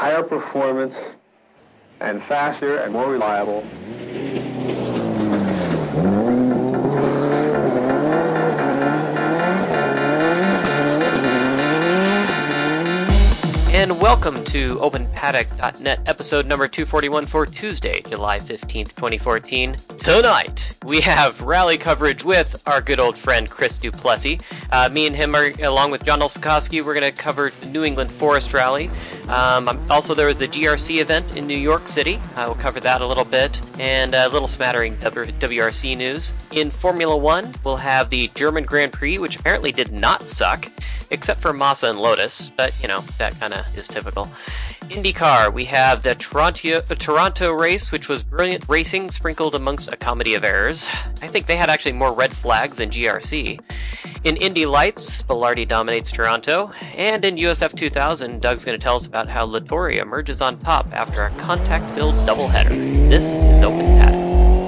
higher performance and faster and more reliable. And welcome to OpenPaddock.net, episode number 241 for Tuesday, July 15th, 2014. Tonight, we have rally coverage with our good old friend Chris Duplessis. Me and him, along with John Olszewski, we're going to cover the New England Forest Rally. Also, there was the GRC event in New York City. We'll cover that a little bit, and a little smattering WRC news. In Formula One, we'll have the German Grand Prix, which apparently did not suck, except for Massa and Lotus, but, you know, that kind of is typical. IndyCar, we have the Toronto race, which was brilliant racing sprinkled amongst a comedy of errors. I think they had actually more red flags than GRC. In Indy Lights, Bilardi dominates Toronto. And in USF 2000, Doug's going to tell us about how Latoria emerges on top after a contact-filled doubleheader. This is Open Paddock.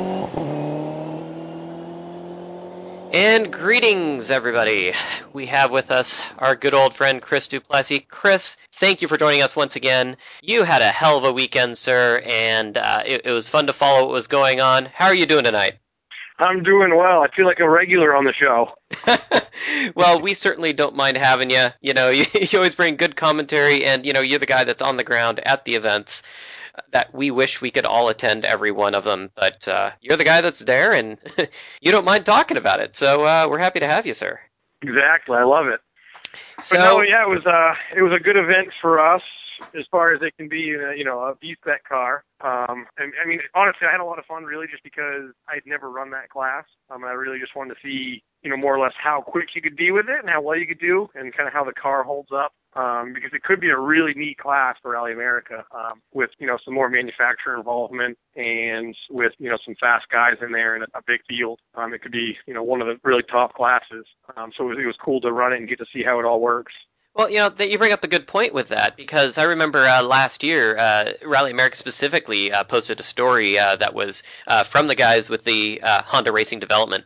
And greetings, everybody. We have with us our good old friend Chris Duplessis. Chris, thank you for joining us once again. You had a hell of a weekend, sir, and it was fun to follow what was going on. How are you doing tonight? I'm doing well. I feel like a regular on the show. Well, we certainly don't mind having you. You know, you always bring good commentary, and, you know, you're the guy that's on the ground at the events that we wish we could all attend every one of them. But you're the guy that's there, and you don't mind talking about it. So we're happy to have you, sir. Exactly. I love it. So, but no, yeah, it was a good event for us as far as it can be, a B-Spec car. I mean, honestly, I had a lot of fun really just because I'd never run that class. I really just wanted to see, more or less how quick you could be with it and how well you could do and kind of how the car holds up. Because it could be a really neat class for Rally America, with, some more manufacturer involvement and with, some fast guys in there and a big field. It could be, one of the really top classes. So it was cool to run it and get to see how it all works. Well, you bring up a good point with that, because I remember last year, Rally America specifically posted a story that was from the guys with the Honda Racing Development.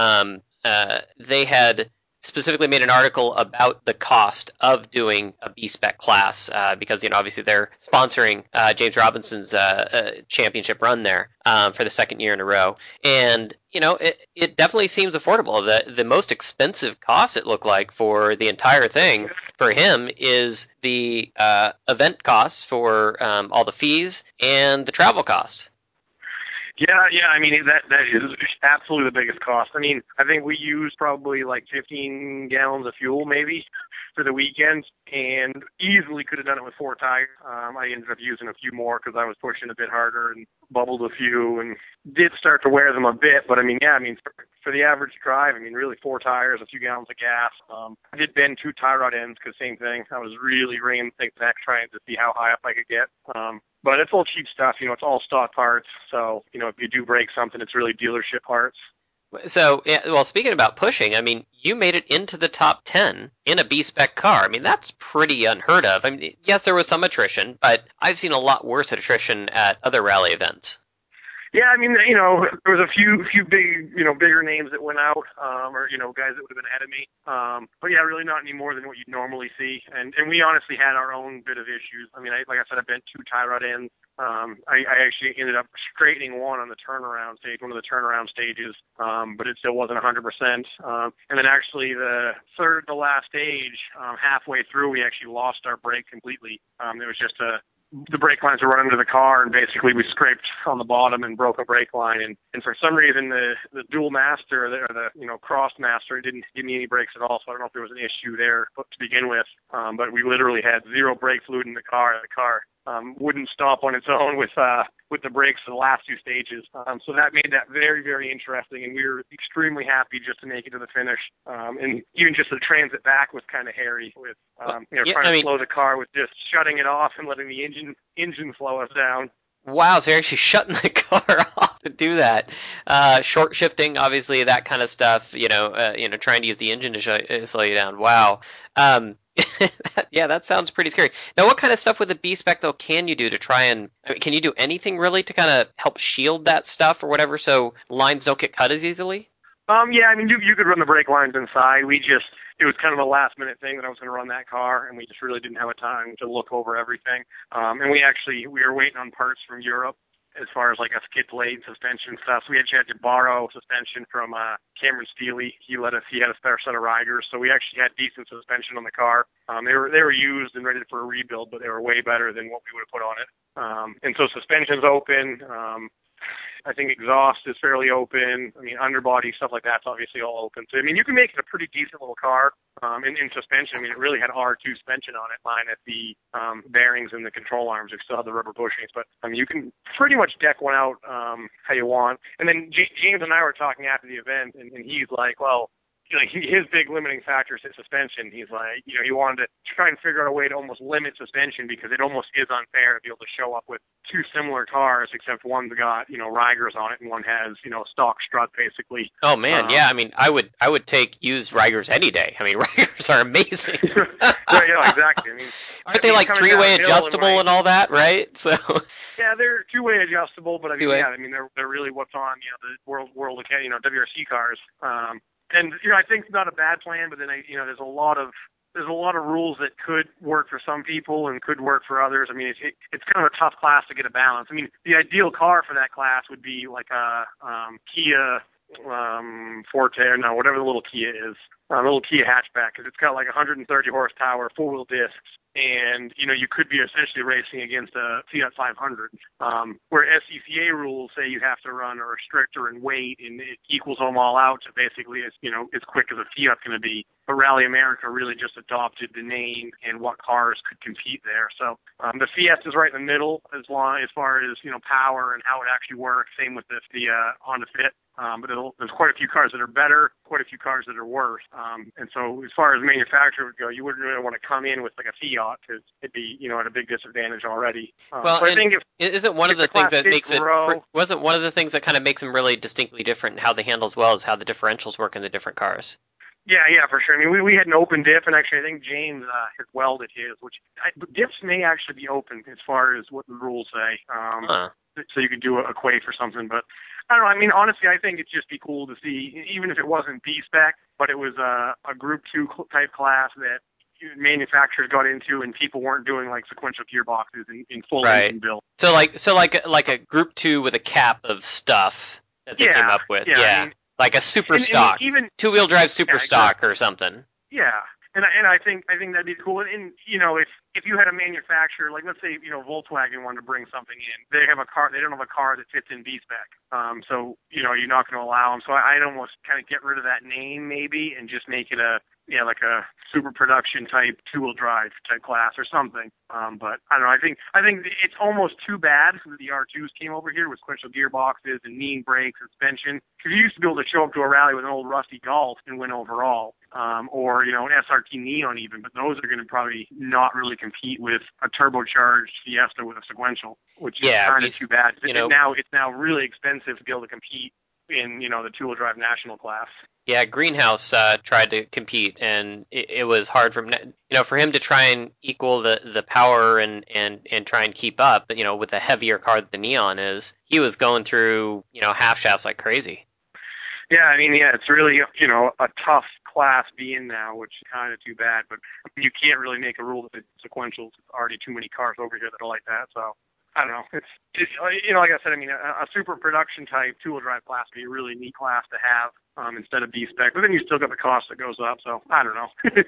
They had specifically made an article about the cost of doing a B-Spec class, because, obviously they're sponsoring James Robinson's championship run there for the second year in a row. And, it definitely seems affordable. The most expensive cost, it looked like, for the entire thing for him is the event costs for all the fees and the travel costs. Yeah. I mean, that is absolutely the biggest cost. I mean, I think we used probably like 15 gallons of fuel maybe for the weekend, and easily could have done it with 4 tires. I ended up using a few more because I was pushing a bit harder and bubbled a few and did start to wear them a bit. But I mean, for the average drive, I mean, really 4 tires, a few gallons of gas. I did bend 2 tie rod ends because same thing. I was really wringing things back trying to see how high up I could get. But it's all cheap stuff, it's all stock parts. So, if you do break something, it's really dealership parts. So, well, speaking about pushing, I mean, you made it into the top 10 in a B-Spec car. I mean, that's pretty unheard of. I mean, yes, there was some attrition, but I've seen a lot worse attrition at other rally events. Yeah, I mean, there was a few big, bigger names that went out, or, guys that would have been ahead of me. But yeah, really not any more than what you'd normally see. And we honestly had our own bit of issues. I mean, like I said, I bent 2 tie rod ends. I actually ended up straightening one on the turnaround stage, one of the turnaround stages, but it still wasn't 100%. And then actually the third to last stage, halfway through, we actually lost our brake completely. It was just the brake lines were run under the car, and basically we scraped on the bottom and broke a brake line. And for some reason, the dual master, or the cross master, it didn't give me any brakes at all. So I don't know if there was an issue there to begin with. But we literally had 0 brake fluid in the car. The car wouldn't stop on its own with the brakes for the last 2 stages. So that made that very, very interesting, and we were extremely happy just to make it to the finish. And even just the transit back was kind of hairy with trying to slow the car with just shutting it off and letting the engine slow us down. Wow, so you're actually shutting the car off to do that. Short shifting, obviously, that kind of stuff. Trying to use the engine to slow you down. Wow. Yeah, that sounds pretty scary. Now, what kind of stuff with the B-Spec, though, can you do to try and... can you do anything, really, to kind of help shield that stuff or whatever so lines don't get cut as easily? Yeah, I mean, you could run the brake lines inside. it was kind of a last minute thing that I was going to run that car, and we just really didn't have a time to look over everything. And we were waiting on parts from Europe as far as like a skid plate, suspension stuff. So we actually had to borrow suspension from Cameron Steely. He had a spare set of riders, so we actually had decent suspension on the car. They were used and ready for a rebuild, but they were way better than what we would have put on it. And so suspension's open. I think exhaust is fairly open. I mean, underbody, stuff like that's obviously all open. So, I mean, you can make it a pretty decent little car in suspension. I mean, it really had R2 suspension on it, minus the bearings and the control arms. It still had the rubber bushings. But, I mean, you can pretty much deck one out how you want. And then James and I were talking after the event, and he's like, well, his big limiting factor is suspension. He's like, he wanted to try and figure out a way to almost limit suspension because it almost is unfair to be able to show up with two similar cars, except one's got, Rigers on it and one has, stock strut basically. Oh man, yeah. I mean, I would take used Rigers any day. I mean, Rigers are amazing. Right, exactly. I mean, aren't they like three-way adjustable and all that, right? So. Yeah, they're two-way adjustable, but I mean, they're really what's on, the world of, WRC cars. And I think it's not a bad plan, but then there's a lot of rules that could work for some people and could work for others. I mean, it's kind of a tough class to get a balance. I mean, the ideal car for that class would be like a Kia Forte, or no, whatever the little Kia is, a little Kia hatchback, because it's got like 130 horsepower, four-wheel discs. And, you could be essentially racing against a Fiat 500, where SCCA rules say you have to run a restrictor and weight, and it equals them all out to basically as quick as a Fiat's going to be. But Rally America really just adopted the name and what cars could compete there. So the Fiat is right in the middle as far as, power and how it actually works. Same with the Honda Fit. But there's quite a few cars that are better, quite a few cars that are worse. And so as far as manufacturer would go, you wouldn't really want to come in with like a Fiat because it'd be, at a big disadvantage already. Well, I think isn't one of the things that makes wasn't one of the things that kind of makes them really distinctly different in how they handle as well as how the differentials work in the different cars? Yeah, for sure. I mean, we had an open diff, and actually I think James has welded his, which diffs may actually be open as far as what the rules say. So you could do a quafe or something, but I don't know. I mean, honestly, I think it'd just be cool to see, even if it wasn't B-spec, but it was a Group 2 type class that manufacturers got into, and people weren't doing like sequential gearboxes in full engine build. So like a Group 2 with a cap of stuff that they came up with. Yeah. I mean, like a super stock, even two-wheel drive super stock or something. Yeah. And I think that'd be cool. And if you had a manufacturer, like let's say Volkswagen wanted to bring something in, they don't have a car that fits in B-spec. So you're not going to allow them. So I'd almost kind of get rid of that name maybe and just make it like a super production type two-wheel drive type class or something. But I don't know. I think it's almost too bad that the R2s came over here with sequential gearboxes and mean brakes and suspension. Because you used to be able to show up to a rally with an old rusty Golf and win overall, or an SRT Neon even. But those are going to probably not really compete with a turbocharged Fiesta with a sequential, which is kind of too bad. It's now really expensive to be able to compete in the two-wheel drive national class. Yeah, Greenhouse tried to compete, and it was hard for him. For him to try and equal the power and try and keep up, with a heavier car that the Neon is. He was going through half shafts like crazy. Yeah, I mean, it's really a tough class B in now, which is kind of too bad. But you can't really make a rule that it's sequentials. There's already too many cars over here that are like that. So I don't know. It's like I said. I mean, a super production type two-wheel drive class would be a really neat class to have instead of B-spec. But then you still got the cost that goes up. So I don't know.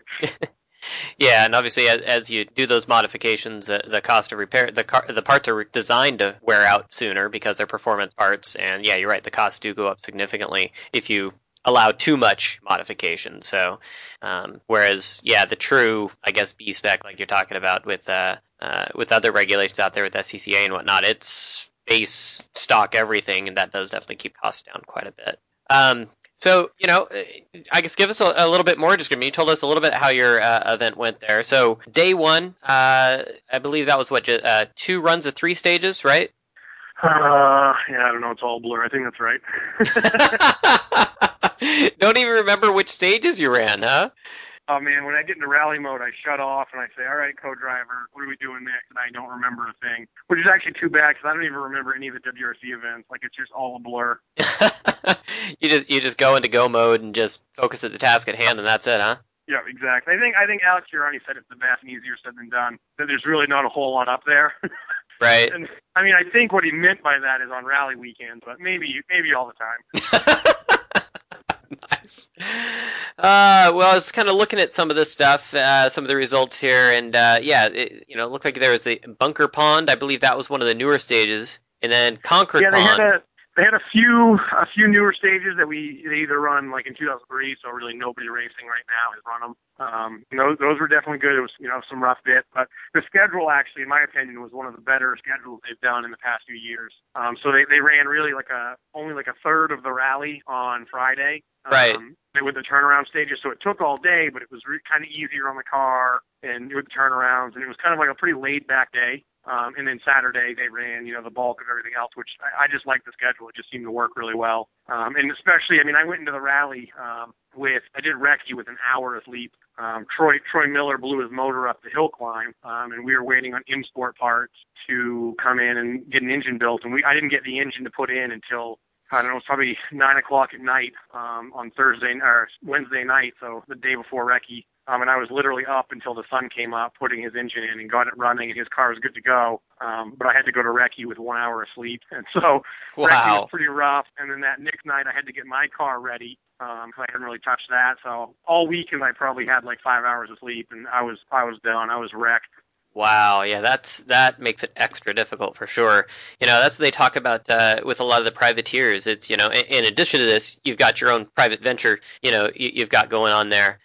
Yeah, and obviously as you do those modifications, the cost of repair, the parts are designed to wear out sooner because they're performance parts, and yeah, you're right, the costs do go up significantly if you allow too much modification. So, whereas the true, I guess, B-spec like you're talking about with other regulations out there with SCCA and whatnot, it's base stock everything, and that does definitely keep costs down quite a bit. So, I guess give us a little bit more description. You told us a little bit how your event went there. So, day one, I believe that was 2 runs of 3 stages, right? I don't know. It's all blur. I think that's right. Don't even remember which stages you ran, huh? Oh, man, when I get into rally mode, I shut off and I say, all right, co-driver, what are we doing next? And I don't remember a thing, which is actually too bad because I don't even remember any of the WRC events. Like, it's just all a blur. You just go into go mode and just focus at the task at hand, and that's it, huh? Yeah, exactly. I think Alex Girardi said it's the best and easier said than done. That there's really not a whole lot up there. Right. And I mean, I think what he meant by that is on rally weekends, but maybe all the time. Nice. Well, I was kind of looking at some of this stuff, some of the results here, and it looked like there was the Bunker Pond. I believe that was one of the newer stages, and then Concord Pond. They had a few newer stages that they either run like in 2003, so really nobody racing right now has run them. Those were definitely good. It was some rough bits, but the schedule actually, in my opinion, was one of the better schedules they've done in the past few years. So they ran really only a third of the rally on Friday. Right. With the turnaround stages, so it took all day, but it was kind of easier on the car and with the turnarounds, and it was kind of like a pretty laid back day. And then Saturday they ran, the bulk of everything else, which I just liked the schedule. It just seemed to work really well. And especially, I went into the rally I did recce with an hour of sleep. Troy Miller blew his motor up the hill climb, and we were waiting on import parts to come in and get an engine built. And I didn't get the engine to put in until, I don't know, it was probably 9 o'clock at night on Thursday or Wednesday night, so the day before recce. And I was literally up until the sun came up, putting his engine in and got it running, and his car was good to go. But I had to go to recce with 1 hour of sleep. And so recce was pretty rough. And then that next night I had to get my car ready because I hadn't really touched that. So all weekend I probably had like 5 hours of sleep, and I was done. I was wrecked. Wow, yeah, that makes it extra difficult for sure. That's what they talk about with a lot of the privateers. It's in addition to this, you've got your own private venture. You've got going on there,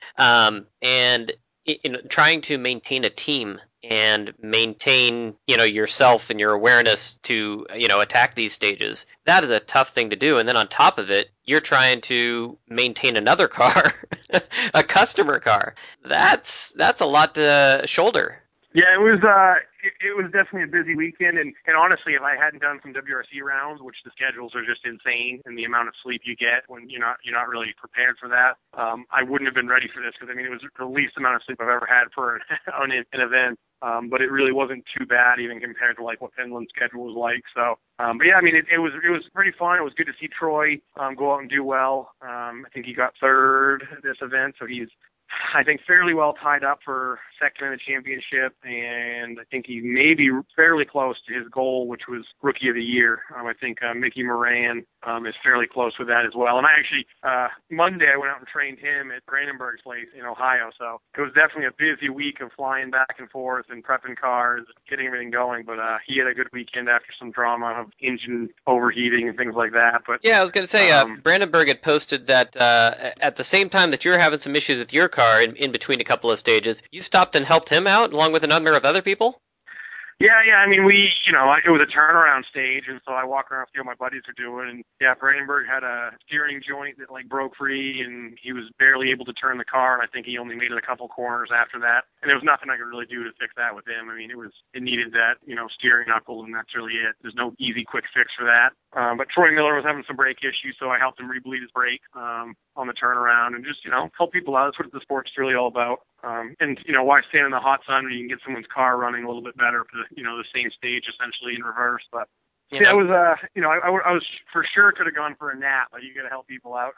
and trying to maintain a team and maintain yourself and your awareness to attack these stages. That is a tough thing to do. And then on top of it, you're trying to maintain another car, a customer car. That's a lot to shoulder. Yeah, it was definitely a busy weekend, and honestly, if I hadn't done some WRC rounds, which the schedules are just insane, and the amount of sleep you get when you're not really prepared for that, I wouldn't have been ready for this because it was the least amount of sleep I've ever had for an event. But it really wasn't too bad even compared to like what Finland's schedule was like. So, but yeah, it was pretty fun. It was good to see Troy go out and do well. I think he got third at this event, so he's, I think, fairly well tied up for second in the championship, and I think he may be fairly close to his goal, which was Rookie of the Year. I think Mickey Moran is fairly close with that as well. And I actually, Monday, I went out and trained him at Brandenburg's place in Ohio, so it was definitely a busy week of flying back and forth and prepping cars, getting everything going, but he had a good weekend after some drama of engine overheating and things like that. But yeah, I was going to say, Brandenburg had posted that at the same time that you were having some issues with your car in between a couple of stages, you stopped and helped him out along with a number of other people? Yeah, we, it was a turnaround stage, and so I walked around, see what my buddies are doing, and yeah, Brandenburg had a steering joint that broke free, and he was barely able to turn the car, and I think he only made it a couple corners after that, and there was nothing I could really do to fix that with him. It needed that, steering knuckle, and that's really it. There's no easy, quick fix for that. But Troy Miller was having some brake issues, so I helped him rebleed his brake on the turnaround, and just, help people out. That's what the sport's really all about. And why stand in the hot sun when you can get someone's car running a little bit better for the same stage essentially in reverse. But I was I was for sure could have gone for a nap, but you got to help people out.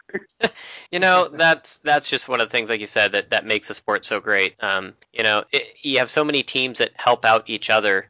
That's just one of the things, like you said, that makes the sport so great. You have so many teams that help out each other.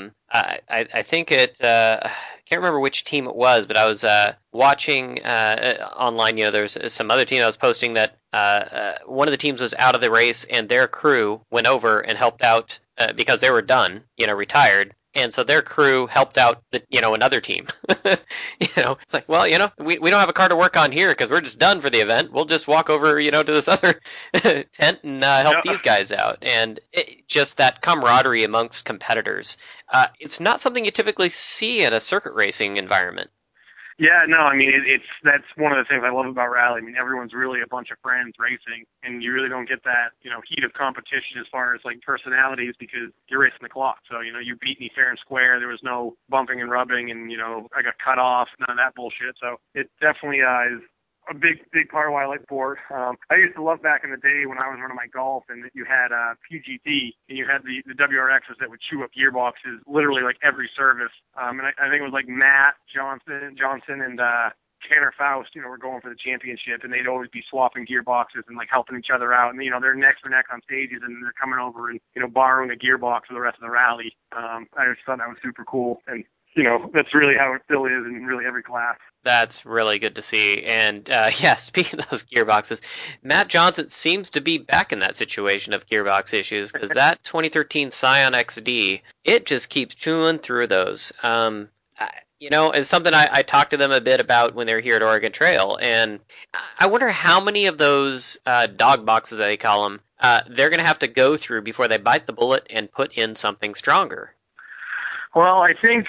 I think I can't remember which team it was, but I was watching online. There's some other team I was posting that one of the teams was out of the race, and their crew went over and helped out because they were done, retired. And so their crew helped out another team. It's like, well, we don't have a car to work on here because we're just done for the event. We'll just walk over, to this other tent and help these guys out. And just that camaraderie amongst competitors. It's not something you typically see in a circuit racing environment. Yeah, no, that's one of the things I love about rally. Everyone's really a bunch of friends racing, and you really don't get that, heat of competition as far as personalities because you're racing the clock. So, you beat me fair and square. There was no bumping and rubbing, and I got cut off, none of that bullshit. So it definitely is a big part of why I like sport. I used to love back in the day when I was running my golf and that you had PGT and you had the WRXs that would chew up gearboxes literally every service. And I think it was Matt Johnson and Tanner Faust, were going for the championship, and they'd always be swapping gearboxes and like helping each other out. And they're neck to neck on stages, and they're coming over and borrowing a gearbox for the rest of the rally. I just thought that was super cool, and that's really how it still is in really every class. That's really good to see. And speaking of those gearboxes, Matt Johnson seems to be back in that situation of gearbox issues, because that 2013 Scion XD, it just keeps chewing through those. It's something I talked to them a bit about when they were here at Oregon Trail, and I wonder how many of those dog boxes, that they call them, they're going to have to go through before they bite the bullet and put in something stronger. Well, I think,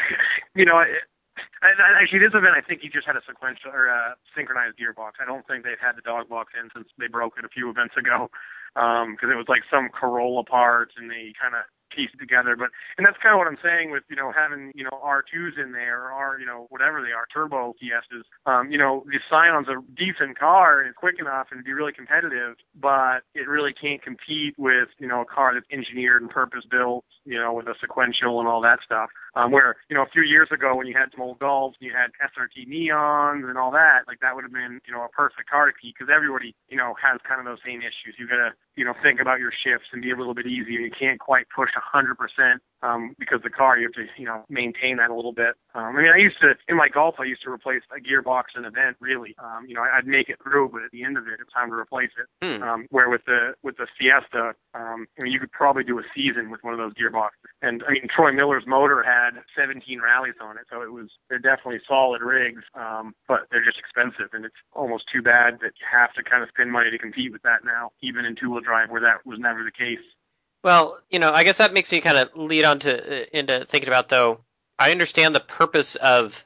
actually this event, I think he just had a sequential or synchronized gearbox. I don't think they've had the dog box in since they broke it a few events ago, because it was like some Corolla parts, and they kind of pieced it together. And that's kind of what I'm saying with, having, R2s in there, or whatever they are, turbo Fiestas. The Scion's a decent car, and it's quick enough and be really competitive, but it really can't compete with, a car that's engineered and purpose-built, with a sequential and all that stuff. Where, a few years ago when you had some old Golfs and you had SRT Neons and all that, like that would have been, a perfect car to keep, because everybody, has kind of those same issues. You got to, think about your shifts and be a little bit easier. You can't quite push 100%, because the car, you have to, maintain that a little bit. In my Golf, I used to replace a gearbox in an event, really. I'd make it through, but at the end of it, it's time to replace it. Where with the Fiesta, you could probably do a season with one of those gearboxes. And, Troy Miller's motor had 17 rallies on it, so they're definitely solid rigs, but they're just expensive, and it's almost too bad that you have to kind of spend money to compete with that now, even in two-wheel drive, where that was never the case. Well, I guess that makes me kind of lead on into thinking about, though, I understand the purpose of,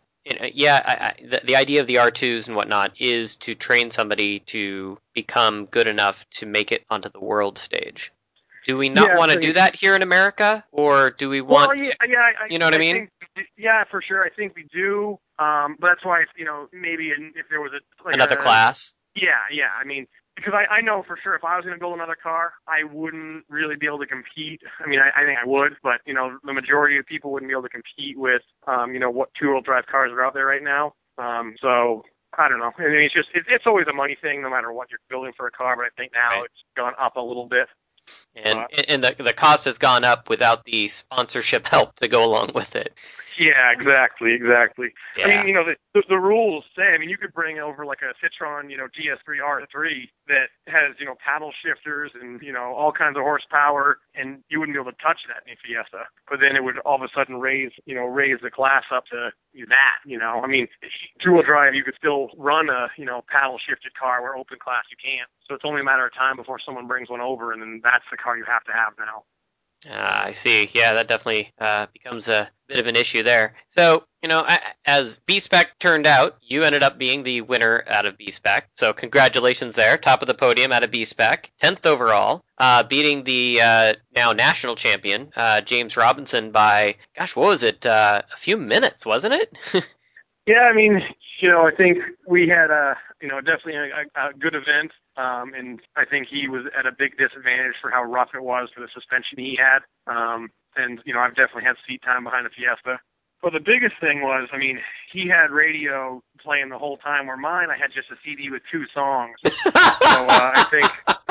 the idea of the R2s and whatnot is to train somebody to become good enough to make it onto the world stage. Do we not want to do that here in America, or do we want? Well, you know what I mean? Yeah, for sure. I think we do. But that's why, maybe if there was another class. Yeah. Because I know for sure if I was going to build another car, I wouldn't really be able to compete. I think I would, but, the majority of people wouldn't be able to compete with, what two-wheel drive cars are out there right now. So I don't know. It's always a money thing, no matter what you're building for a car, but I think now It's gone up a little bit. And the cost has gone up without the sponsorship help to go along with it. Yeah, exactly. Yeah. The rules say, you could bring over like a Citroen, GS3 R3 that has, paddle shifters and, all kinds of horsepower, and you wouldn't be able to touch that in a Fiesta. But then it would all of a sudden raise the class up to that, two-wheel drive, you could still run a, paddle shifted car, where open class you can't. So it's only a matter of time before someone brings one over, and then that's the car you have to have now. I see. Yeah, that definitely becomes a bit of an issue there. So, as B-Spec turned out, you ended up being the winner out of B-Spec. So congratulations there. Top of the podium out of B-Spec. 10th overall, beating the now national champion, James Robinson, by, what was it? A few minutes, wasn't it? Yeah, I think we had definitely a good event, and I think he was at a big disadvantage for how rough it was for the suspension he had. And I've definitely had seat time behind the Fiesta. But the biggest thing was, he had radio playing the whole time, where mine, I had just a CD with 2 songs. So I think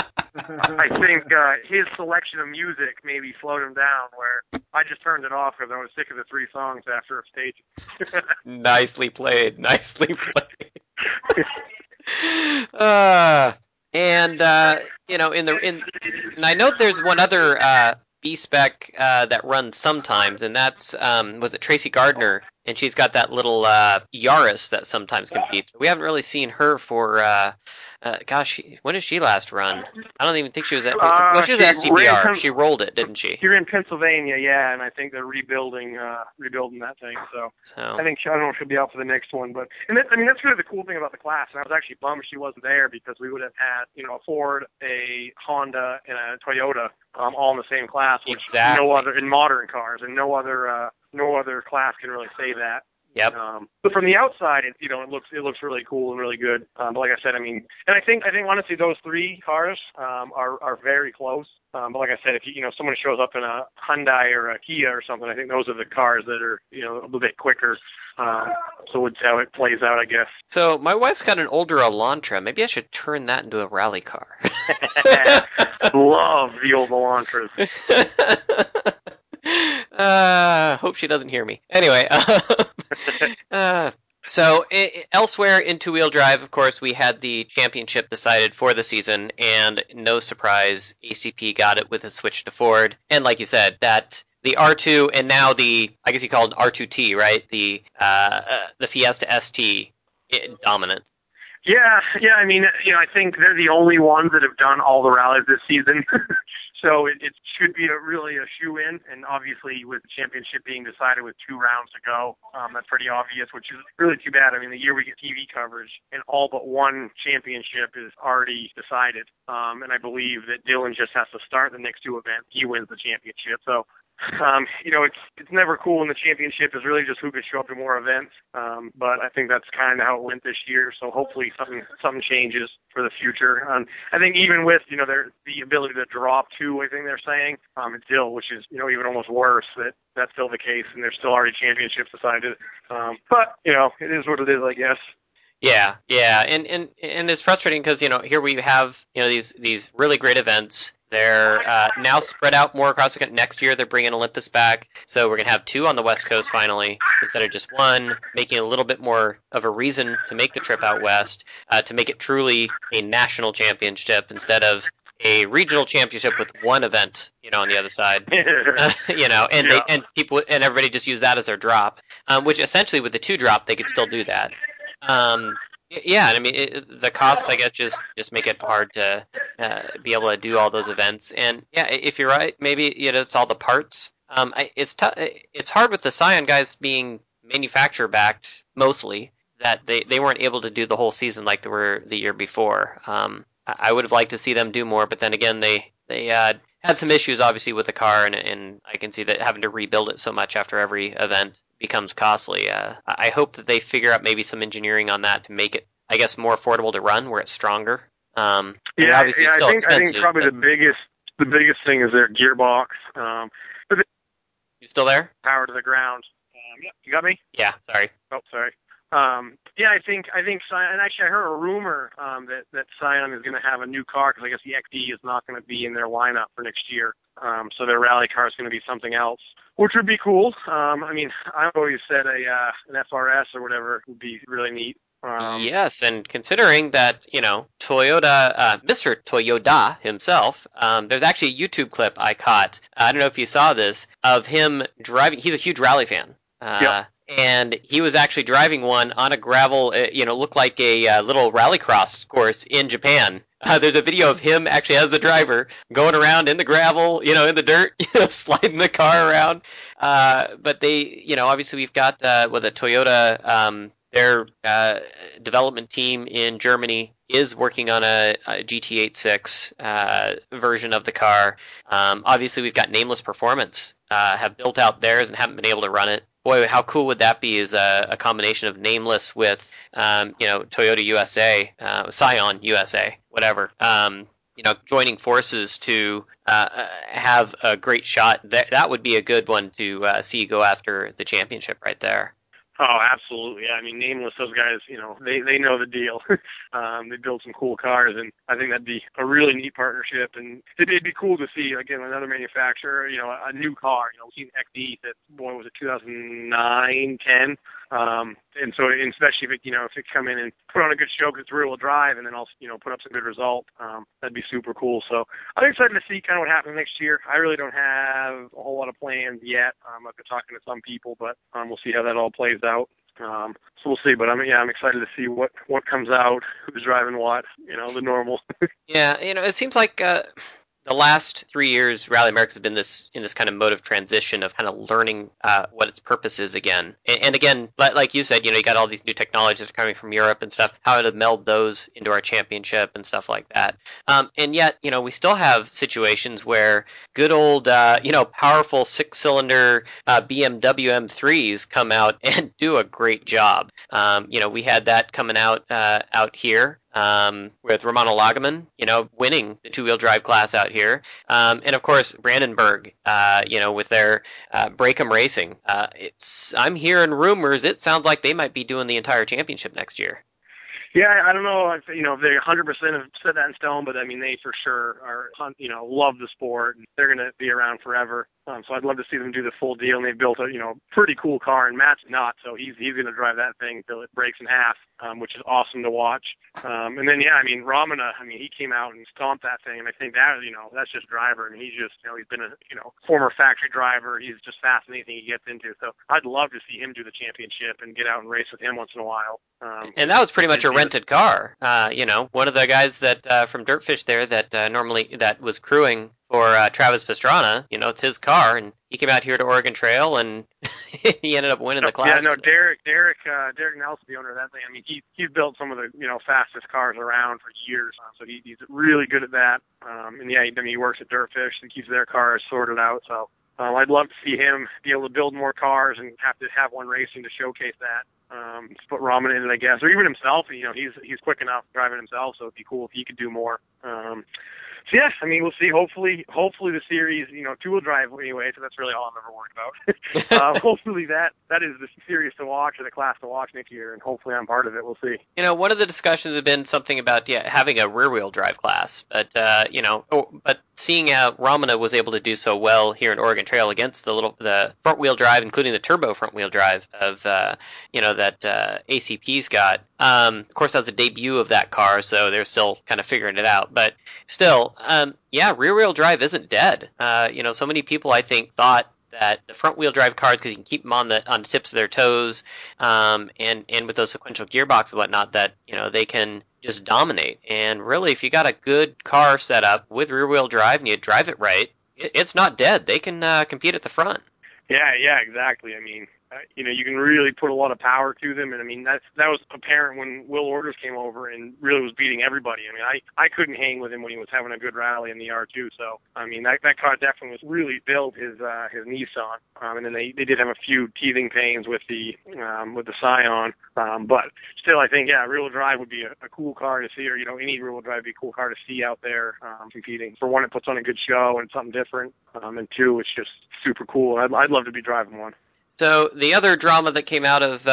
his selection of music maybe slowed him down, where I just turned it off because I was sick of the 3 songs after a stage. Nicely played. And I know there's one other B-Spec that runs sometimes, and that's was it Tracy Gardner, and she's got that little Yaris that sometimes competes. But we haven't really seen her for when did she last run? I don't even think she was at. She was at STBR. She rolled it, didn't she? You're in Pennsylvania, yeah, and I think they're rebuilding that thing. So I don't know if she'll be out for the next one, but that's really the cool thing about the class. And I was actually bummed she wasn't there, because we would have had a Ford, a Honda, and a Toyota all in the same class, which exactly. no other in modern cars, and no other class can really say that. Yep. But from the outside, it looks really cool and really good. But like I said, I mean, and I think honestly those three cars are very close. But like I said, if someone shows up in a Hyundai or a Kia or something, I think those are the cars that are a little bit quicker. So we'll see how it plays out, I guess. So my wife's got an older Elantra. Maybe I should turn that into a rally car. Love the old Elantras. Hope she doesn't hear me. Anyway, so elsewhere in two-wheel drive, of course, we had the championship decided for the season, and no surprise, ACP got it with a switch to Ford. And like you said, that the R2 and now I guess you call it R2T, right? The Fiesta ST dominant. Yeah. I mean, I think they're the only ones that have done all the rallies this season. So it should be really a shoe-in, and obviously with the championship being decided with 2 rounds to go, that's pretty obvious, which is really too bad. I mean, the year we get TV coverage, and all but one championship is already decided, and I believe that Dylan just has to start the next 2 events. He wins the championship. So it's never cool when the championship is really just who could show up to more events. But I think that's kind of how it went this year. So hopefully something changes for the future. I think even with the ability to drop 2, I think they're saying it's still, which is even almost worse that that's still the case, and there's still already championships decided. But it is what it is, I guess. Yeah, and it's frustrating because here we have these really great events. They're now spread out more across the country. Next year they're bringing Olympus back, so we're gonna have 2 on the West Coast finally instead of just 1, making it a little bit more of a reason to make the trip out west, to make it truly a national championship instead of a regional championship with 1 event, on the other side. And people and everybody just use that as their drop, which essentially with the 2 drop they could still do that. Yeah, I mean, the costs, I guess, just make it hard to be able to do all those events. And yeah, if you're right, maybe it's all the parts. It's hard with the Scion guys being manufacturer backed mostly, that they weren't able to do the whole season like they were the year before. I would have liked to see them do more, but then again, they had some issues obviously with the car, and I can see that having to rebuild it so much after every event becomes costly. I hope that they figure out maybe some engineering on that to make it, I guess, more affordable to run, where it's stronger. Obviously it's still expensive. I think probably the biggest thing is their gearbox. You still there? Power to the ground. Yeah, you got me? Yeah, sorry. Oh, sorry. Yeah, I think Scion, and actually I heard a rumor that Scion is going to have a new car, because I guess the XD is not going to be in their lineup for next year. So their rally car is going to be something else, which would be cool. I mean, I've always said an FRS or whatever would be really neat. Yes, and considering that, Toyota, Mr. Toyoda himself, there's actually a YouTube clip I caught, I don't know if you saw this, of him driving. He's a huge rally fan. Yep. And he was actually driving one on a gravel, looked like a little rallycross course in Japan. There's a video of him actually as the driver going around in the gravel, in the dirt, sliding the car around. But they, obviously we've got with a Toyota, their development team in Germany is working on a GT86 version of the car. Obviously we've got Nameless Performance, have built out theirs and haven't been able to run it. Boy, how cool would that be, as a combination of Nameless with, Toyota USA, Scion USA, whatever, joining forces to have a great shot. That would be a good one to see go after the championship right there. Oh, absolutely. I mean, Nameless, those guys, they know the deal. They build some cool cars, and I think that'd be a really neat partnership. And it'd be cool to see, again, another manufacturer, a new car. We've seen XD that, was it 2009, 10? And so, especially if it come in and put on a good show, because it's rear-wheel drive, and then also, put up some good results, that'd be super cool. So I'm excited to see kind of what happens next year. I really don't have a whole lot of plans yet. I've been talking to some people, but we'll see how that all plays out. So we'll see. But I'm excited to see what comes out, who's driving what, the normal. Yeah, it seems like the last 3 years, Rally America has been in this kind of mode of transition of kind of learning what its purpose is again. And again, like you said, you got all these new technologies that are coming from Europe and stuff, how to meld those into our championship and stuff like that. And yet, we still have situations where good old, powerful 6-cylinder BMW M3s come out and do a great job. We had that coming out here. With Romano Lagaman, winning the two-wheel drive class out here. And of course, Brandenburg, with their Braycom Racing. I'm hearing rumors, it sounds like they might be doing the entire championship next year. Yeah, I don't know if they 100% have set that in stone, but I mean, they for sure are, love the sport, and they're going to be around forever. So I'd love to see them do the full deal, and they've built a, pretty cool car, and Matt's not, so he's going to drive that thing until it breaks in half, which is awesome to watch. And then, Ramana, he came out and stomped that thing, and I think that, that's just driver, and he's just, he's been a, former factory driver. He's just fast in anything he gets into. So I'd love to see him do the championship and get out and race with him once in a while. And that was pretty much a rented car. One of the guys that from Dirtfish there that was crewing for Travis Pastrana, it's his car, and he came out here to Oregon Trail, and he ended up winning the class. Yeah, no, Derek Nelson, the owner of that thing. He's built some of the fastest cars around for years, so he's really good at that. And he works at Dirtfish and keeps their cars sorted out. So I'd love to see him be able to build more cars and have to have one racing to showcase that. To put Raman in it, I guess, or even himself. He's quick enough driving himself, so it'd be cool if he could do more. So yeah, we'll see. Hopefully the series, two-wheel drive anyway. So that's really all I'm ever worried about. Hopefully that is the series to watch or the class to watch next year, and hopefully I'm part of it. We'll see. One of the discussions have been something about having a rear-wheel drive class, but but seeing how Ramana was able to do so well here in Oregon Trail against the front-wheel drive, including the turbo front-wheel drive of that ACP's got. Of course, that's a debut of that car, so they're still kind of figuring it out. But still, rear-wheel drive isn't dead. So many people, I think, thought that the front-wheel drive cars, because you can keep them on the tips of their toes, and with those sequential gearbox and whatnot, that they can just dominate. And really, if you got a good car set up with rear-wheel drive and you drive it right, it's not dead. They can compete at the front. Yeah, exactly. You can really put a lot of power to them, and that was apparent when Will Orders came over and really was beating everybody. I couldn't hang with him when he was having a good rally in the R2. So that car definitely was really built his Nissan, and then they did have a few teething pains with the Scion, but still I think rear-wheel drive would be a cool car to see, or any rear-wheel drive would be a cool car to see out there competing. For one, it puts on a good show and something different, and two, it's just super cool. I'd love to be driving one. So the other drama that came out of,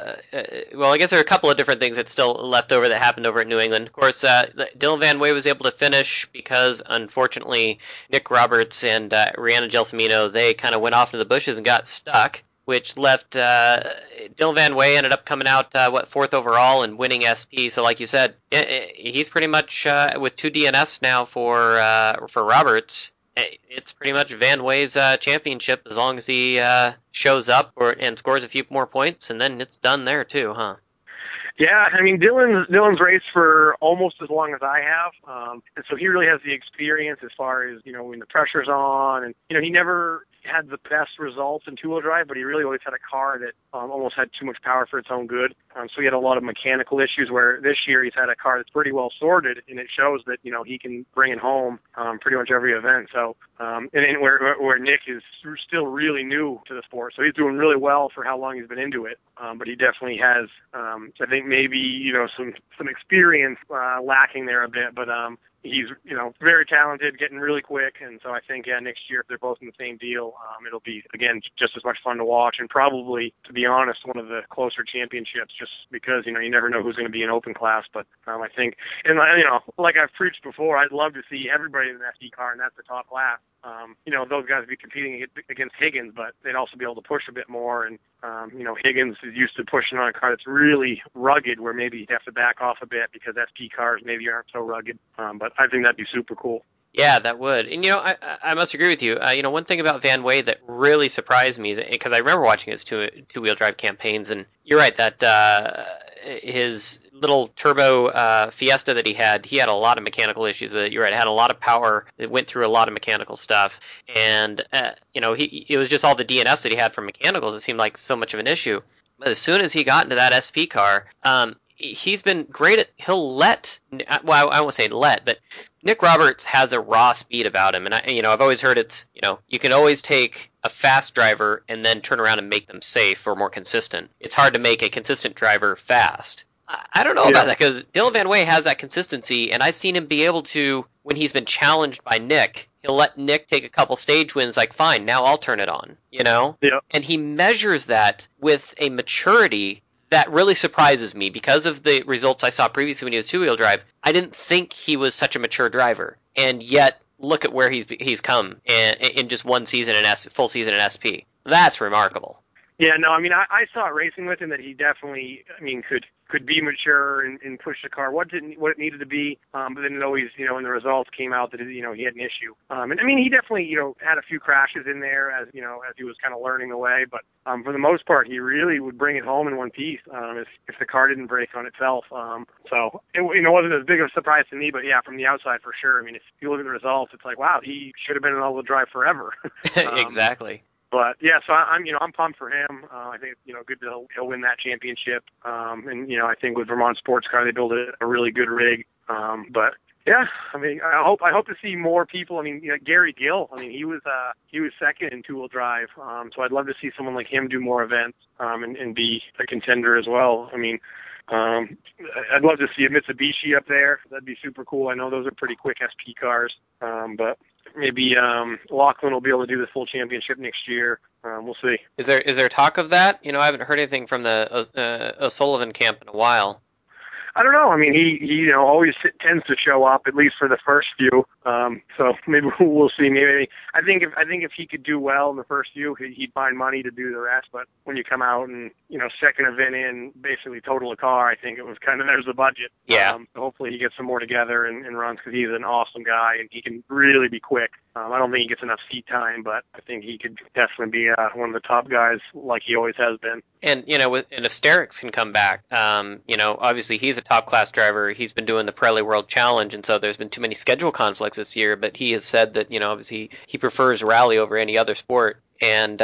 I guess there are a couple of different things that's still left over that happened over at New England. Of course, Dylan Van Way was able to finish because, unfortunately, Nick Roberts and Rihanna Gelsomino, they kind of went off into the bushes and got stuck, which left Dylan Van Way ended up coming out, fourth overall and winning SP. So like you said, he's pretty much with 2 DNFs now for Roberts. It's pretty much Van Way's championship as long as he shows up and scores a few more points, and then it's done there too, huh? Yeah, Dylan's raced for almost as long as I have, and so he really has the experience as far as when the pressure's on, and he never had the best results in two-wheel drive, but he really always had a car that almost had too much power for its own good. So he had a lot of mechanical issues, where this year he's had a car that's pretty well sorted, and it shows that he can bring it home pretty much every event. So and where Nick is still really new to the sport, so he's doing really well for how long he's been into it. But he definitely has, I think maybe some experience lacking there a bit, but he's very talented, getting really quick, and so I think next year if they're both in the same deal, it'll be again just as much fun to watch, and probably, to be honest, one of the closer championships, just because you never know who's going to be in open class. But I think, and like I've preached before, I'd love to see everybody in an SD car, and that's the top class. Those guys would be competing against Higgins, but they'd also be able to push a bit more. And, Higgins is used to pushing on a car that's really rugged, where maybe he'd have to back off a bit because SP cars maybe aren't so rugged. But I think that'd be super cool. Yeah, that would. And, I must agree with you. One thing about Van Way that really surprised me is, because I remember watching his two-wheel drive campaigns, and you're right that his little turbo Fiesta that he had a lot of mechanical issues with it. You're right, it had a lot of power. It went through a lot of mechanical stuff, and it was just all the DNFs that he had from mechanicals. It seemed like so much of an issue. But as soon as he got into that SP car, he's been great at. He'll let. Well, I won't say let, but Nick Roberts has a raw speed about him, and I've always heard it's you can always take a fast driver and then turn around and make them safe or more consistent. It's hard to make a consistent driver fast. I don't know about that because Dylan Van Way has that consistency, and I've seen him be able to, when he's been challenged by Nick, he'll let Nick take a couple stage wins, like, fine, now I'll turn it on, Yeah. And he measures that with a maturity that really surprises me because of the results I saw previously when he was two-wheel drive. I didn't think he was such a mature driver, and yet look at where he's come in just one season full season in SP. That's remarkable. Yeah, no, I mean, I saw it racing with him that he definitely, could be mature and push the car what it needed to be, but then it always, in the results came out that, he had an issue. And I mean, he definitely, had a few crashes in there as he was kind of learning the way, but for the most part, he really would bring it home in one piece if the car didn't break on itself. So it wasn't as big of a surprise to me, but yeah, from the outside for sure. I mean, if you look at the results, it's like, wow, he should have been in all-wheel drive forever. Exactly. But yeah, so I'm pumped for him. I think good that he'll win that championship. And I think with Vermont Sports Car, they build a really good rig. But yeah, I mean, I hope to see more people. I mean, Gary Gill. I mean, he was second in two-wheel drive. So I'd love to see someone like him do more events and be a contender as well. I mean, I'd love to see a Mitsubishi up there. That'd be super cool. I know those are pretty quick SP cars. But maybe Lachlan will be able to do the full championship next year. We'll see. Is there talk of that? I haven't heard anything from the O'Sullivan camp in a while. I don't know. I mean, he always tends to show up at least for the first few. So maybe we'll see. Maybe I think if he could do well in the first few, he'd find money to do the rest. But when you come out and second event in, basically total a car, I think it was kind of there's the budget. Yeah. So hopefully he gets some more together and runs because he's an awesome guy and he can really be quick. I don't think he gets enough seat time, but I think he could definitely be one of the top guys like he always has been. And if Sterix can come back, obviously he's a top class driver. He's been doing the Pirelli World Challenge, and so there's been too many schedule conflicts this year. But he has said that obviously he prefers rally over any other sport. And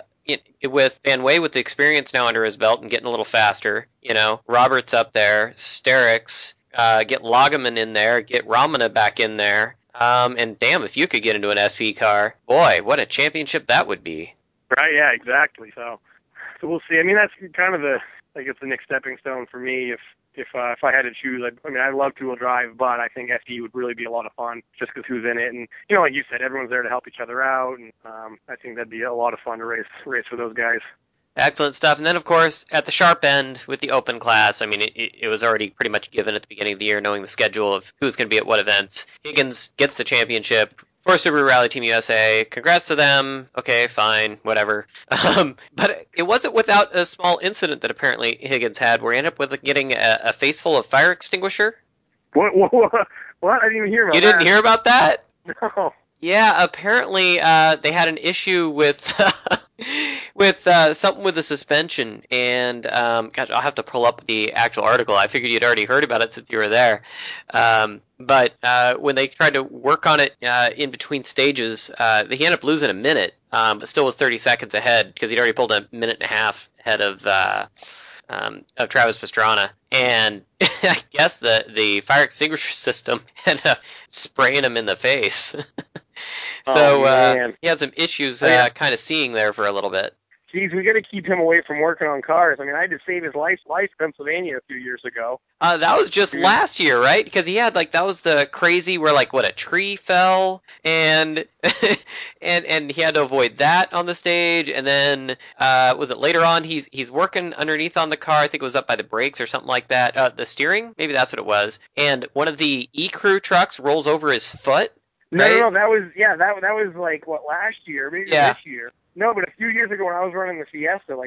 with Van Way with the experience now under his belt and getting a little faster, Roberts up there, Sterix, get Lageman in there, get Ramana back in there. And damn, if you could get into an SP car, boy, what a championship that would be. Right, yeah, exactly. So we'll see. I mean, that's kind of the next stepping stone for me. If I had to choose, I love two-wheel drive, but I think SP would really be a lot of fun just because who's in it. And, like you said, everyone's there to help each other out. And I think that'd be a lot of fun to race for those guys. Excellent stuff. And then, of course, at the sharp end with the open class, I mean, it was already pretty much given at the beginning of the year, knowing the schedule of who's going to be at what events. Higgins gets the championship for Subaru Rally Team USA. Congrats to them. Okay, fine, whatever. But it wasn't without a small incident that apparently Higgins had, where he ended up with getting a face full of fire extinguisher. What? I didn't even hear about that. You didn't hear about that? No. Yeah, apparently they had an issue with something with the suspension, and gosh, I'll have to pull up the actual article. I figured you'd already heard about it since you were there. But when they tried to work on it in between stages, he ended up losing a minute, but still was 30 seconds ahead because he'd already pulled a minute and a half ahead of Travis Pastrana. And I guess the fire extinguisher system ended up spraying him in the face. So he had some issues kind of seeing there for a little bit. Geez, we got to keep him away from working on cars. I mean, I had to save his life in Pennsylvania a few years ago. That was just last year, right? Because he had that was the crazy where a tree fell and and he had to avoid that on the stage. And then was it later on? He's working underneath on the car. I think it was up by the brakes or something like that. The steering, maybe that's what it was. And one of the E-Crew trucks rolls over his foot. Right? No, that was last year, maybe this year. No, but a few years ago when I was running the Fiesta,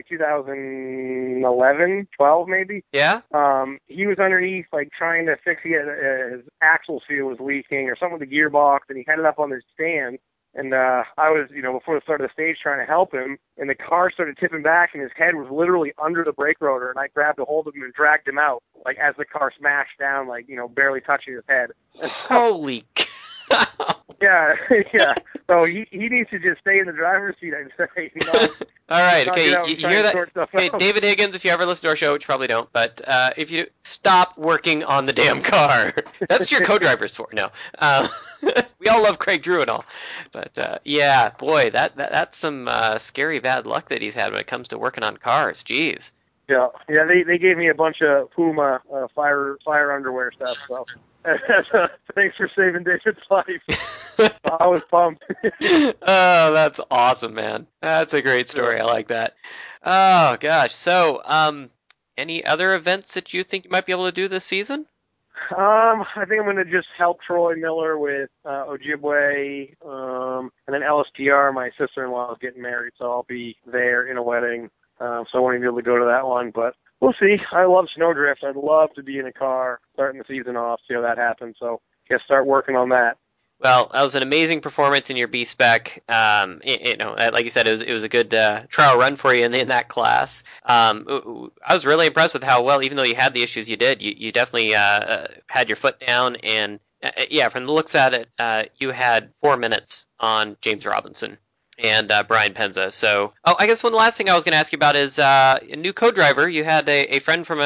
2011, 12 maybe. Yeah. He was underneath, trying to fix his axle seal was leaking or something with the gearbox, and he had it up on his stand, And I was, before the start of the stage trying to help him, and the car started tipping back, and his head was literally under the brake rotor, and I grabbed a hold of him and dragged him out, like as the car smashed down, like, barely touching his head. Holy cow. Yeah, yeah. So he needs to just stay in the driver's seat, I'd say. All right, okay, you hear that? Okay, Out. David Higgins, if you ever listen to our show, which you probably don't, but if you stop working on the damn car, that's what your co-driver's for. No, we all love Craig Drew and all, but yeah, boy, that's some scary bad luck that he's had when it comes to working on cars. Jeez. Yeah. They gave me a bunch of Puma fire underwear stuff. So thanks for saving David's life. I was pumped. Oh, that's awesome, man. That's a great story. I like that. Oh gosh. So, any other events that you think you might be able to do this season? I think I'm going to just help Troy Miller with Ojibwe, and then LSTR. My sister-in-law is getting married, so I'll be there in a wedding. So I won't even be able to go to that one, but we'll see. I love snowdrift. I'd love to be in a car starting the season off, see how that happens. So I guess start working on that. Well, that was an amazing performance in your B spec. Like you said, it was a good trial run for you in that class. I was really impressed with how well, even though you had the issues you did, you definitely had your foot down. And from the looks at it, you had 4 minutes on James Robinson and Brian Penza. So, I guess one last thing I was going to ask you about is a new co-driver. You had a friend from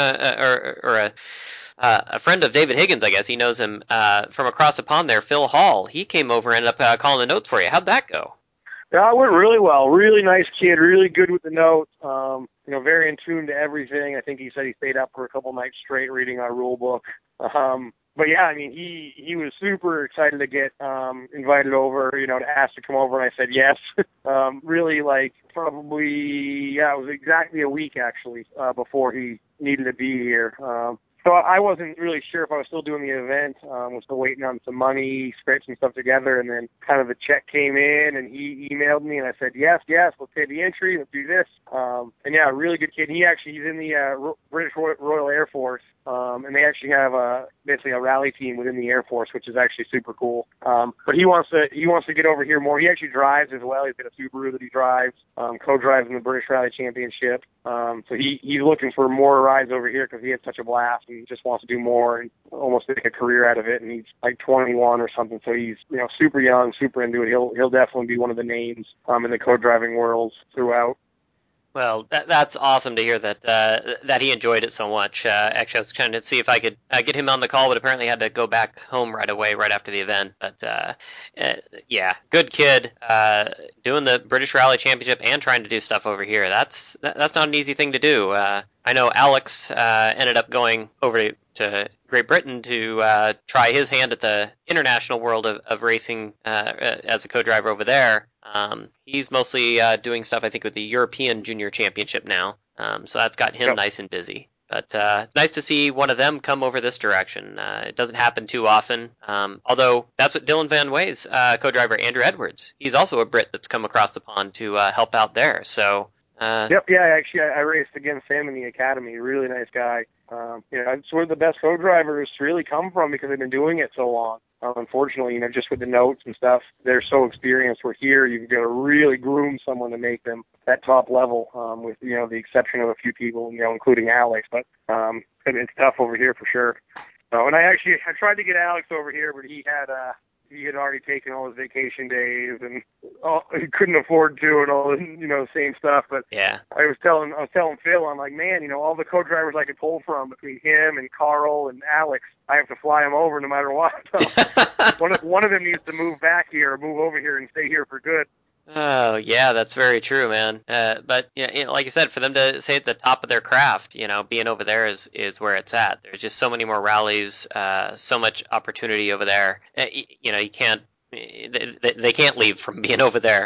a friend of David Higgins, I guess. He knows him from across the pond there, Phil Hall. He came over and ended up calling the notes for you. How'd that go? Yeah, it went really well. Really nice kid, really good with the notes. Very in tune to everything. I think he said he stayed up for a couple nights straight reading our rule book. But yeah, I mean, he was super excited to get invited over, to ask to come over, and I said yes. Really, probably, it was exactly a week actually before he needed to be here. So I wasn't really sure if I was still doing the event. Was still waiting on some money, scraped some stuff together, and then kind of the check came in, and he emailed me, and I said, yes, let's pay the entry, let's do this. And yeah, really good kid. He's in the British Royal Air Force, and they actually have basically a rally team within the Air Force, which is actually super cool. But he wants to get over here more. He actually drives as well. He's got a Subaru that he drives, co-drives in the British Rally Championship. So he's looking for more rides over here because he had such a blast. He just wants to do more and almost make a career out of it. And he's like 21 or something, so he's super young, super into it. He'll definitely be one of the names in the co-driving world throughout. Well, that's awesome to hear that he enjoyed it so much. Actually, I was trying to see if I could get him on the call, but apparently had to go back home right away, right after the event. But yeah, good kid, doing the British Rally Championship and trying to do stuff over here. That's not an easy thing to do. I know Alex ended up going over to Great Britain to try his hand at the international world of racing as a co-driver over there. He's mostly doing stuff, I think, with the European Junior Championship now. So that's got him nice and busy. But it's nice to see one of them come over this direction. It doesn't happen too often. Although that's what Dylan Van Way's co-driver, Andrew Edwards. He's also a Brit that's come across the pond to help out there. So. Yep, yeah, actually, I raced against him in the academy. Really nice guy. It's where the best co-drivers really come from because they've been doing it so long. Unfortunately, just with the notes and stuff, they're so experienced. Where here, you've got to really groom someone to make them that top level, with, the exception of a few people, including Alex. But it's tough over here for sure. So, and I tried to get Alex over here, but he had already taken all his vacation days and he couldn't afford to and all the same stuff. But yeah, I was telling Phil, I'm like, man, all the co-drivers I could pull from between him and Carl and Alex, I have to fly them over no matter what. So one of them needs to move back here or move over here and stay here for good. Oh, yeah, that's very true, man. But like I said, for them to stay at the top of their craft, being over there is where it's at. There's just so many more rallies, so much opportunity over there. You can't, they can't leave from being over there.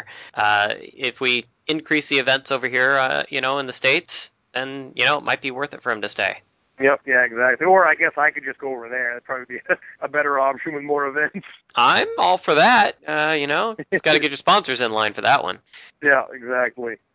If we increase the events over here, in the States, then, it might be worth it for them to stay. Yep, yeah, exactly. Or I guess I could just go over there. That'd probably be a better option with more events. I'm all for that. Just got to get your sponsors in line for that one. Yeah, exactly.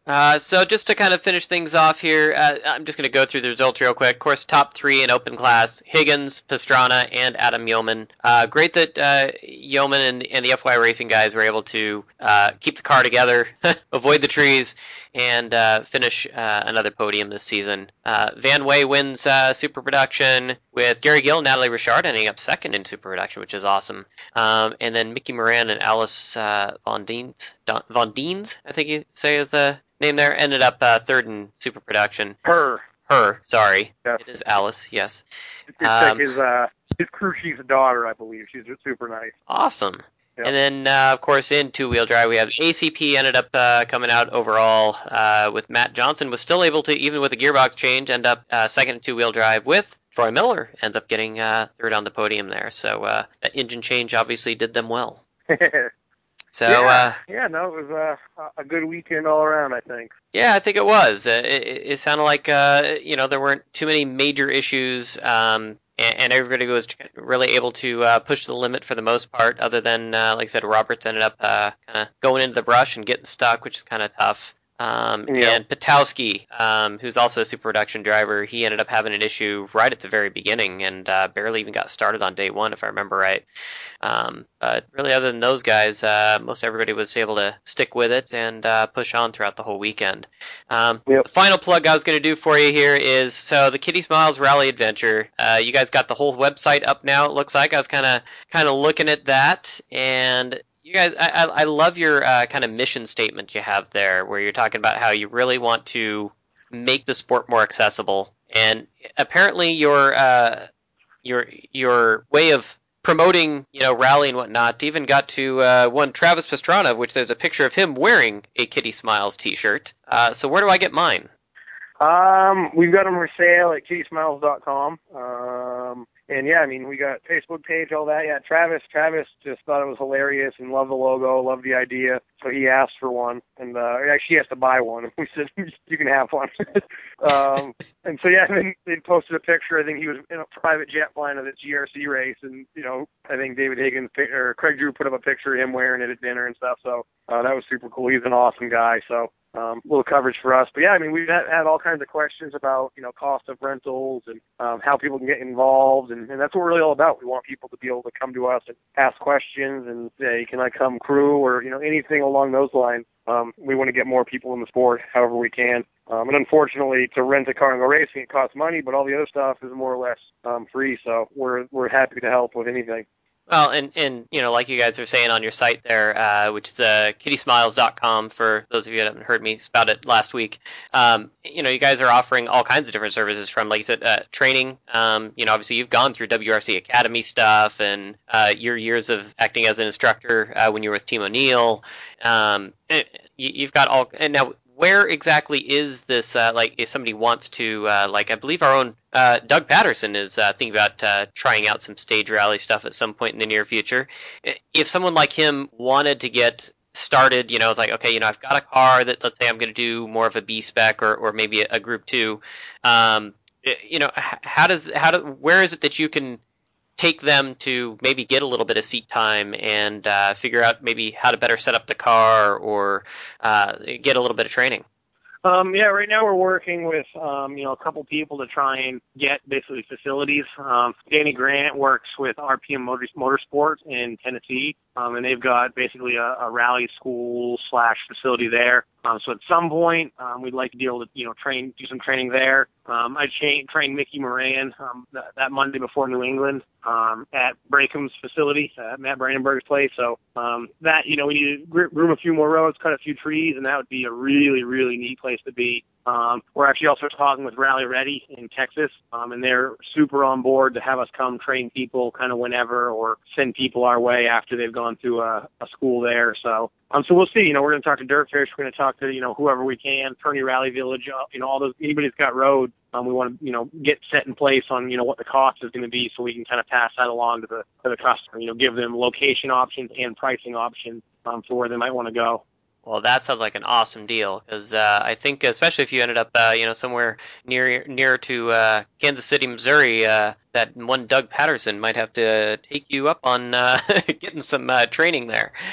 So just to kind of finish things off here, I'm just going to go through the results real quick. Of course, top three in open class: Higgins, Pastrana, and Adam Yeoman. Great that Yeoman and the FY Racing guys were able to keep the car together, avoid the trees, and finish another podium this season. Van Way wins Super Production with Gary Gill and Natalie Richard ending up second in Super Production, which is awesome. And then Mickey Moran and Alice Von Deens, I think you say is the name there, ended up third in Super Production. Her, sorry. Yeah. It is Alice, yes. His crew chief's daughter, I believe. She's super nice. Awesome. Yep. And then, of course, in two-wheel drive, we have ACP ended up coming out overall with Matt Johnson, was still able to, even with a gearbox change, end up second in two-wheel drive with Troy Miller, ends up getting third on the podium there. So that engine change obviously did them well. So it was a good weekend all around, I think. Yeah, I think it was. It sounded like there weren't too many major issues, and everybody was really able to push the limit for the most part. Other than, like I said, Roberts ended up kind of going into the brush and getting stuck, which is kind of tough. And Patowski, who's also a super production driver, he ended up having an issue right at the very beginning and barely even got started on day one, if I remember right. But really, other than those guys, most everybody was able to stick with it and push on throughout the whole weekend. The final plug I was going to do for you here is, so the Kitty Smiles Rally Adventure, you guys got the whole website up now, it looks like. I was kind of looking at that, and you guys, I love your kind of mission statement you have there, where you're talking about how you really want to make the sport more accessible. And apparently your way of promoting, rally and whatnot, even got to one Travis Pastrana, which there's a picture of him wearing a Kitty Smiles t-shirt. So where do I get mine? We've got them for sale at kittysmiles.com. And yeah, I mean, we got Facebook page, all that. Yeah, Travis just thought it was hilarious and loved the logo, loved the idea. So he asked for one, and actually he has to buy one. We said, you can have one. And so yeah, and then they posted a picture. I think he was in a private jet flying to the GRC race, and I think David Higgins or Craig Drew put up a picture of him wearing it at dinner and stuff. So that was super cool. He's an awesome guy. So little coverage for us. But yeah, I mean, we've had all kinds of questions about, cost of rentals and how people can get involved. And that's what we're really all about. We want people to be able to come to us and ask questions and say, can I come crew or, anything along those lines. We want to get more people in the sport however we can. And unfortunately, to rent a car and go racing, it costs money, but all the other stuff is more or less free. So we're happy to help with anything. Well, and like you guys are saying on your site there, which is kittysmiles.com, for those of you that haven't heard me spout it last week, you guys are offering all kinds of different services from, like you said, training. Obviously you've gone through WRC Academy stuff and your years of acting as an instructor when you were with Team O'Neill. You've got all, and now where exactly is this, if somebody wants to, I believe our own Doug Patterson is thinking about trying out some stage rally stuff at some point in the near future. If someone like him wanted to get started, it's like, okay, I've got a car that, let's say I'm going to do more of a B spec or maybe a group 2. Where is it that you can take them to maybe get a little bit of seat time and figure out maybe how to better set up the car or get a little bit of training? Right now we're working with, a couple people to try and get basically facilities. Danny Grant works with RPM Motorsports in Tennessee, and they've got basically a rally school / facility there. So at some point, we'd like to be able to, do some training there. I trained Mickey Moran that Monday before New England at Brakeham's facility, Matt Brandenburg's place. So that, we need to groom a few more roads, cut a few trees, and that would be a really, really neat place to be. We're actually also talking with Rally Ready in Texas, and they're super on board to have us come train people kind of whenever or send people our way after they've gone through a school there. So we'll see. We're going to talk to Dirtfish. We're going to talk to, whoever we can, Kearney Rally Village, all those, anybody that's got roads. We want to, get set in place on, what the cost is going to be so we can kind of pass that along to the customer, give them location options and pricing options for where they might want to go. Well, that sounds like an awesome deal, because I think, especially if you ended up, somewhere near to Kansas City, Missouri, that one Doug Patterson might have to take you up on getting some training there.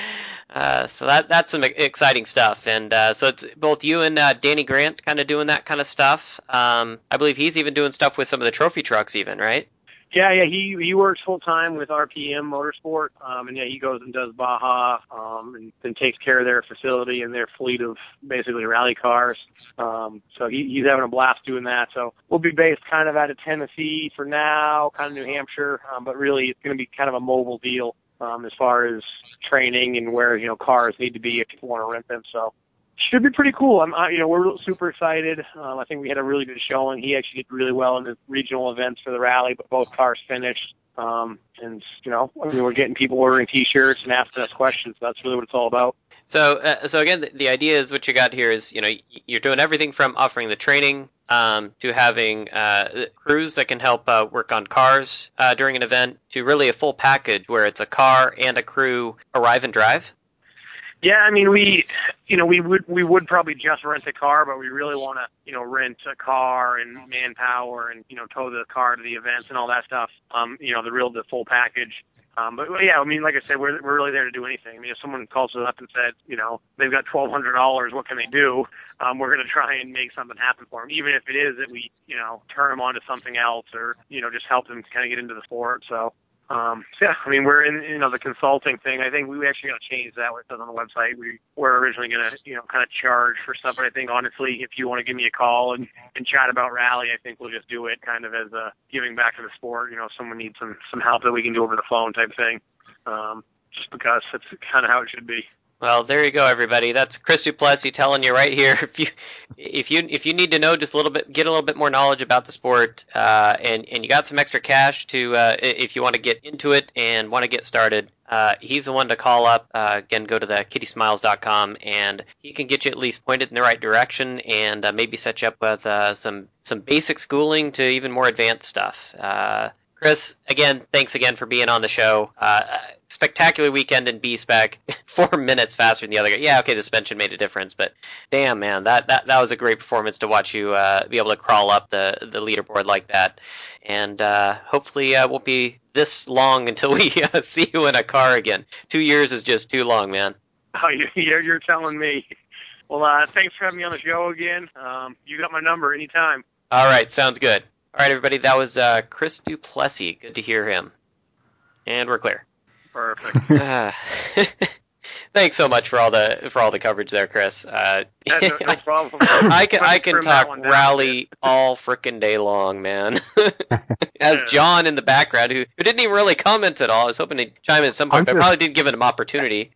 So that's some exciting stuff, and so it's both you and Danny Grant kind of doing that kind of stuff. I believe he's even doing stuff with some of the trophy trucks, even, right? Yeah, he works full time with RPM Motorsport, and he goes and does Baja, and takes care of their facility and their fleet of basically rally cars. So he's having a blast doing that. So we'll be based kind of out of Tennessee for now, kind of New Hampshire, but really it's going to be kind of a mobile deal as far as training and where cars need to be if people want to rent them. So. Should be pretty cool. We're super excited. I think we had a really good showing. He actually did really well in the regional events for the rally, but both cars finished. We're getting people ordering T-shirts and asking us questions. So that's really what it's all about. So again, the idea is what you got here is, you're doing everything from offering the training to having crews that can help work on cars during an event to really a full package where it's a car and a crew arrive and drive. Yeah, I mean, we would probably just rent a car, but we really want to, rent a car and manpower and, tow the car to the events and all that stuff. The full package. But yeah, I mean, like I said, we're really there to do anything. I mean, if someone calls us up and said, they've got $1,200, what can they do? We're going to try and make something happen for them, even if it is that we, turn them on to something else or, just help them kind of get into the sport. So. Yeah, I mean, we're in, the consulting thing. I think we actually got to change that. What it says on the website. We were originally going to, kind of charge for stuff. But I think, honestly, if you want to give me a call and chat about rally, I think we'll just do it kind of as a giving back to the sport. If someone needs some help that we can do over the phone type thing. Just because that's kind of how it should be. Well, there you go, everybody. That's Chris Duplessis telling you right here. If you need to know just a little bit, get a little bit more knowledge about the sport, and you got some extra cash to, if you want to get into it and want to get started, he's the one to call up. Again, go to the kittysmiles.com, and he can get you at least pointed in the right direction and maybe set you up with some basic schooling to even more advanced stuff. Chris, again, thanks again for being on the show. Spectacular weekend in B-Spec, 4 minutes faster than the other guy. Yeah, okay, the suspension made a difference, but damn, man, that was a great performance to watch you be able to crawl up the leaderboard like that. And hopefully it won't be this long until we see you in a car again. 2 years is just too long, man. Oh, you're telling me. Well, thanks for having me on the show again. You got my number anytime. All right, sounds good. All right, everybody, that was Chris Duplessis. Good to hear him. And we're clear. Perfect. Thanks so much for all the coverage there, Chris. No problem. I can talk rally all frickin' day long, man. As John in the background, who didn't even really comment at all. I was hoping to chime in at some point, but I probably didn't give him opportunity.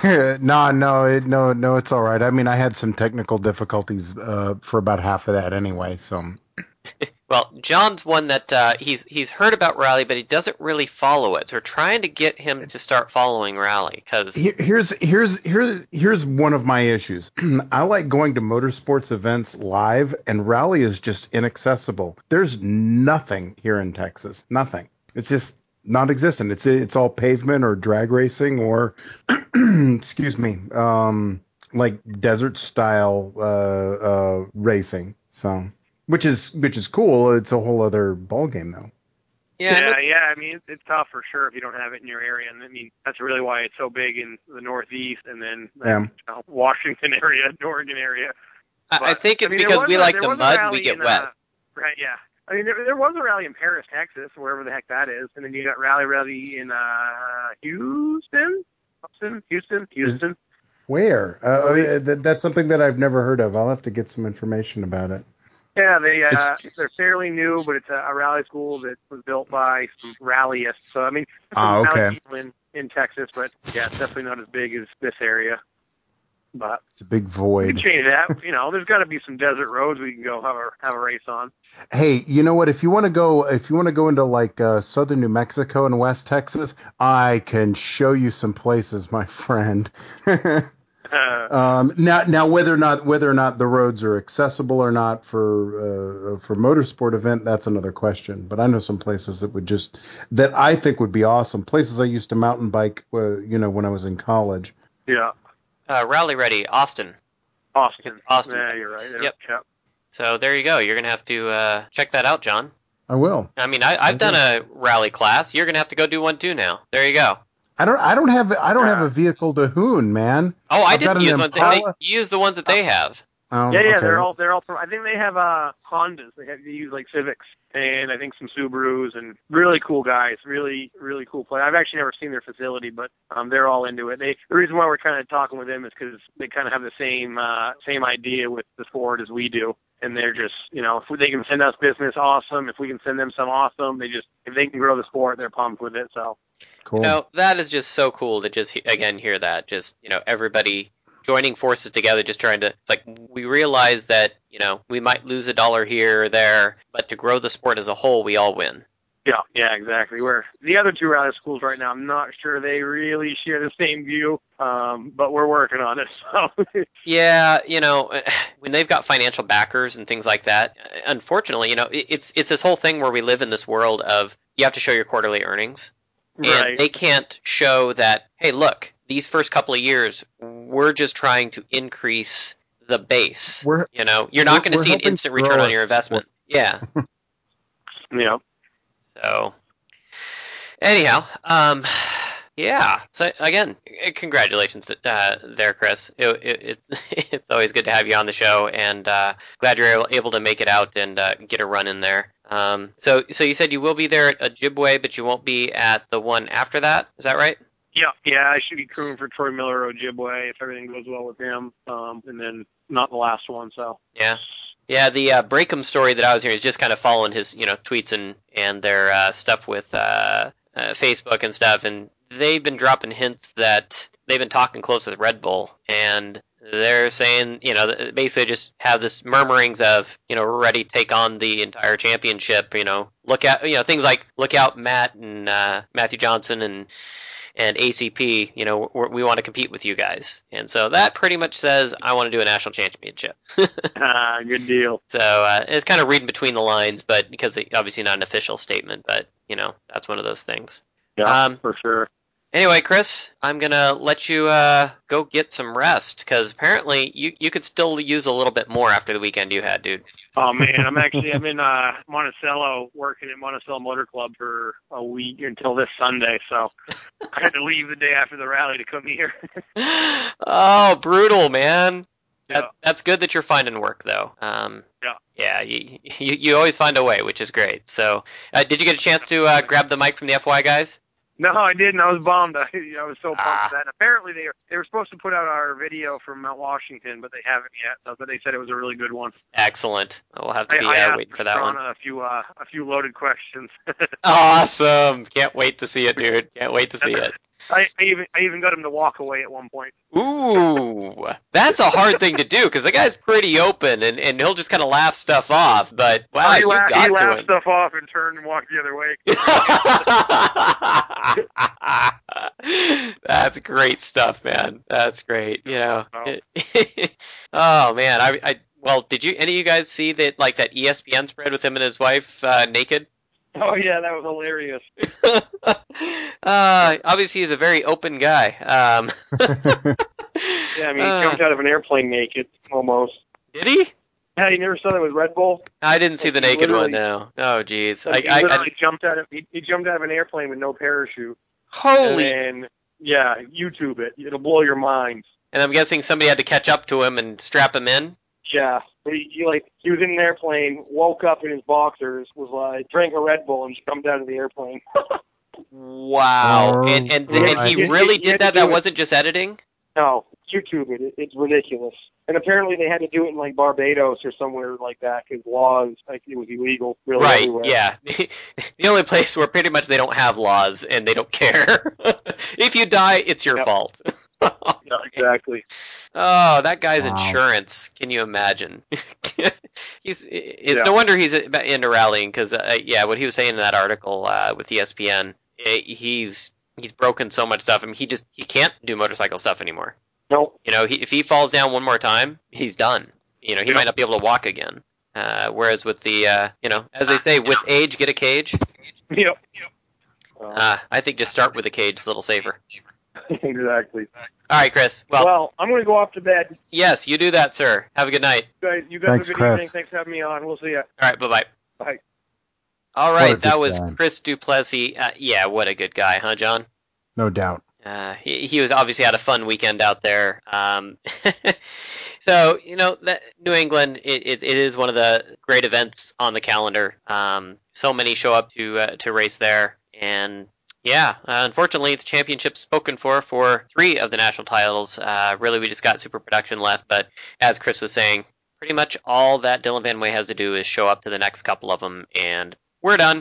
No, it's all right. I mean, I had some technical difficulties for about half of that anyway, so... Well, John's one that he's heard about Rally, but he doesn't really follow it. So we're trying to get him to start following Rally because here's one of my issues. I like going to motorsports events live, and Rally is just inaccessible. There's nothing here in Texas. Nothing. It's just non-existent. It's all pavement or drag racing or excuse me, like desert style racing. So. Which is cool. It's a whole other ballgame, though. Yeah. I mean, it's tough for sure if you don't have it in your area, and I mean that's really why it's so big in the Northeast and then Washington area, Oregon area. I think it's because we like the mud and we get wet. Right. Yeah. I mean, there was a rally in Paris, Texas, wherever the heck that is, and then you got rally in Houston. Where? That's something that I've never heard of. I'll have to get some information about it. Yeah, they're fairly new, but it's a rally school that was built by some rallyists. So I mean, there's some rally people in Texas, but yeah, it's definitely not as big as this area. But it's a big void. We can change that. There's got to be some desert roads we can go have a race on. Hey, you know what? If you want to go into like southern New Mexico and West Texas, I can show you some places, my friend. Now, whether or not the roads are accessible or not for motorsport event, that's another question. But I know some places that I think would be awesome. Places I used to mountain bike, when I was in college. Yeah. Rally Ready, Austin. Austin. Yeah, you're right. Yep. So there you go. You're gonna have to check that out, John. I will. I mean, I've done a rally class. You're gonna have to go do one too now. There you go. I don't have a vehicle to hoon, man. Oh, I I've got didn't an use one. Impala. You use the ones that they have. Oh, Yeah, okay. they're all. I think they have Hondas. They use like Civics, and I think some Subarus, and really cool guys. Really, really cool play. I've actually never seen their facility, but they're all into it. The reason why we're kind of talking with them is because they kind of have the same idea with the sport as we do, and they're just, if they can send us business, awesome. If we can send them some, awesome. If they can grow the sport, they're pumped with it. So Cool. That is just so cool to just again hear that. Just everybody joining forces together, just trying to, it's like we realize that, we might lose $1 here or there, but to grow the sport as a whole, we all win. Yeah, exactly. Where the other two rally schools right now, I'm not sure they really share the same view, but we're working on it. So. Yeah, when they've got financial backers and things like that, unfortunately, it's this whole thing where we live in this world of you have to show your quarterly earnings. Right. And they can't show that, hey, look, these first couple of years, we're just trying to increase the base. You're not going to see an instant return on your investment. Yeah. Yeah. So, anyhow, yeah. So again, congratulations there, Chris. It's always good to have you on the show, and glad you're able to make it out and get a run in there. So you said you will be there at Ojibwe, but you won't be at the one after that. Is that right? Yeah. I should be crewing for Troy Miller Ojibwe if everything goes well with him, and then not the last one. So yeah. The Breakham story that I was hearing is just kind of following his tweets and their stuff with Facebook and stuff, and they've been dropping hints that they've been talking close with Red Bull, and they're saying, basically just have this murmurings of, we're ready to take on the entire championship, look at, things like look out Matt and Matthew Johnson and ACP, we want to compete with you guys. And so that pretty much says, I want to do a national championship. Good deal. So it's kind of reading between the lines, but because obviously not an official statement, but, that's one of those things. Yeah, for sure. Anyway, Chris, I'm going to let you go get some rest, because apparently you could still use a little bit more after the weekend you had, dude. Oh, man, I'm in Monticello, working at Monticello Motor Club for a week until this Sunday, so I had to leave the day after the rally to come here. Oh, brutal, man. Yeah. That's good that you're finding work, though. Yeah, you always find a way, which is great. So did you get a chance to grab the mic from the FY guys? No, I didn't. I was bummed. I was so pumped for that. And apparently, they were supposed to put out our video from Mount Washington, but they haven't yet. So, but they said it was a really good one. Excellent. We'll have to be waiting for that one. A few loaded questions. Awesome! Can't wait to see it, dude. Can't wait to see it. I even got him to walk away at one point. Ooh, that's a hard thing to do because the guy's pretty open and he'll just kind of laugh stuff off. But wow, he laughed stuff off and turned and walked the other way. That's great stuff, man. That's great. Oh man, well, did any of you guys see that that ESPN spread with him and his wife naked? Oh yeah, that was hilarious. Obviously, he's a very open guy. Yeah, I mean, he jumped out of an airplane naked, almost. Did he? Yeah, you never saw that with Red Bull? I didn't see the naked one, no. Oh, jeez. He jumped out of an airplane with no parachute. Holy! And yeah, YouTube it. It'll blow your mind. And I'm guessing somebody had to catch up to him and strap him in? Yeah. He was in an airplane, woke up in his boxers, drank a Red Bull, and jumped out of the airplane. Wow. And he really did that? That wasn't just editing? No. YouTube it. It's ridiculous. And apparently they had to do it in Barbados or somewhere like that because laws, it was illegal. Really right, everywhere. Yeah. The only place where pretty much they don't have laws and they don't care. If you die, it's your fault. Yeah, exactly. Oh, that guy's insurance. Can you imagine? It's no wonder he's into rallying because, what he was saying in that article with ESPN, he's broken so much stuff. I mean, he can't do motorcycle stuff anymore. Nope. If he falls down one more time, he's done. He might not be able to walk again. Whereas with the, as they say, with age, get a cage. Yep. I think just start with a cage. It's a little safer. Exactly. All right, Chris. Well, I'm going to go off to bed. Yes, you do that, sir. Have a good night. You guys Thanks, have a good Chris. evening. Thanks for having me on. We'll see you. All right, bye-bye. Bye. All right, that was guy. Chris Duplessis. What a good guy, huh, John? No doubt. he was obviously had a fun weekend out there. So, that New England, it is one of the great events on the calendar. So many show up to race there. And yeah, unfortunately, the championship's spoken for 3 of the national titles. Really, we just got Super Production left. But as Chris was saying, pretty much all that Dylan Van Way has to do is show up to the next couple of them, and we're done.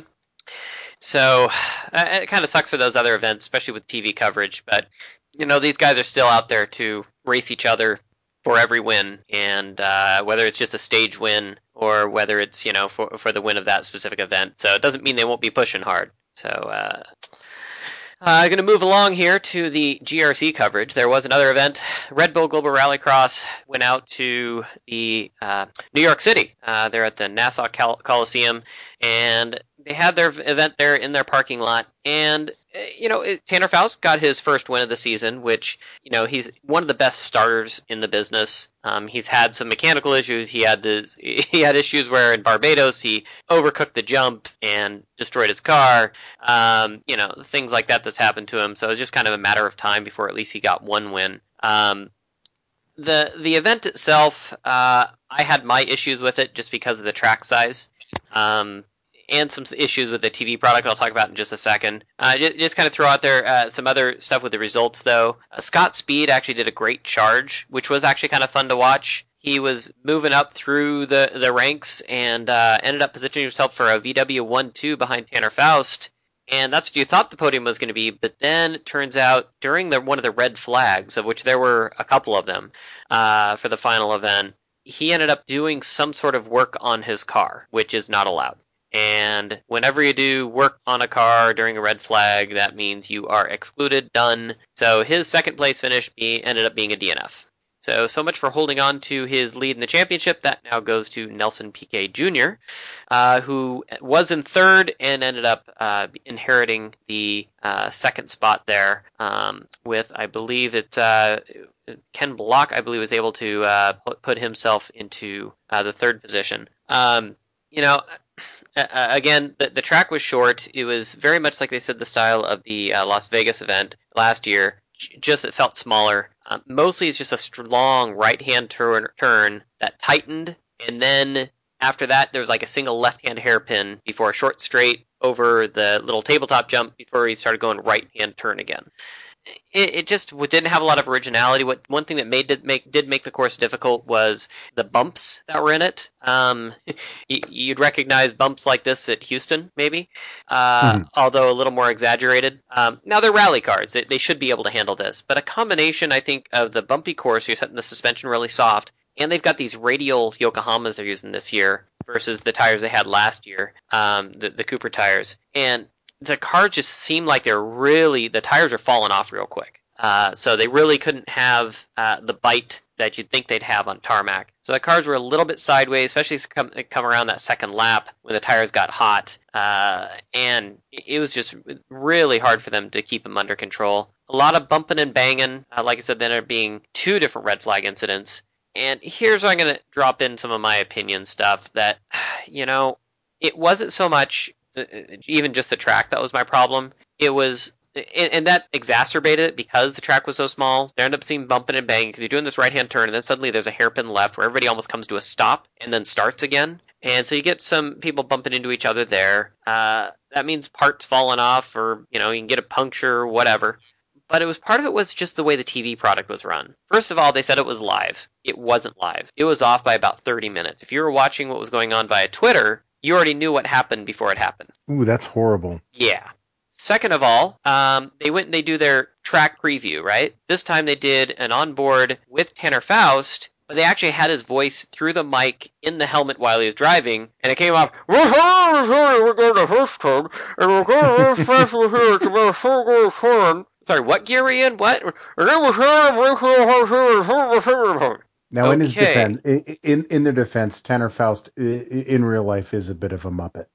So it kind of sucks for those other events, especially with TV coverage. But, these guys are still out there to race each other for every win. And whether it's just a stage win or whether it's, for the win of that specific event. So it doesn't mean they won't be pushing hard. So I'm going to move along here to the GRC coverage. There was another event. Red Bull Global Rallycross went out to the New York City. They're at the Nassau Coliseum, and they had their event there in their parking lot. And, Tanner Faust got his first win of the season, which, he's one of the best starters in the business. He's had some mechanical issues. He had issues where in Barbados he overcooked the jump and destroyed his car. Things like that's happened to him. So it was just kind of a matter of time before at least he got one win. The event itself, I had my issues with it just because of the track size. And some issues with the TV product I'll talk about in just a second. Just kind of throw out there some other stuff with the results, though. Scott Speed actually did a great charge, which was actually kind of fun to watch. He was moving up through the ranks and ended up positioning himself for a VW 1-2 behind Tanner Faust. And that's what you thought the podium was going to be. But then it turns out during one of the red flags, of which there were a couple of them for the final event, he ended up doing some sort of work on his car, which is not allowed. And whenever you do work on a car during a red flag, that means you are excluded, done. So his second place finish ended up being a DNF. So much for holding on to his lead in the championship. That now goes to Nelson Piquet Jr., who was in third and ended up inheriting the second spot there with, I believe it's Ken Block, I believe, was able to put himself into the third position. Again, the track was short. It was very much like they said the style of the Las Vegas event last year. Just it felt smaller. Mostly it's just a long right-hand turn that tightened, and then after that there was like a single left-hand hairpin before a short straight over the little tabletop jump before he started going right-hand turn again. It just didn't have a lot of originality. One thing that did make the course difficult was the bumps that were in it. You'd recognize bumps like this at Houston, maybe, although a little more exaggerated. Now they're rally cars; they should be able to handle this. But a combination, I think, of the bumpy course, you're setting the suspension really soft, and they've got these radial Yokohamas they're using this year versus the tires they had last year, the Cooper tires, and the cars just seemed like the tires are falling off real quick. So they really couldn't have the bite that you'd think they'd have on tarmac. So the cars were a little bit sideways, especially as come around that second lap when the tires got hot. And it was just really hard for them to keep them under control. A lot of bumping and banging. Like I said, there ended up being 2 different red flag incidents. And here's where I'm going to drop in some of my opinion stuff that, it wasn't so much even just the track that was my problem. It was, and that exacerbated it because the track was so small. There ended up seeing bumping and banging because you're doing this right-hand turn, and then suddenly there's a hairpin left where everybody almost comes to a stop and then starts again. And so you get some people bumping into each other there. That means parts falling off, or you can get a puncture or whatever. But part of it was just the way the TV product was run. First of all, they said it was live. It wasn't live. It was off by about 30 minutes. If you were watching what was going on via Twitter, you already knew what happened before it happened. Ooh, that's horrible. Yeah. Second of all, they went and they do their track preview, right? This time they did an onboard with Tanner Faust, but they actually had his voice through the mic in the helmet while he was driving, and it came off, we're going to Houston, and we're going to fast here to my full turn. Sorry, what gear are we in? What? Now, in his defense, in their defense, Tanner Faust in real life is a bit of a muppet.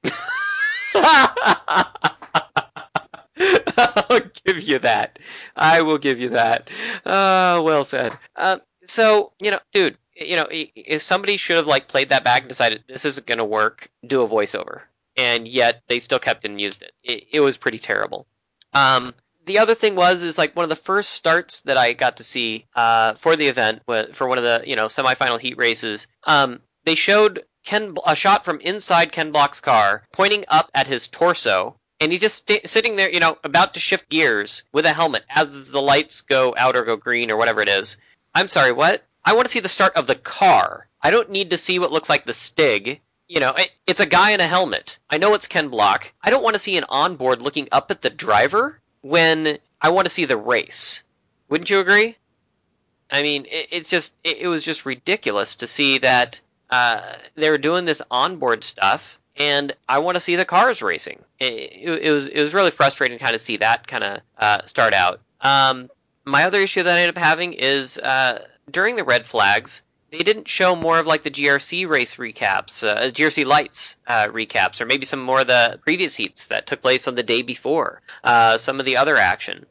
I'll give you that. I will give you that. Well said. So, dude, if somebody should have played that back and decided this isn't going to work, do a voiceover. And yet they still kept it and used it. It was pretty terrible. The the other thing is like one of the first starts that I got to see for the event, for one of the semifinal heat races. They showed a shot from inside Ken Block's car pointing up at his torso, and he's just sitting there, about to shift gears with a helmet as the lights go out or go green or whatever it is. I'm sorry, what? I want to see the start of the car. I don't need to see what looks like the Stig. It's a guy in a helmet. I know it's Ken Block. I don't want to see an onboard looking up at the driver when I want to see the race. Wouldn't you agree? I mean, it was just ridiculous to see that they were doing this onboard stuff, and I want to see the cars racing. It was really frustrating to kind of see that kind of start out. My other issue that I ended up having is during the red flags, they didn't show more of like the GRC race recaps, GRC lights recaps, or maybe some more of the previous heats that took place on the day before. Some of the other action.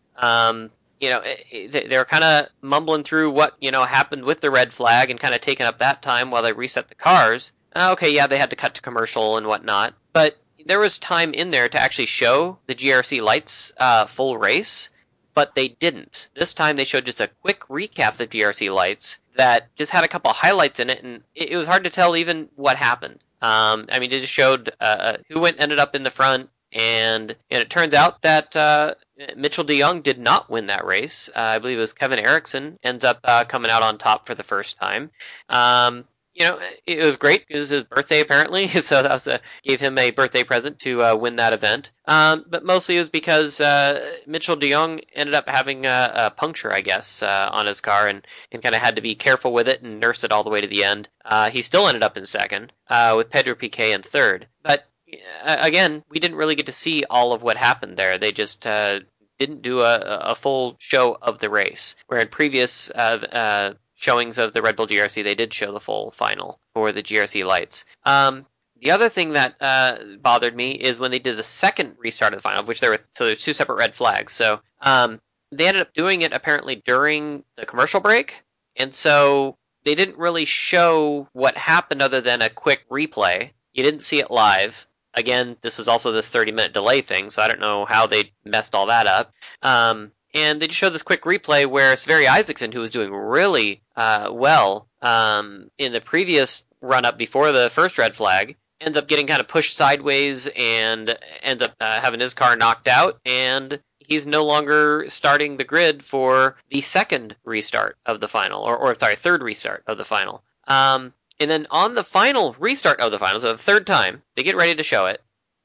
They were kind of mumbling through what happened with the red flag and kind of taking up that time while they reset the cars. Okay, yeah, they had to cut to commercial and whatnot, but there was time in there to actually show the GRC lights full race. But they didn't. This time they showed just a quick recap of the GRC lights that just had a couple of highlights in it, and it was hard to tell even what happened. They just showed who ended up in the front, and it turns out that Mitchell de Jong did not win that race. I believe it was Kevin Eriksson ends up coming out on top for the first time. It was great. It was his birthday, apparently, so that gave him a birthday present to win that event. But mostly it was because Mitchell de Jong ended up having a puncture, I guess, on his car, and kind of had to be careful with it and nurse it all the way to the end. He still ended up in second, with Pedro Piquet in third. But, again, we didn't really get to see all of what happened there. They just didn't do a full show of the race, where in previous showings of the Red Bull GRC, they did show the full final for the GRC lights. The other thing that bothered me is when they did the second restart of the final, there's two separate red flags. So they ended up doing it apparently during the commercial break, and so they didn't really show what happened other than a quick replay. You didn't see it live. Again, this was also this 30-minute delay thing, so I don't know how they messed all that up. And they just showed this quick replay where Sverre Isaacson, who was doing really well in the previous run-up before the first red flag, ends up getting kind of pushed sideways and ends up having his car knocked out, and he's no longer starting the grid for the second restart of the final, third restart of the final. And then on the final restart of the final, so the third time, they get ready to show it.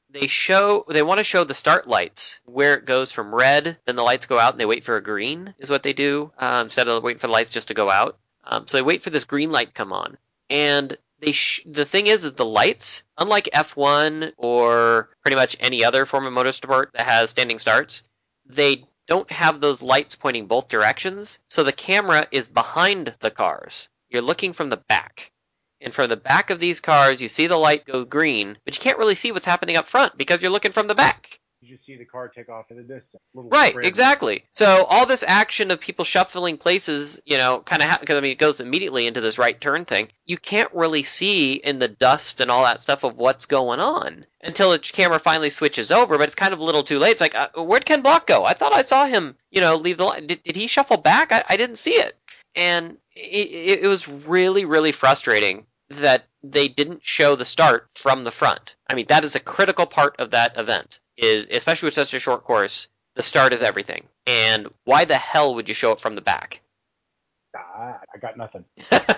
They want to show the start lights, where it goes from red, then the lights go out, and they wait for a green, is what they do, instead of waiting for the lights just to go out. So they wait for this green light to come on. And the thing is the lights, unlike F1 or pretty much any other form of motorsport that has standing starts, they don't have those lights pointing both directions, so the camera is behind the cars. You're looking from the back. And from the back of these cars, you see the light go green, but you can't really see what's happening up front because you're looking from the back. You just see the car take off in the distance. Right, sprint. Exactly. So all this action of people shuffling places, kind of because it goes immediately into this right turn thing. You can't really see in the dust and all that stuff of what's going on until the camera finally switches over. But it's kind of a little too late. It's like, where'd Ken Block go? I thought I saw him, leave the line. Did he shuffle back? I didn't see it. And it was really, really frustrating that they didn't show the start from the front. I mean, that is a critical part of that event, is especially with such a short course, the start is everything. And why the hell would you show it from the back? I got nothing.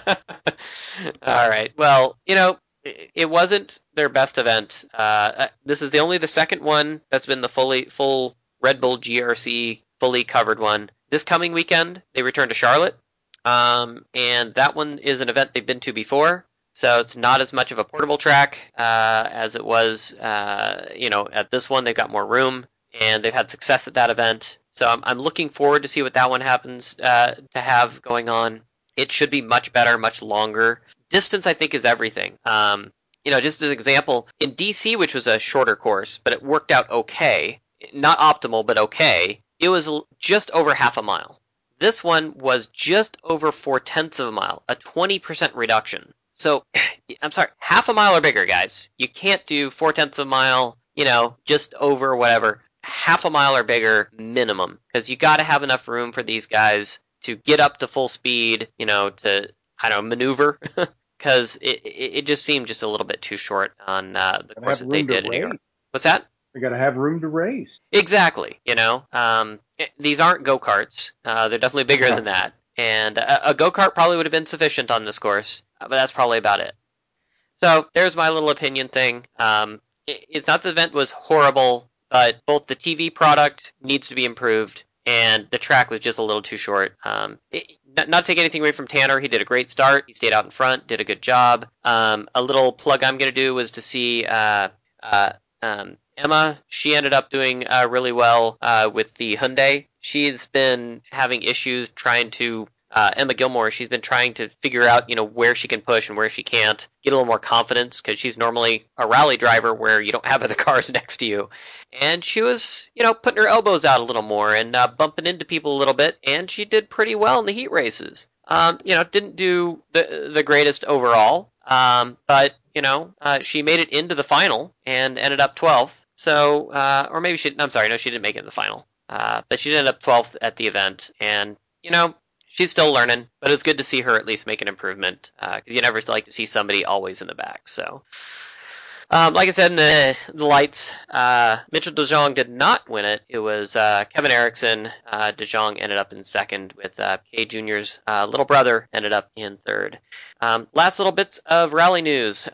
All right. Well, it wasn't their best event. This is only the second one that's been the full Red Bull GRC fully covered one. This coming weekend, they return to Charlotte. And that one is an event they've been to before. So it's not as much of a portable track as it was, at this one. They've got more room, and they've had success at that event. So I'm looking forward to see what that one happens to have going on. It should be much better, much longer. Distance, I think, is everything. Just as an example, in DC, which was a shorter course, but it worked out okay. Not optimal, but okay. It was just over half a mile. This one was just over 0.4 of a mile, a 20% reduction. So, I'm sorry, half a mile or bigger, guys. You can't do 0.4 of a mile, just over whatever. half a mile or bigger minimum, because you got to have enough room for these guys to get up to full speed, to, I don't know, maneuver, because it just seemed just a little bit too short on the course that they did in Europe. What's that? You got to have room to race. Exactly. These aren't go-karts. They're definitely bigger than that. And a go-kart probably would have been sufficient on this course, but that's probably about it. So there's my little opinion thing. It's not that the event was horrible, but both the TV product needs to be improved, and the track was just a little too short. Not to take anything away from Tanner. He did a great start. He stayed out in front, did a good job. A little plug I'm going to do was to see Emma. She ended up doing really well with the Hyundai. She's been having issues trying to Emma Gilmore, she's been trying to figure out, where she can push and where she can't, get a little more confidence, because she's normally a rally driver where you don't have other cars next to you. And she was, putting her elbows out a little more and bumping into people a little bit, and she did pretty well in the heat races. Didn't do the greatest overall, but, she made it into the final and ended up 12th. So, or maybe she didn't make it in the final. But she ended up 12th at the event, and, she's still learning, but it's good to see her at least make an improvement, because you never like to see somebody always in the back. So, like I said in the lights, Mitchell de Jong did not win it. It was Kevin Eriksson. De Jong ended up in second, with Kay Jr.'s little brother ended up in third. Last little bits of rally news.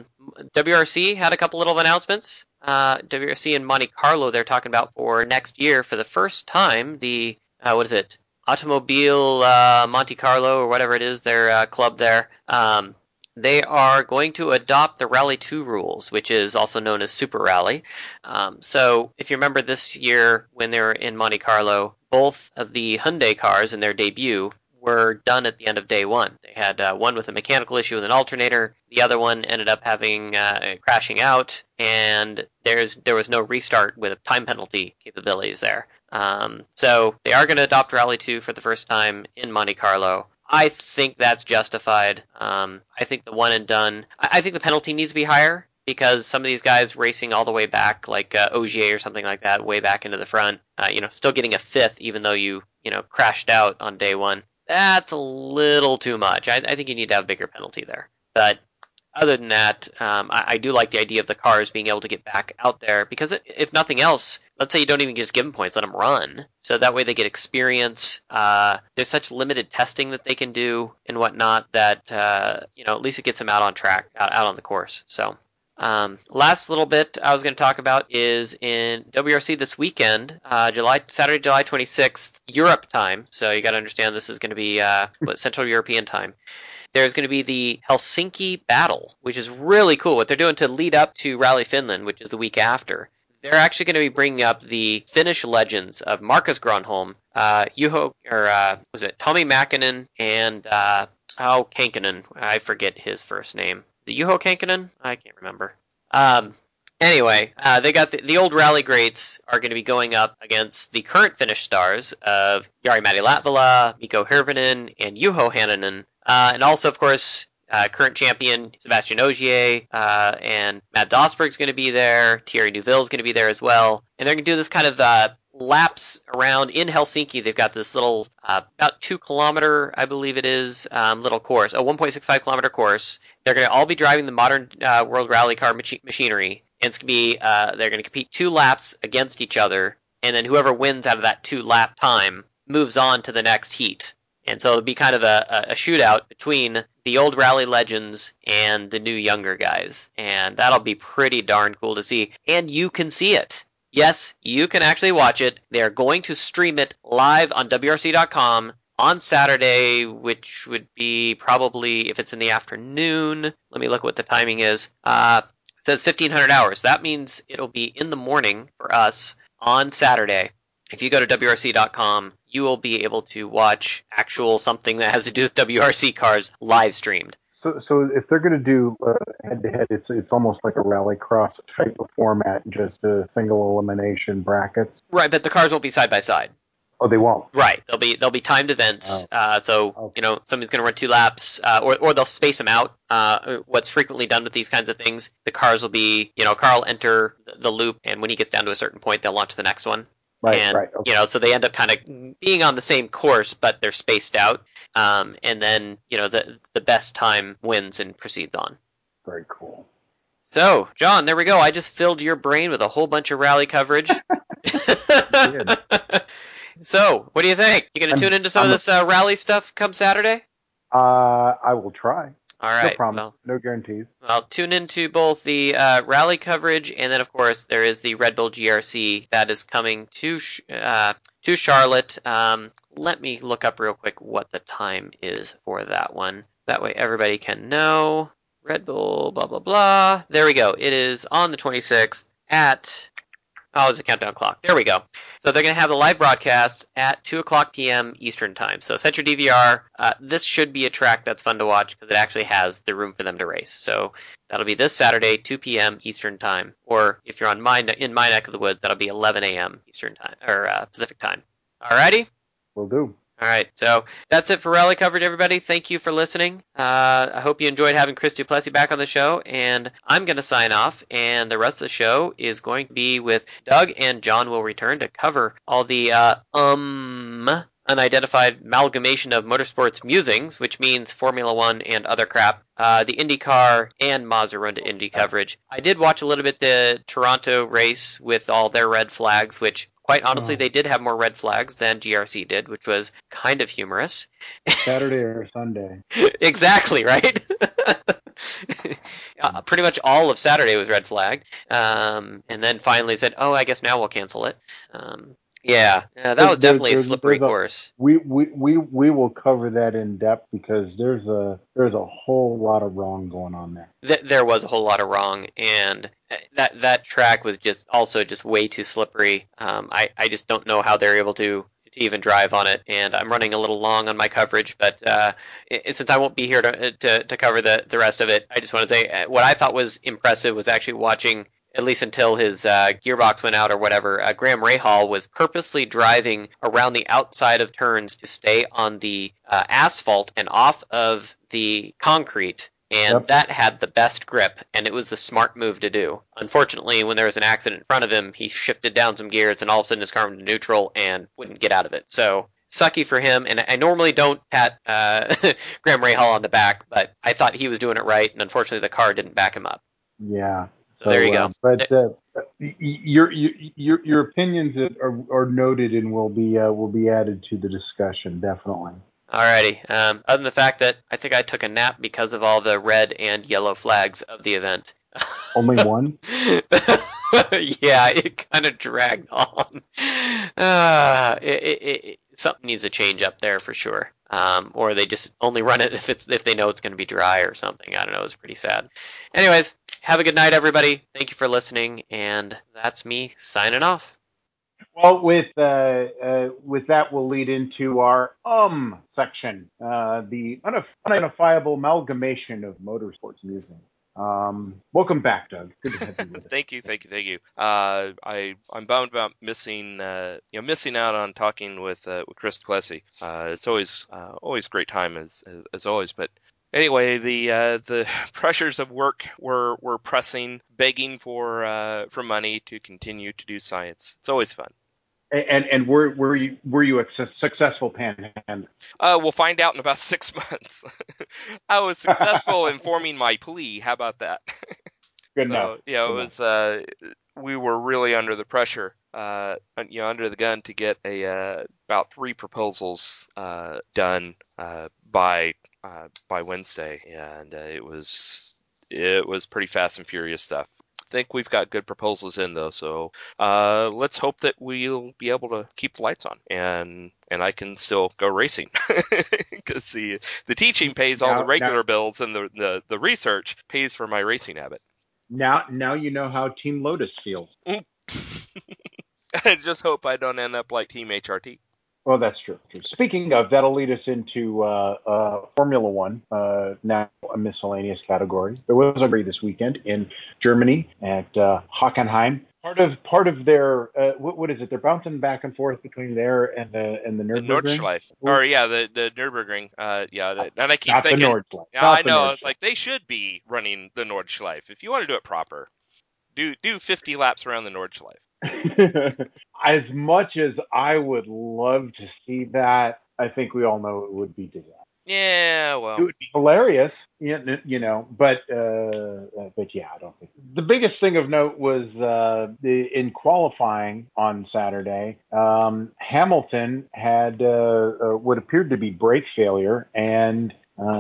WRC had a couple little announcements. WRC in Monte Carlo, they're talking about for next year, for the first time, the, Automobile Monte Carlo, or whatever it is, their club there. They are going to adopt the Rally 2 rules, which is also known as Super Rally. So if you remember this year when they were in Monte Carlo, both of the Hyundai cars in their debut were done at the end of day one. They had one with a mechanical issue with an alternator. The other one ended up having crashing out, and there was no restart with time penalty capabilities there. So they are going to adopt Rally 2 for the first time in Monte Carlo. I think that's justified. I think the one and done. I think the penalty needs to be higher, because some of these guys racing all the way back, like Ogier or something like that, way back into the front, still getting a fifth even though you crashed out on day one. That's a little too much. I think you need to have a bigger penalty there. But other than that, I do like the idea of the cars being able to get back out there, because if nothing else, let's say you don't even just give them points, let them run. So that way they get experience. There's such limited testing that they can do and whatnot that, at least it gets them out on track, out on the course. So last little bit I was going to talk about is in WRC this weekend, Saturday, July 26th, Europe time. So you got to understand this is going to be Central European time. There's going to be the Helsinki Battle, which is really cool. What they're doing to lead up to Rally Finland, which is the week after, they're actually going to be bringing up the Finnish legends of Marcus Gronholm, Tommi Mäkinen, and Kankinen. I forget his first name. Is it Juho Kankinen? I can't remember. Anyway, they got the old rally greats are going to be going up against the current Finnish stars of Jari-Matti Latvala, Mikko Hirvonen, and Juho Hänninen. And also, of course, current champion Sebastian Ogier and Matt Dosberg's going to be there. Thierry Neuville's going to be there as well. And they're going to do this kind of laps around in Helsinki. They've got this little, about 2 kilometer, I believe it is, little course, a 1.65 kilometer course. They're going to all be driving the modern World Rally Car machinery. And it's going to be, they're going to compete 2 laps against each other. And then whoever wins out of that 2 lap time moves on to the next heat. And so it'll be kind of a shootout between the old rally legends and the new younger guys. And that'll be pretty darn cool to see. And you can see it. Yes, you can actually watch it. They're going to stream it live on WRC.com on Saturday, which would be probably, if it's in the afternoon, let me look what the timing is. It says 1500 hours. That means it'll be in the morning for us on Saturday. If you go to WRC.com, you will be able to watch something that has to do with WRC cars live streamed. So if they're going to do head-to-head, it's almost like a rallycross type of format, just a single elimination brackets. Right, but the cars won't be side by side. Oh, they won't. Right. They'll be timed events. So somebody's going to run 2 laps, or they'll space them out. What's frequently done with these kinds of things, the cars will be, car will enter the loop, and when he gets down to a certain point, they'll launch the next one. Right. Okay. So they end up kind of being on the same course, but they're spaced out. And then, the best time wins and proceeds on. Very cool. So, John, there we go. I just filled your brain with a whole bunch of rally coverage. So, what do you think? You going to tune into some of this rally stuff come Saturday? I will try. All right. No promise. No guarantees. Well, tune into both the rally coverage, and then, of course, there is the Red Bull GRC that is coming to Charlotte. Let me look up real quick what the time is for that one. That way everybody can know. Red Bull, blah, blah, blah. There we go. It is on the 26th at... Oh, it's a countdown clock. There we go. So they're going to have the live broadcast at 2 o'clock p.m. Eastern Time. So set your DVR. This should be a track that's fun to watch because it actually has the room for them to race. So that'll be this Saturday, 2 p.m. Eastern Time. Or if you're in my neck of the woods, that'll be 11 a.m. Eastern Time, or Pacific Time. Alrighty? Will do. All right, so that's it for rally coverage, everybody. Thank you for listening. I hope you enjoyed having Chris Duplessis back on the show, and I'm going to sign off, and the rest of the show is going to be with Doug, and John will return to cover all the unidentified amalgamation of motorsports musings, which means Formula One and other crap, the IndyCar and Mazda Run to Indy coverage. I did watch a little bit the Toronto race with all their red flags, which... Quite honestly, they did have more red flags than GRC did, which was kind of humorous. Saturday or Sunday. Exactly, right? Pretty much all of Saturday was red flagged. And then finally said, I guess now we'll cancel it. That was definitely a slippery course. We will cover that in depth because there's a whole lot of wrong going on there. There was a whole lot of wrong, and that track was just way too slippery. I just don't know how they're able to even drive on it, and I'm running a little long on my coverage, but since I won't be here to cover the rest of it, I just want to say what I thought was impressive was actually watching, at least until his gearbox went out or whatever, Graham Rahal was purposely driving around the outside of turns to stay on the asphalt and off of the concrete, and that had the best grip, and it was a smart move to do. Unfortunately, when there was an accident in front of him, he shifted down some gears, and all of a sudden his car went to neutral and wouldn't get out of it. So, sucky for him, and I normally don't pat Graham Rahal on the back, but I thought he was doing it right, and unfortunately the car didn't back him up. Yeah. So there you go. But your opinions are noted and will be added to the discussion, definitely. Alrighty. Other than the fact that I think I took a nap because of all the red and yellow flags of the event. Only one? Yeah, it kind of dragged on. Something needs to change up there for sure. Or they just only run it if they know it's going to be dry or something. I don't know. It's pretty sad. Anyways, have a good night, everybody. Thank you for listening, and that's me signing off. Well, with that, we'll lead into our section, the unidentifiable amalgamation of motorsports music. Welcome back, Doug. Good to have you with us. Thank you. I'm bummed about missing out on talking with Chris Duplessis. It's always a great time as always. But anyway, the pressures of work were pressing, begging for money to continue to do science. It's always fun. And were you a successful panhandler? We'll find out in about 6 months. I was successful in forming my plea. How about that? Good enough. Yeah, it was. We were really under the pressure, under the gun to get about 3 proposals done by Wednesday, and it was pretty fast and furious stuff. I think we've got good proposals in though, so let's hope that we'll be able to keep the lights on and I can still go racing because the teaching pays all the regular bills and the research pays for my racing habit. Now you know how Team Lotus feels. I just hope I don't end up like Team HRT. Well, that's true. Speaking of, that'll lead us into Formula One, now a miscellaneous category. There was a race this weekend in Germany at Hockenheim. Part of their what is it? They're bouncing back and forth between there and the The Nürburgring. Nordschleife. Or yeah, the Nürburgring. And I keep Not thinking, the Nordschleife. yeah, Not I the know. Nordschleife. It's like they should be running the Nordschleife. If you want to do it proper, do 50 laps around the Nordschleife. As much as I would love to see that, I think we all know it would be disaster. Yeah, well, It would be hilarious, you know, but yeah, I don't think. The biggest thing of note was in qualifying on Saturday, Hamilton had what appeared to be brake failure, and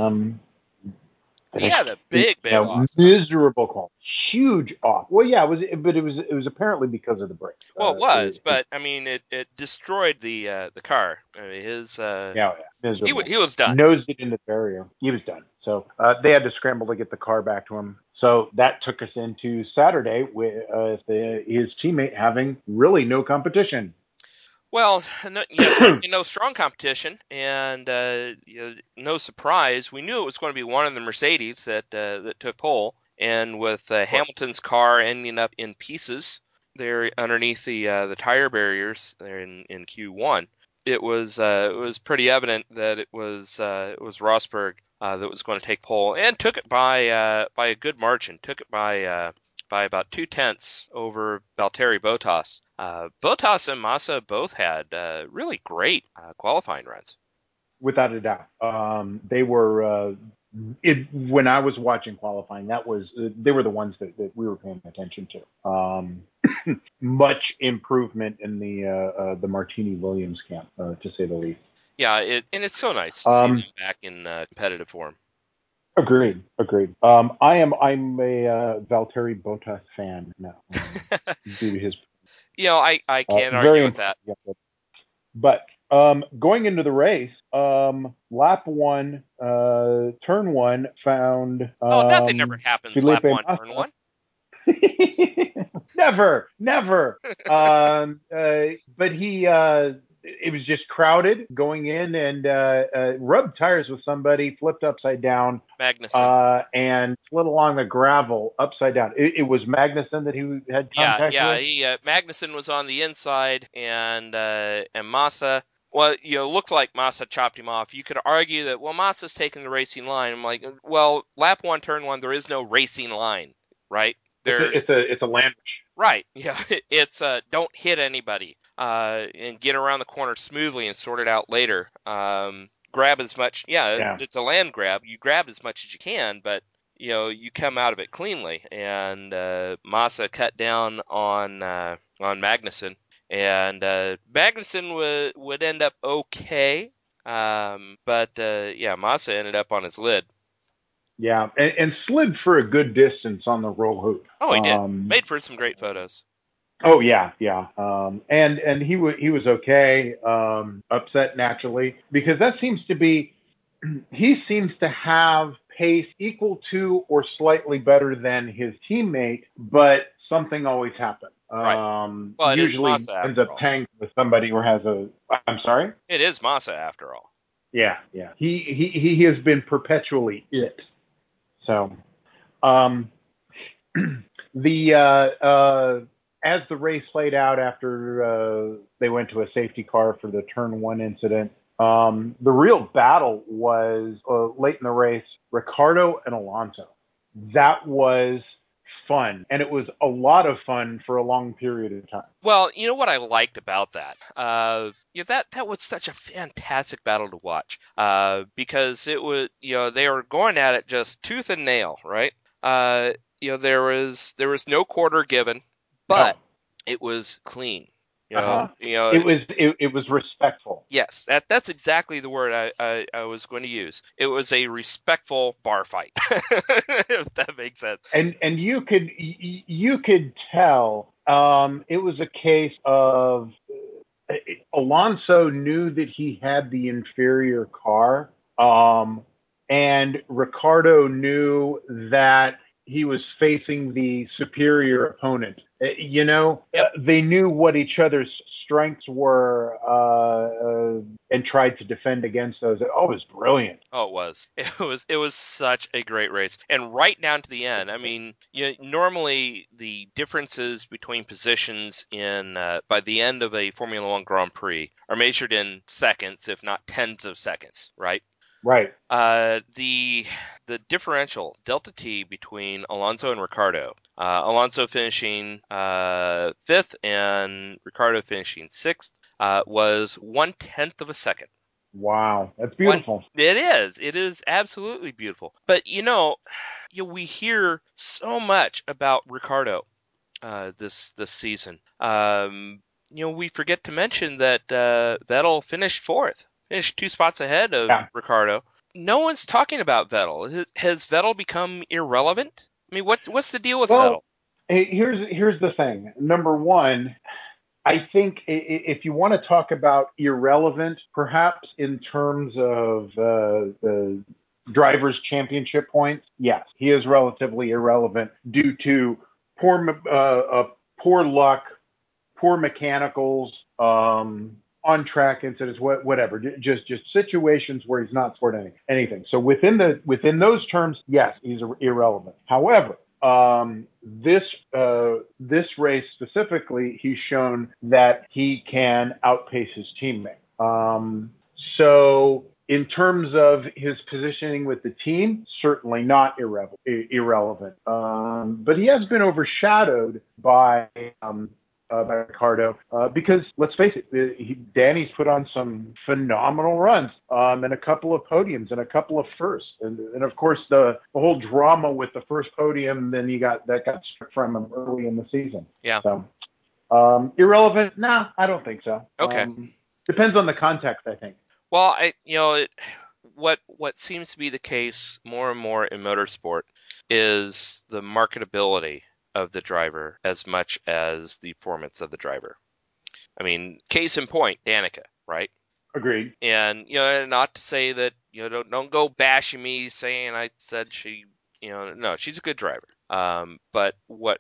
he had a big off. miserable call, huge off. Well, yeah, it was apparently because of the brakes. Well, it was, but I mean, it destroyed the car. I mean, his miserable. he was done. Nosed it in the barrier. He was done. So they had to scramble to get the car back to him. So that took us into Saturday with his teammate having really no competition. Well, no strong competition, and no surprise. We knew it was going to be one of the Mercedes that took pole, and with Hamilton's car ending up in pieces there underneath the tire barriers there in Q1, it was pretty evident that it was Rosberg that was going to take pole, and took it by a good margin. Took it by about 0.2 over Valtteri Bottas. Bottas and Massa both had really great qualifying runs. Without a doubt. They were, when I was watching qualifying, they were the ones that we were paying attention to. Much improvement in the Martini Williams camp, to say the least. Yeah, and it's so nice to see them back in competitive form. Agreed. I'm a Valtteri Bottas fan now, due to his. I can't argue with that. But going into the race, lap 1, turn 1 found. Nothing ever happens. Felipe Lap 1, Massa. turn 1. Never. But he. It was just crowded going in, and rubbed tires with somebody, flipped upside down, Magnussen, and slid along the gravel upside down. It was Magnussen that he had contact with? Magnussen was on the inside, and Massa. Well, looked like Massa chopped him off. You could argue that, well, Massa's taking the racing line. I'm like, well, lap 1, turn 1, there is no racing line, right? It's a landmark. Right. Yeah. It's don't hit anybody. And get around the corner smoothly and sort it out later. Grab as much. Yeah, it's a land grab. You grab as much as you can, but you come out of it cleanly. And Massa cut down on Magnussen, and Magnussen would end up okay. But Massa ended up on his lid. Yeah, and slid for a good distance on the roll hoop. Oh, he did. Made for some great photos. Oh yeah. And he was okay. Upset naturally, because that seems to be, he seems to have pace equal to or slightly better than his teammate, but something always happens. Right. Well, usually ends up tanked with somebody or has a. I'm sorry. It is Massa after all. Yeah. He has been perpetually it. So, as the race played out after they went to a safety car for the turn 1 incident, the real battle was late in the race, Ricciardo and Alonso. That was fun, and it was a lot of fun for a long period of time. Well, you know what I liked about that? That was such a fantastic battle to watch, because it was, they were going at it just tooth and nail, right? There was no quarter given, but it was clean. It was respectful. Yes, that's exactly the word I was going to use. It was a respectful bar fight, if that makes sense. And you could tell it was a case of Alonso knew that he had the inferior car, and Ricciardo knew that he was facing the superior opponent. They knew what each other's strengths were and tried to defend against those. Oh, it was brilliant. Oh, it was. It was such a great race, and right down to the end. I mean, normally the differences between positions in by the end of a Formula One Grand Prix are measured in seconds, if not tens of seconds, right? Right. The differential Delta T between Alonso and Ricciardo. Alonso finishing fifth and Ricciardo finishing sixth was 1/10 of a second. Wow, that's beautiful. It is. It is absolutely beautiful. But we hear so much about Ricciardo this season. We forget to mention that Vettel finished fourth, finished 2 spots ahead of Ricciardo. No one's talking about Vettel. Has Vettel become irrelevant? I mean, what's the deal with Vettel? Here's the thing. Number one, I think if you want to talk about irrelevant, perhaps in terms of the drivers' championship points, yes, he is relatively irrelevant due to poor luck, poor mechanicals, on-track incidents, whatever, just situations where he's not scored anything. So within those terms, yes, he's irrelevant. However, this race specifically, he's shown that he can outpace his teammate. So in terms of his positioning with the team, certainly not irrelevant. But he has been overshadowed by Ricciardo because let's face it, Danny's put on some phenomenal runs and a couple of podiums and a couple of firsts, and of course the whole drama with the first podium. Then got struck from him early in the season. Yeah. So irrelevant? Nah, I don't think so. Okay. Depends on the context, I think. Well, what seems to be the case more and more in motorsport is the marketability of the driver as much as the performance of the driver. I mean, case in point, Danica, right? Agreed. And not to say that don't go bashing me saying I said she, no, she's a good driver. But what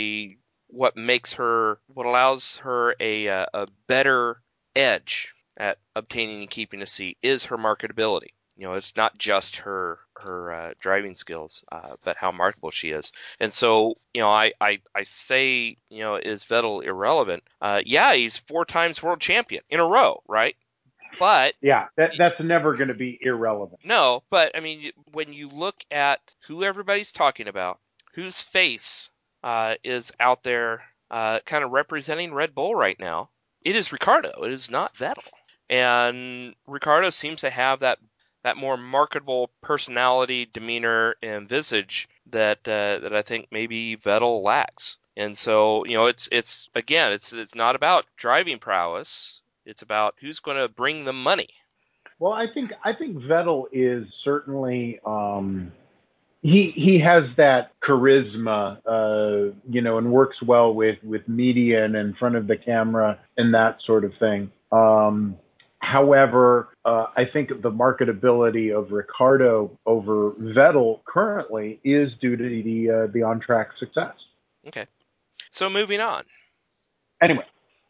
allows her a better edge at obtaining and keeping a seat is her marketability. It's not just her driving skills, but how marketable she is. And so, I say, is Vettel irrelevant? Yeah, he's 4 times world champion in a row, right? But yeah, that's never going to be irrelevant. No, but I mean, when you look at who everybody's talking about, whose face is out there kind of representing Red Bull right now, it is Ricciardo. It is not Vettel. And Ricciardo seems to have that more marketable personality, demeanor, and visage that I think maybe Vettel lacks. And so, it's not about driving prowess. It's about who's going to bring the money. Well, I think Vettel is certainly he has that charisma, and works well with media and in front of the camera and that sort of thing. However, I think the marketability of Ricciardo over Vettel currently is due to the on-track success. Okay. So moving on. Anyway,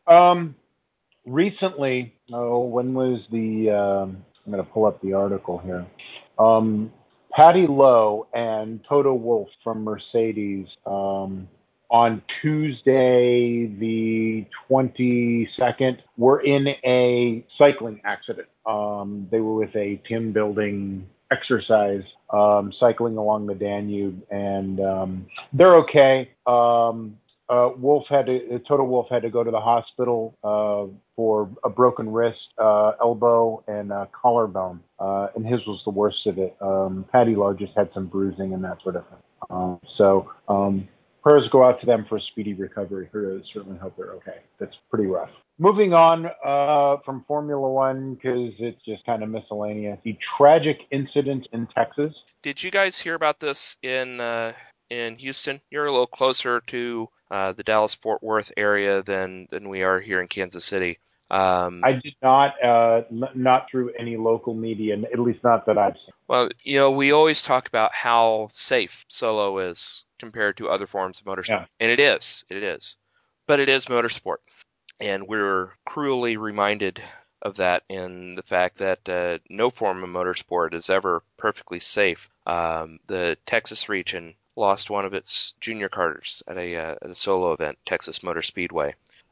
recently, when was I'm going to pull up the article here. Paddy Lowe and Toto Wolff from Mercedes on Tuesday, the 22nd, were in a cycling accident. They were with a team building exercise, cycling along the Danube, and they're okay. Toto Wolff had to go to the hospital for a broken wrist, elbow, and collarbone, and his was the worst of it. Paddy Lowe just had some bruising and that sort of thing. Prayers go out to them for a speedy recovery. Certainly hope they're okay. That's pretty rough. Moving on from Formula One, because it's just kind of miscellaneous. The tragic incident in Texas. Did you guys hear about this in Houston? You're a little closer to the Dallas-Fort Worth area than we are here in Kansas City. I did not through any local media, at least not that I've seen. Well, we always talk about how safe solo is compared to other forms of motorsport. Yeah. And it is. But it is motorsport. And we're cruelly reminded of that in the fact that no form of motorsport is ever perfectly safe. The Texas region lost one of its junior karters at a solo event, Texas Motor Speedway.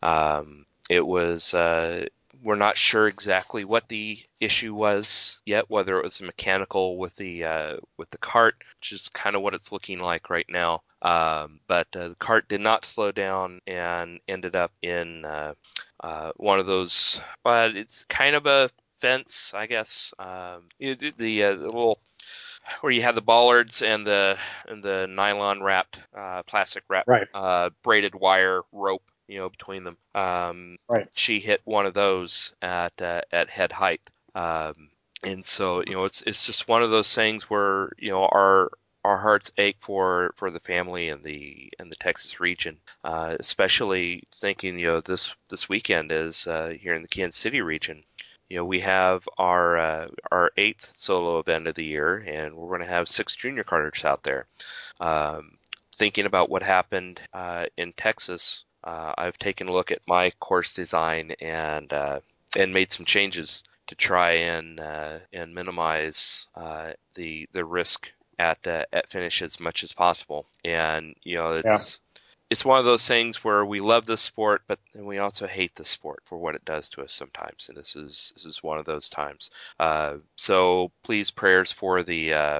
It was we're not sure exactly what the issue was yet, whether it was mechanical with the kart, which is kind of what it's looking like right now. But the kart did not slow down and ended up in one of those. But it's kind of a fence, I guess. The little where you have the bollards and the nylon wrapped, plastic wrapped, Right. braided wire rope, between them. Right. She hit one of those at head height. And so, it's just one of those things where, our hearts ache for the family and the Texas region, especially thinking, this weekend is here in the Kansas City region. We have our 8th solo event of the year, and we're going to have 6 junior karters out there. Thinking about what happened in Texas, I've taken a look at my course design and made some changes to try and minimize the risk at finish as much as possible. And it's one of those things where we love this sport, but we also hate the sport for what it does to us sometimes. And this is one of those times. So please, prayers for the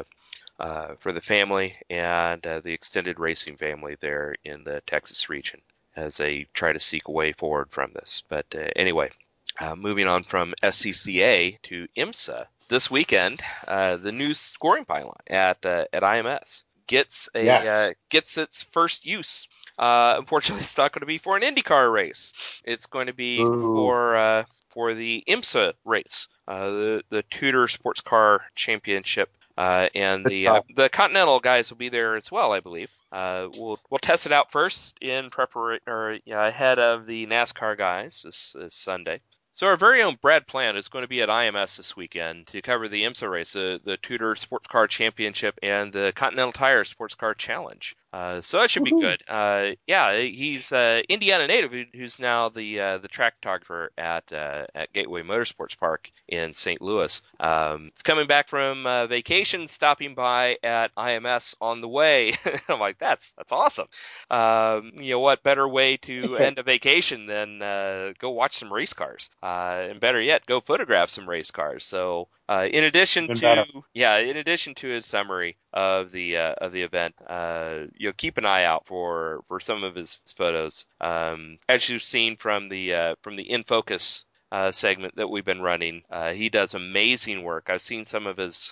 family and the extended racing family there in the Texas region as they try to seek a way forward from this. But anyway, moving on from SCCA to IMSA. This weekend, the new scoring pylon at IMS gets its first use. Unfortunately, it's not going to be for an IndyCar race. It's going to be for the IMSA race, the Tudor Sports Car Championship, and the Continental guys will be there as well, I believe. We'll test it out first in ahead of the NASCAR guys this Sunday. So our very own Brad Plant is going to be at IMS this weekend to cover the IMSA race, the Tudor Sports Car Championship, and the Continental Tire Sports Car Challenge. So that should be good. He's Indiana native who's now the track photographer at Gateway Motorsports Park in St. Louis. It's coming back from vacation, stopping by at IMS on the way. I'm like, that's awesome. What better way to end a vacation than go watch some race cars? And better yet, go photograph some race cars. So in addition to his summary of the event, keep an eye out for some of his photos. As you've seen from the In Focus segment that we've been running, he does amazing work. I've seen some of his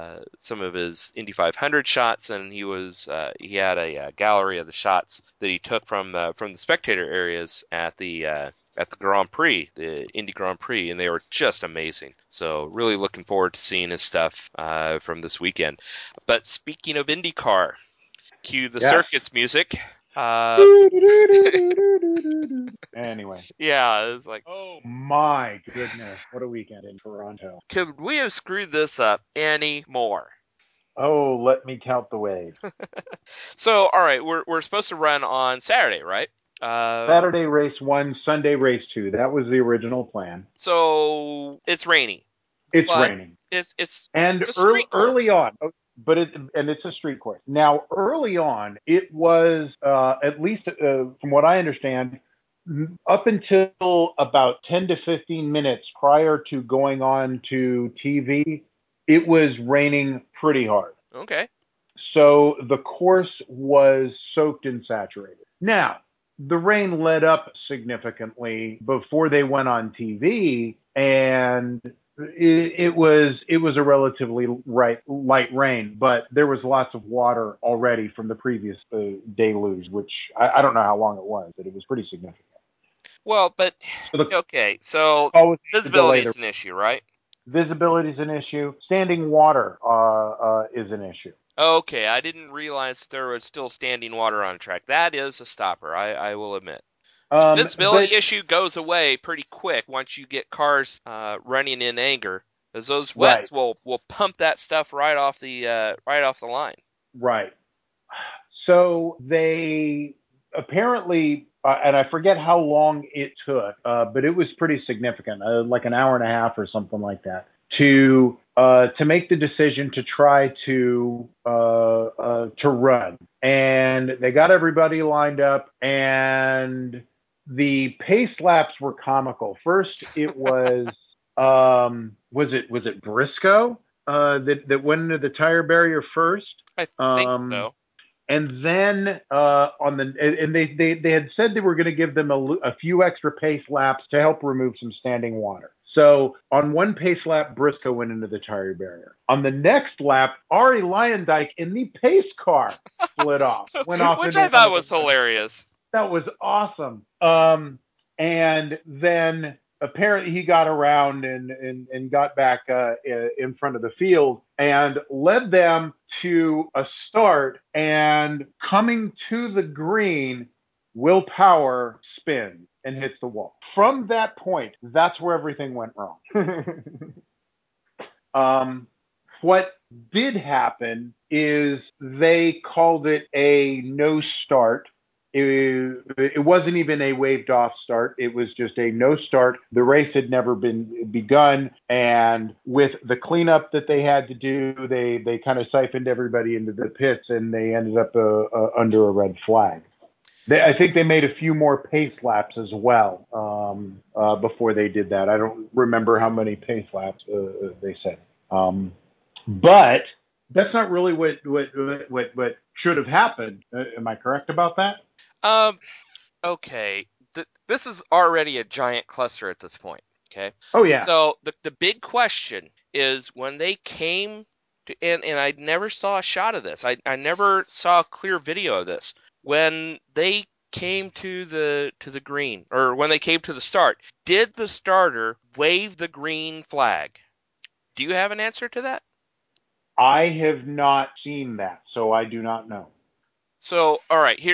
Indy 500 shots, and he had a gallery of the shots that he took from the spectator areas at the Grand Prix, the Indy Grand Prix, and they were just amazing. So really looking forward to seeing his stuff from this weekend. But speaking of IndyCar, cue the circus music. Anyway. Yeah, it's like, oh my goodness, what a weekend in Toronto. Could we have screwed this up any more? Oh, let me count the ways. So, all right, we're supposed to run on Saturday, right? Saturday race 1, Sunday race 2. That was the original plan. So it's rainy. It's raining. It's early on. But it's a street course. Now, early on, it was, at least from what I understand, up until about 10 to 15 minutes prior to going on to TV, it was raining pretty hard. Okay. So the course was soaked and saturated. Now, the rain let up significantly before they went on TV, and it was a relatively light rain, but there was lots of water already from the previous deluge, which I don't know how long it was, but it was pretty significant. Well, but so visibility is an issue, right? Visibility is an issue. Standing water is an issue. Okay, I didn't realize there was still standing water on track. That is a stopper, I will admit. The visibility issue goes away pretty quick once you get cars running in anger, as those wets will pump that stuff right off the line. Right. So they apparently and I forget how long it took, but it was pretty significant, like an hour and a half or something like that, to make the decision to try to run. And they got everybody lined up, and the pace laps were comical. First, it was was it Briscoe that went into the tire barrier first? I think so. And then they had said they were going to give them a few extra pace laps to help remove some standing water. So on one pace lap, Briscoe went into the tire barrier. On the next lap, Arie Luyendyk in the pace car split off, went off, which I thought was hilarious. That was awesome. And then apparently he got around and got back in front of the field and led them to a start, and coming to the green, Will Power spins and hits the wall. From that point, that's where everything went wrong. What did happen is they called it a no start. It wasn't even a waved off start. It was just a no start. The race had never been begun. And with the cleanup that they had to do, they kind of siphoned everybody into the pits, and they ended up under a red flag. I think they made a few more pace laps as well before they did that. I don't remember how many pace laps they said. But that's not really what should have happened. Am I correct about that? Okay. This is already a giant cluster at this point. Okay. Oh yeah. So the big question is, when they came to, and I never saw a shot of this. I never saw a clear video of this. When they came to the green, or when they came to the start, did the starter wave the green flag? Do you have an answer to that? I have not seen that, so I do not know. So, all right, here's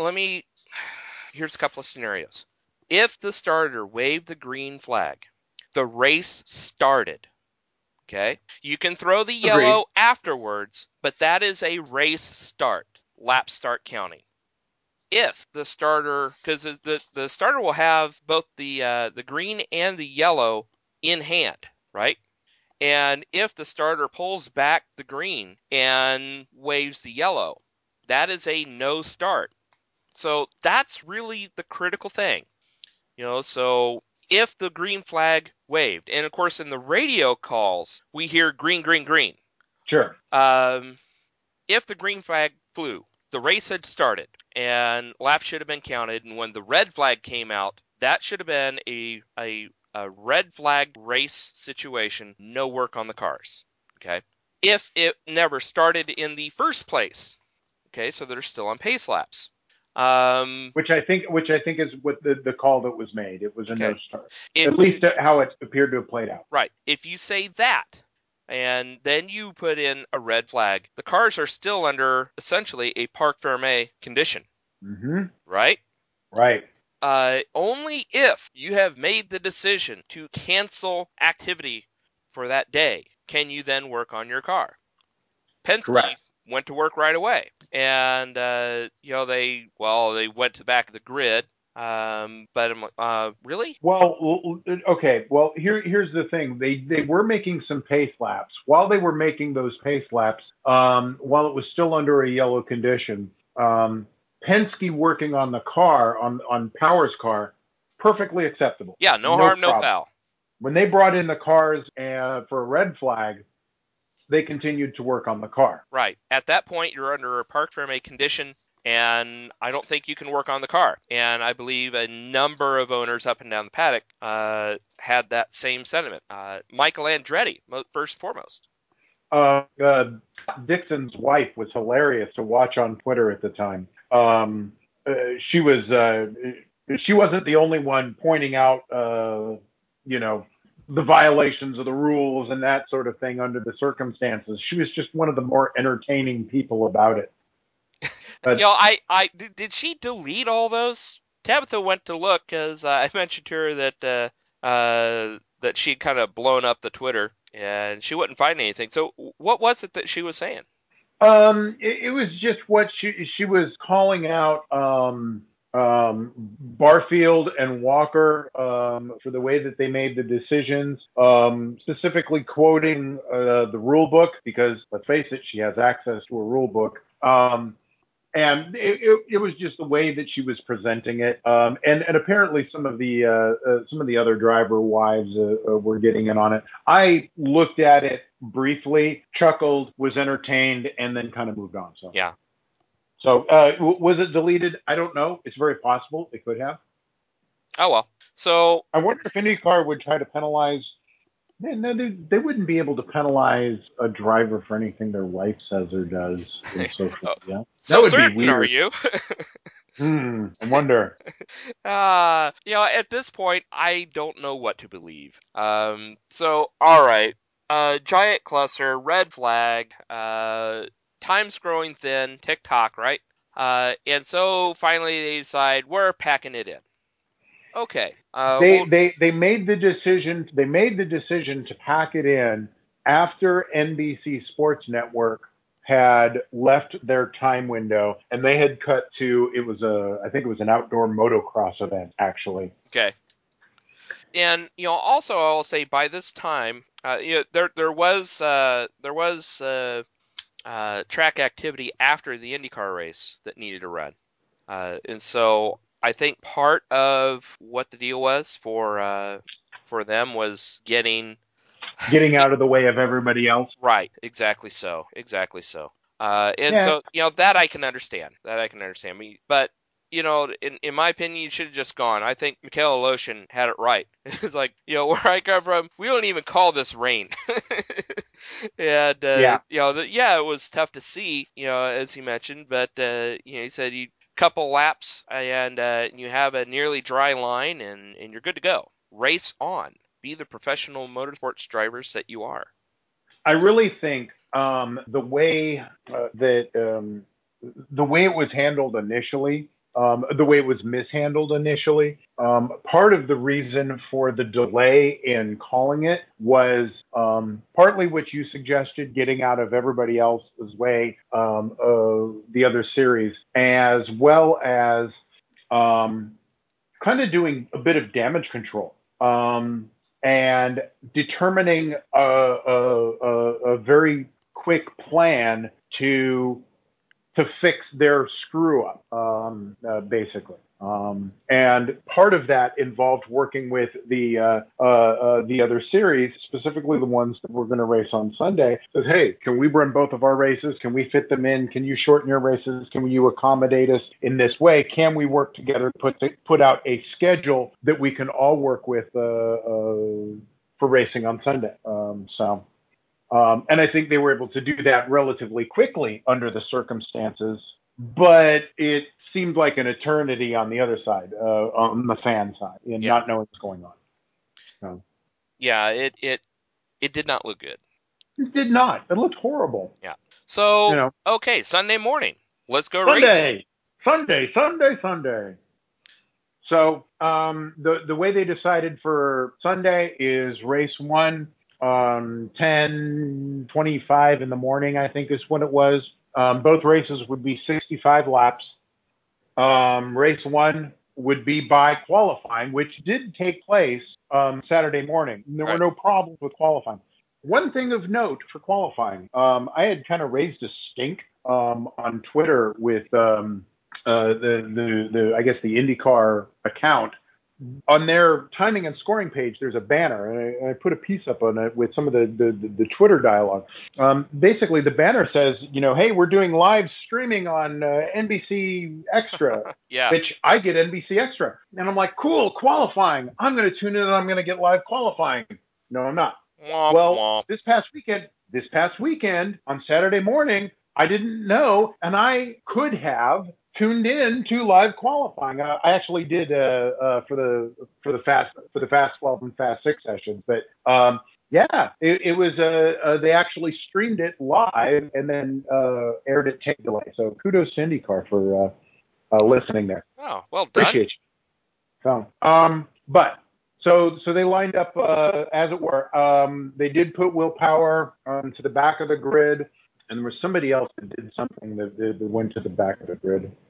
a couple of scenarios. If the starter waved the green flag, the race started. Okay? You can throw the yellow afterwards, but that is a race start. Lap start counting. If the starter, because the starter will have both the green and the yellow in hand, right? And if the starter pulls back the green and waves the yellow, that is a no start. So that's really the critical thing. So if the green flag waved, and of course in the radio calls, we hear green, green, green. Sure. If the green flag flew, the race had started, and laps should have been counted, and when the red flag came out, that should have been a red flag race situation, no work on the cars. Okay? If it never started in the first place, okay, so they're still on pace laps. Which I think is what the call that was made. It was a no start. At least how it appeared to have played out. Right. If you say that, and then you put in a red flag, the cars are still under essentially a parc fermé condition. Mm-hmm. Right? Right. Only if you have made the decision to cancel activity for that day can you then work on your car. Penske went to work right away, and they went to the back of the grid. But really? Well, okay. Well, here's the thing. They were making some pace laps. While they were making those pace laps, while it was still under a yellow condition, Penske working on the car, on Power's car, perfectly acceptable. Yeah, no harm, no foul. When they brought in the cars for a red flag, they continued to work on the car. Right. At that point, you're under a parc fermé condition, and I don't think you can work on the car. And I believe a number of owners up and down the paddock had that same sentiment. Michael Andretti, first and foremost. Dixon's wife was hilarious to watch on Twitter at the time. She wasn't the only one pointing out, the violations of the rules and that sort of thing under the circumstances. She was just one of the more entertaining people about it. Did she delete all those? Tabitha went to look, because I mentioned to her that she'd kind of blown up the Twitter, and she wouldn't find anything. So what was it that she was saying? It was just what she was calling out Barfield and Walker for the way that they made the decisions, specifically quoting the rule book, because let's face it, she has access to a rule book. And it was just the way that she was presenting it, and apparently some of the other driver wives were getting in on it. I looked at it briefly, chuckled, was entertained, and then kind of moved on. So Yeah. So was it deleted? I don't know. It's very possible it could have. Oh well. So I wonder if IndyCar would try to penalize. No, they wouldn't be able to penalize a driver for anything their wife says or does in social media. So That would certain be weird. are you? I wonder. At this point, I don't know what to believe. So, all right. Giant cluster, red flag, time's growing thin, TikTok, right? And so finally they decide we're packing it in. Okay. They made the decision. They made the decision to pack it in after NBC Sports Network had left their time window, and they had cut to I think it was an outdoor motocross event actually. Okay. And also I'll say by this time, there was track activity after the IndyCar race that needed to run, and so I think part of what the deal was for them was getting out of the way of everybody else. Right. Exactly so. So that I can understand. But in my opinion, you should have just gone. I think Michaela Lotion had it right. It's like, where I come from, we don't even call this rain. And it was tough to see, as he mentioned, but he said you couple laps and you have a nearly dry line and you're good to go. Race on. Be the professional motorsports drivers that you are. I really think the way it was handled initially, the way it was mishandled initially, part of the reason for the delay in calling it was partly what you suggested, getting out of everybody else's way, the other series, as well as kind of doing a bit of damage control. And determining a very quick plan to fix their screw up, basically. And part of that involved working with the other series, specifically the ones that we're going to race on Sunday. Says, hey, can we run both of our races? Can we fit them in? Can you shorten your races? Can you accommodate us in this way? Can we work together to put out a schedule that we can all work with for racing on Sunday? And I think they were able to do that relatively quickly under the circumstances, but it seemed like an eternity on the other side, on the fan side, and not knowing what's going on. Yeah, it did not look good. It did not. It looked horrible. Yeah. So, okay, Sunday morning. Let's go racing. Sunday. So the way they decided for Sunday is race 1, 10:25 in the morning, I think is when it was. Both races would be 65 laps. Race 1 would be by qualifying, which did take place Saturday morning. There were no problems with qualifying. One thing of note for qualifying, I had kind of raised a stink on Twitter with the I guess the IndyCar account. On their timing and scoring page, there's a banner, and I put a piece up on it with some of the Twitter dialogue. Basically, the banner says, hey, we're doing live streaming on NBC Extra, which I get NBC Extra. And I'm like, cool, qualifying. I'm going to tune in and I'm going to get live qualifying. No, I'm not. This past weekend, on Saturday morning, I didn't know, and I could have tuned in to live qualifying. I actually did for the Fast 12 and Fast 6 sessions, but it was they actually streamed it live and then aired it tape delay. So kudos to IndyCar for listening there. Oh, well done. Appreciate you. So they lined up as it were. They did put Will Power to the back of the grid, and there was somebody else that did something that went to the back of the grid.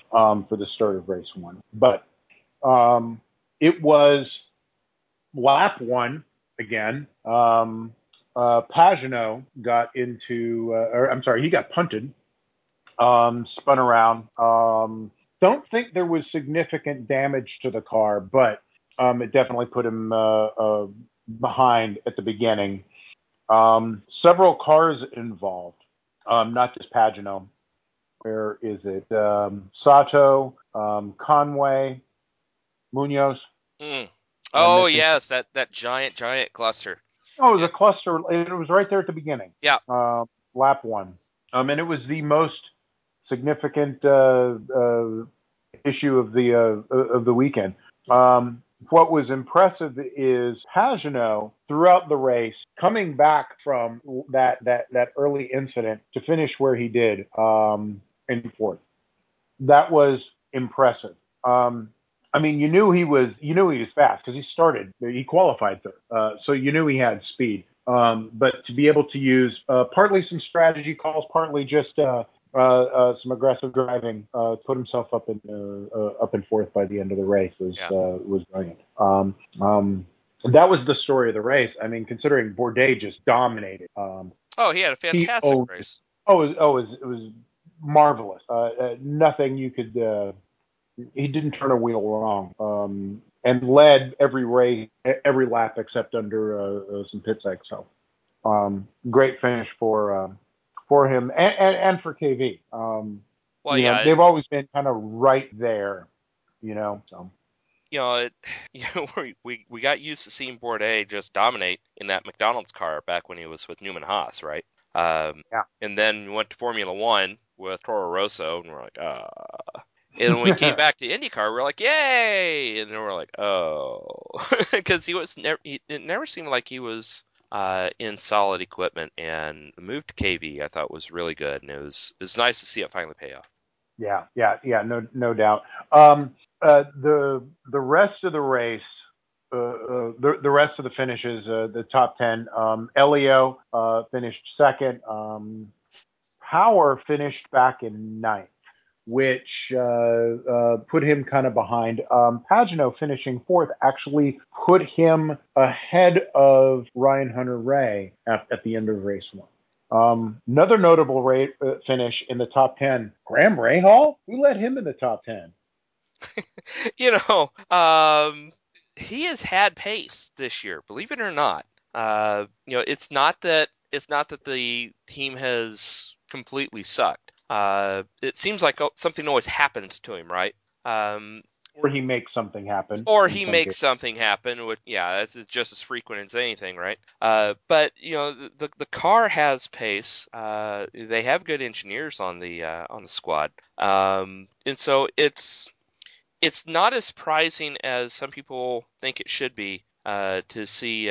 for the start of race one. But it was lap one again. Pagenaud got he got punted, spun around. Don't think there was significant damage to the car, but it definitely put him behind at the beginning. Several cars involved, not just Pagenaud. Where is it? Sato, Conway, Munoz. Oh, yes, that giant cluster. Oh, it was a cluster. It was right there at the beginning. Yeah. Lap one. And it was the most significant issue of the weekend. What was impressive is Pagenaud throughout the race, coming back from that early incident to finish where he did in fourth. That was impressive. I mean, you knew he was fast because he qualified third, so you knew he had speed. But to be able to use partly some strategy calls, partly just some aggressive driving, put himself up in fourth by the end of the race was brilliant. That was the story of the race. I mean, considering Bourdais just dominated. He had a fantastic race. It was marvelous. Nothing you could. He didn't turn a wheel wrong, and led every lap except under some pit sag. So, great finish for him and for KV. They've always been kind of right there, So. We got used to seeing Bourdais just dominate in that McDonald's car back when he was with Newman Haas, right? And then we went to Formula One with Toro Rosso, and we're like, And when we came back to IndyCar, we're like, yay! And then we're like, oh. Because it never seemed like he was in solid equipment. And the move to KV, I thought, was really good. And it was nice to see it finally pay off. Yeah, no doubt. The rest of the race, the rest of the finishes, the top 10, Elio finished second. Power finished back in ninth, which put him kind of behind. Pagenaud finishing fourth actually put him ahead of Ryan Hunter-Reay at the end of race one. Another notable finish in the top 10, Graham Rahal. Who led him in the top 10? He has had pace this year, believe it or not. It's not that the team has completely sucked. It seems like something always happens to him, right? Or he makes something happen. Something happen. That's just as frequent as anything, right? But the car has pace. They have good engineers on the squad, and so it's not as surprising as some people think it should be to see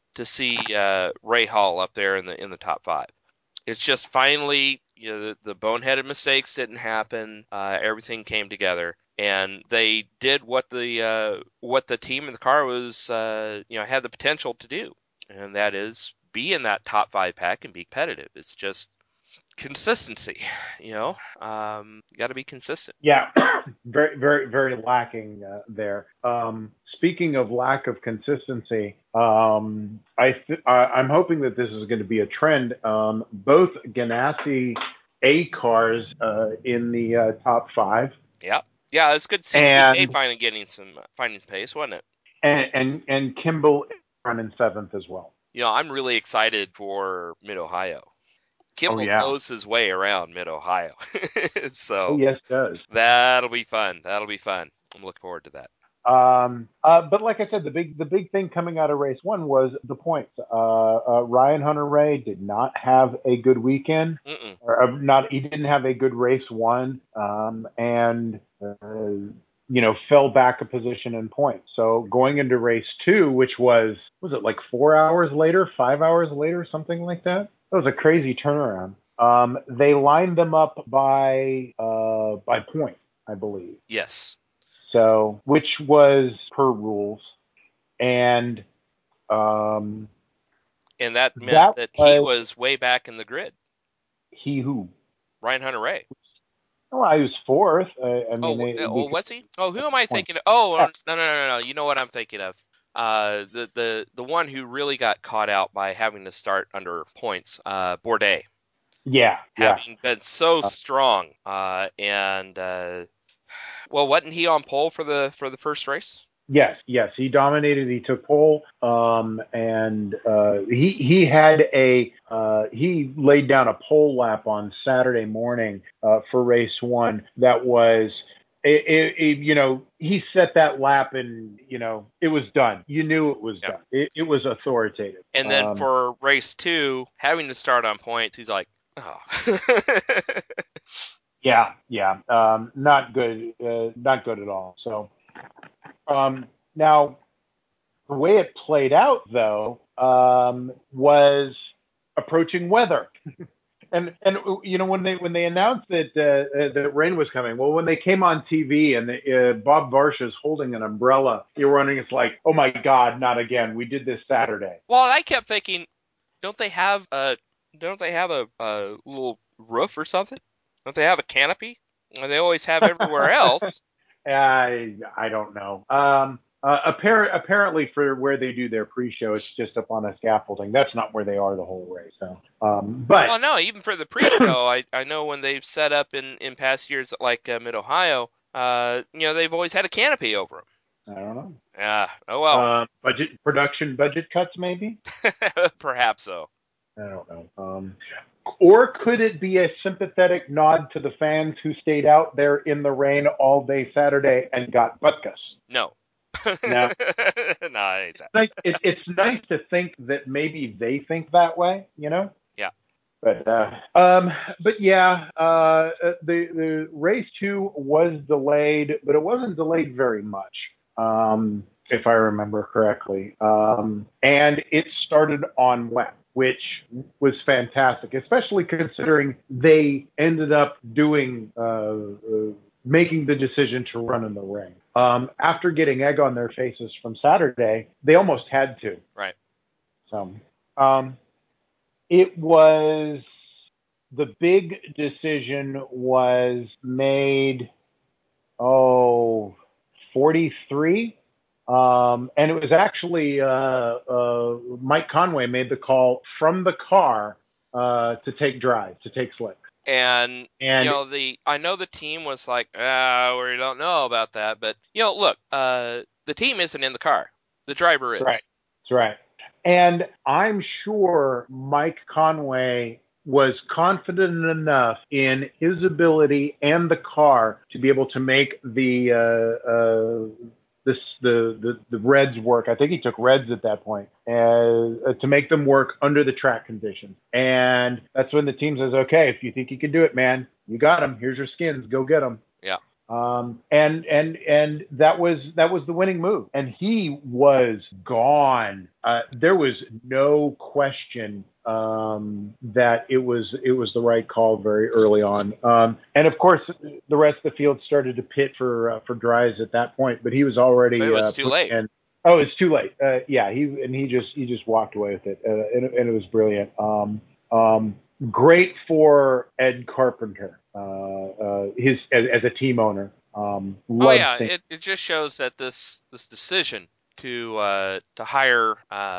Rahal up there in the top five. It's just finally, the boneheaded mistakes didn't happen. Everything came together, and they did what the team in the car was, had the potential to do, and that is be in that top five pack and be competitive. It's just consistency, you got to be consistent. Yeah, very, very, very lacking there. Speaking of lack of consistency, I'm hoping that this is going to be a trend. Both Ganassi A cars in the top five. Yeah, it's good to see BK finally finding space, wasn't it? And Kimball running seventh as well. I'm really excited for Mid-Ohio. Kimball knows his way around Mid-Ohio. So yes, it does. That'll be fun. I'm looking forward to that. But like I said, the big thing coming out of race one was the points. Ryan Hunter-Reay did not have a good weekend. He didn't have a good race one, and fell back a position in points. So going into race two, which was it like 4 hours later, 5 hours later, something like that? That was a crazy turnaround. They lined them up by point, I believe. Yes. So, which was per rules, and that meant that he was way back in the grid. He who? Ryan Hunter-Reay. Well, he was fourth. I Oh, mean, was he? Oh, who am I point. thinking of? Oh, no. You know what I'm thinking of? The one who really got caught out by having to start under points, Bourdais, Yeah, yeah. having been so Uh, strong, and well, wasn't he on pole for the first race? yes, he dominated. He took pole, and he laid down a pole lap on Saturday morning for race one. That was. He set that lap and, it was done. You knew it was Yeah. done. It was authoritative. And then for race two, having to start on points, he's like, oh. Yeah. Not good. Not good at all. So, now the way it played out, though, was approaching weather. And when they announced that rain was coming, well, when they came on TV and Bob Varsha's holding an umbrella, you're running. It's like, oh my God, not again. We did this Saturday. Well, I kept thinking, don't they have a little roof or something? Don't they have a canopy? They always have everywhere else. I don't know. Apparently, for where they do their pre-show, it's just up on a scaffolding. That's not where they are the whole race. So, but well, no, even for the pre-show, I know when they've set up in past years like Mid Ohio, they've always had a canopy over them. I don't know. Yeah. Oh well. Production budget cuts, maybe. Perhaps so. I don't know. Or could it be a sympathetic nod to the fans who stayed out there in the rain all day Saturday and got butkus? No. No. No, I ain't that. It's nice to think that maybe they think that way, Yeah. But yeah, the race 2 was delayed, but it wasn't delayed very much, if I remember correctly. And it started on wet, which was fantastic, especially considering they ended up making the decision to run in the rain. After getting egg on their faces from Saturday, they almost had to. Right. So, it was, the big decision was made, 43. And it was actually Mike Conway made the call from the car to take slick. And I know the team was like, we don't know about that, but look, the team isn't in the car, the driver is. Right. That's right. And I'm sure Mike Conway was confident enough in his ability and the car to be able to make the reds work. I think he took reds at that point, to make them work under the track conditions. And that's when the team says, okay, if you think you can do it, man, you got them. Here's your skins. Go get them. Yeah. And that was the winning move. And he was gone. There was no question that it was the right call very early on. And of course, the rest of the field started to pit for Dries at that point, but he was already. But it was too late. Oh, it's too late. Yeah, he just walked away with it, and it was brilliant. Great for Ed Carpenter, as a team owner. It just shows that this decision to hire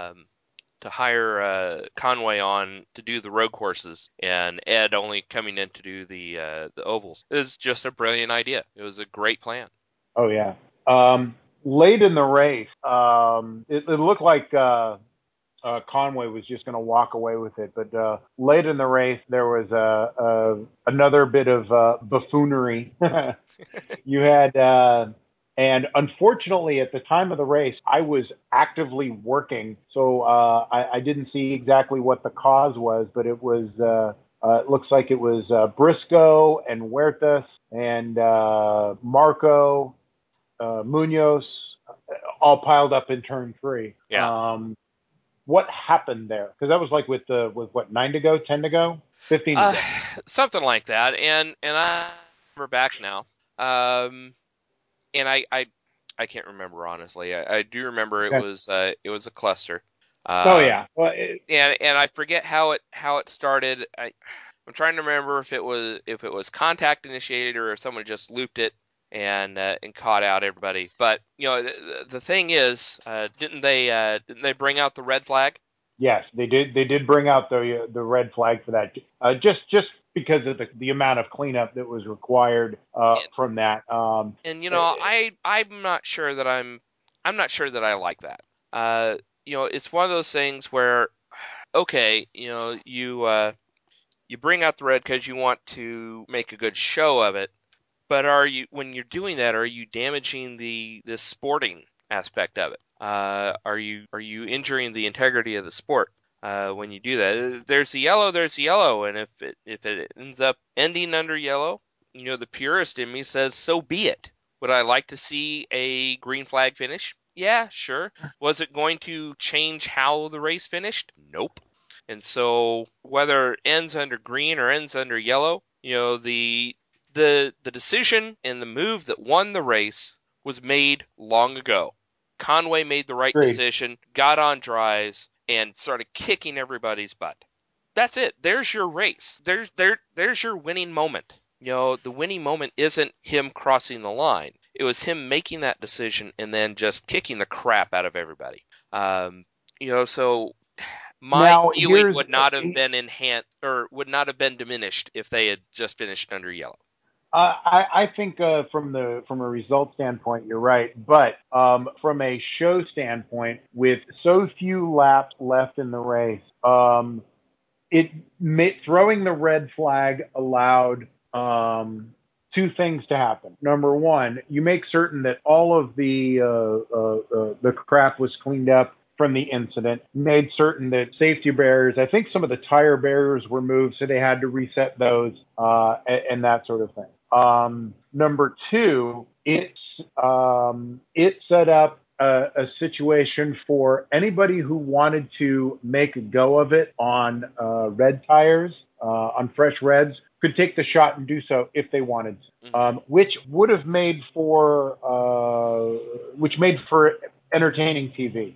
Conway on to do the road courses and Ed only coming in to do the ovals is just a brilliant idea. It was a great plan. Oh yeah. Late in the race, it looked like Conway was just going to walk away with it, but late in the race there was another bit of buffoonery. You had, and unfortunately at the time of the race, I was actively working, so I didn't see exactly what the cause was, but it was, it looks like it was Briscoe and Huertas and Marco, Munoz, all piled up in turn 3. Yeah. What happened there? Because that was like with what, 9 to go, 10 to go, 15 to go, something like that. And I remember back now. And I can't remember honestly. I do remember it was a cluster. Oh yeah. Well, and I forget how it started. I'm trying to remember if it was contact initiated or if someone just looped it and caught out everybody. But the thing is, didn't they bring out the red flag? Yes, they did. They did bring out the red flag for that. Just because of the amount of cleanup that was required from that. I'm not sure that I'm not sure that I like that. It's one of those things where, okay, you bring out the red because you want to make a good show of it, but when you're doing that, are you damaging the sporting aspect of it? Are you injuring the integrity of the sport when you do that? There's the yellow, and if it ends up ending under yellow, the purist in me says so be it. Would I like to see a green flag finish? Yeah, sure. Was it going to change how the race finished? Nope. And so whether it ends under green or ends under yellow, the decision and the move that won the race was made long ago. Conway made the right decision, got on dries, and started kicking everybody's butt. That's it. There's your race. There's your winning moment. The winning moment isn't him crossing the line. It was him making that decision and then just kicking the crap out of everybody. So my viewing would not have been enhanced or would not have been diminished if they had just finished under yellow. I think from a result standpoint, you're right. But from a show standpoint, with so few laps left in the race, throwing the red flag allowed two things to happen. Number one, you make certain that all of the crap was cleaned up from the incident, made certain that safety barriers, I think some of the tire barriers were moved, so they had to reset those and that sort of thing. Number two, it set up a situation for anybody who wanted to make a go of it on red tires, on fresh reds, could take the shot and do so if they wanted to, which would have made for entertaining TV.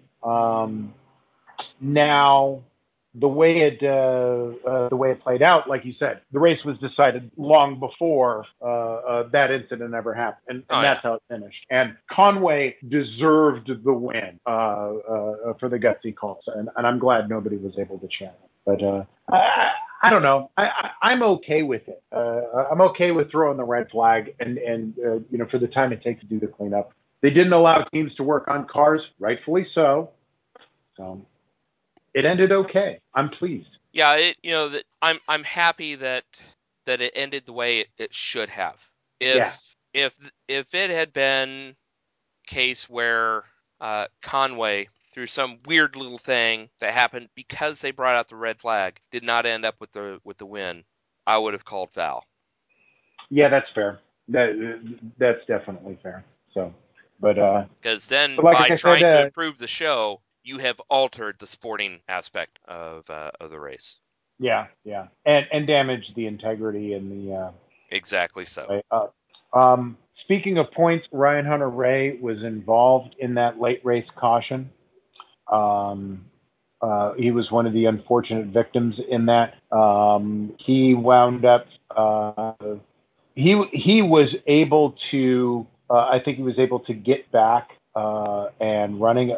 Now, the way it played out, like you said, the race was decided long before that incident ever happened, and that's how it finished. And Conway deserved the win for the gutsy calls, and I'm glad nobody was able to channel it. But I don't know. I'm okay with it. I'm okay with throwing the red flag, and for the time it takes to do the cleanup. They didn't allow teams to work on cars, rightfully so. So it ended okay. I'm pleased. Yeah, I'm happy that it ended the way it should have. If it had been a case where Conway, through some weird little thing that happened because they brought out the red flag, did not end up with the win, I would have called foul. Yeah, that's fair. That's definitely fair. So, but because then by trying to improve the show, you have altered the sporting aspect of the race. Yeah, and damaged the integrity and the exactly so. Speaking of points, Ryan Hunter-Reay was involved in that late race caution. He was one of the unfortunate victims in that. He wound up. He was able to. I think he was able to get back and running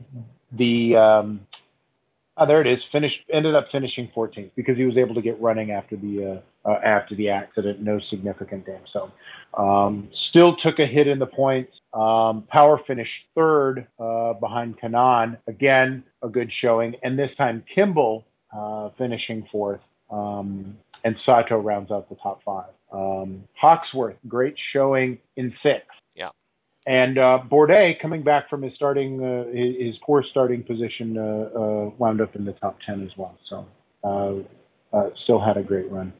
there it is. Ended up finishing 14th because he was able to get running after the accident. No significant damage. So still took a hit in the points. Power finished third behind Kanaan. Again, a good showing. And this time Kimball finishing fourth. And Sato rounds out the top five. Hawksworth, great showing in sixth. Yeah. And Bourdais, coming back from his poor starting position, wound up in the top 10 as well. So still had a great run.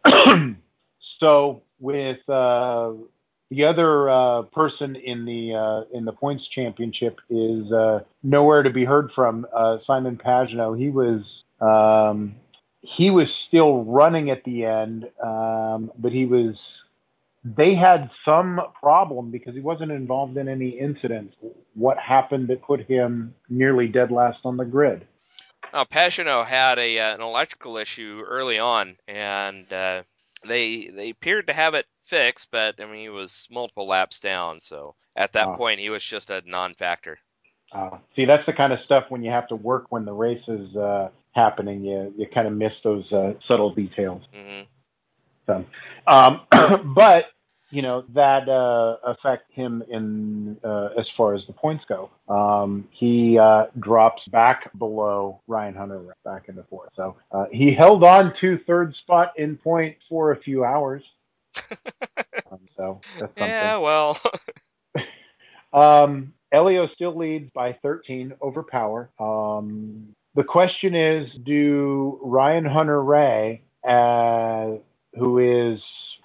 So with the other person in the points championship is nowhere to be heard from. Simon Pagenaud. He was still running at the end, but they had some problem because he wasn't involved in any incidents. What happened that put him nearly dead last on the grid? Pagenaud had an electrical issue early on, and they appeared to have it fixed, but I mean he was multiple laps down, so at that point he was just a non-factor. See, that's the kind of stuff when you have to work when the race is happening. You kind of miss those subtle details. Mm-hmm. So, but that affect him in as far as the points go. He drops back below Ryan Hunter back in the fourth. So he held on to third spot in point for a few hours. So that's something. Yeah, well. Elio still leads by 13 over Power. The question is, do Ryan Hunter-Reay, who is,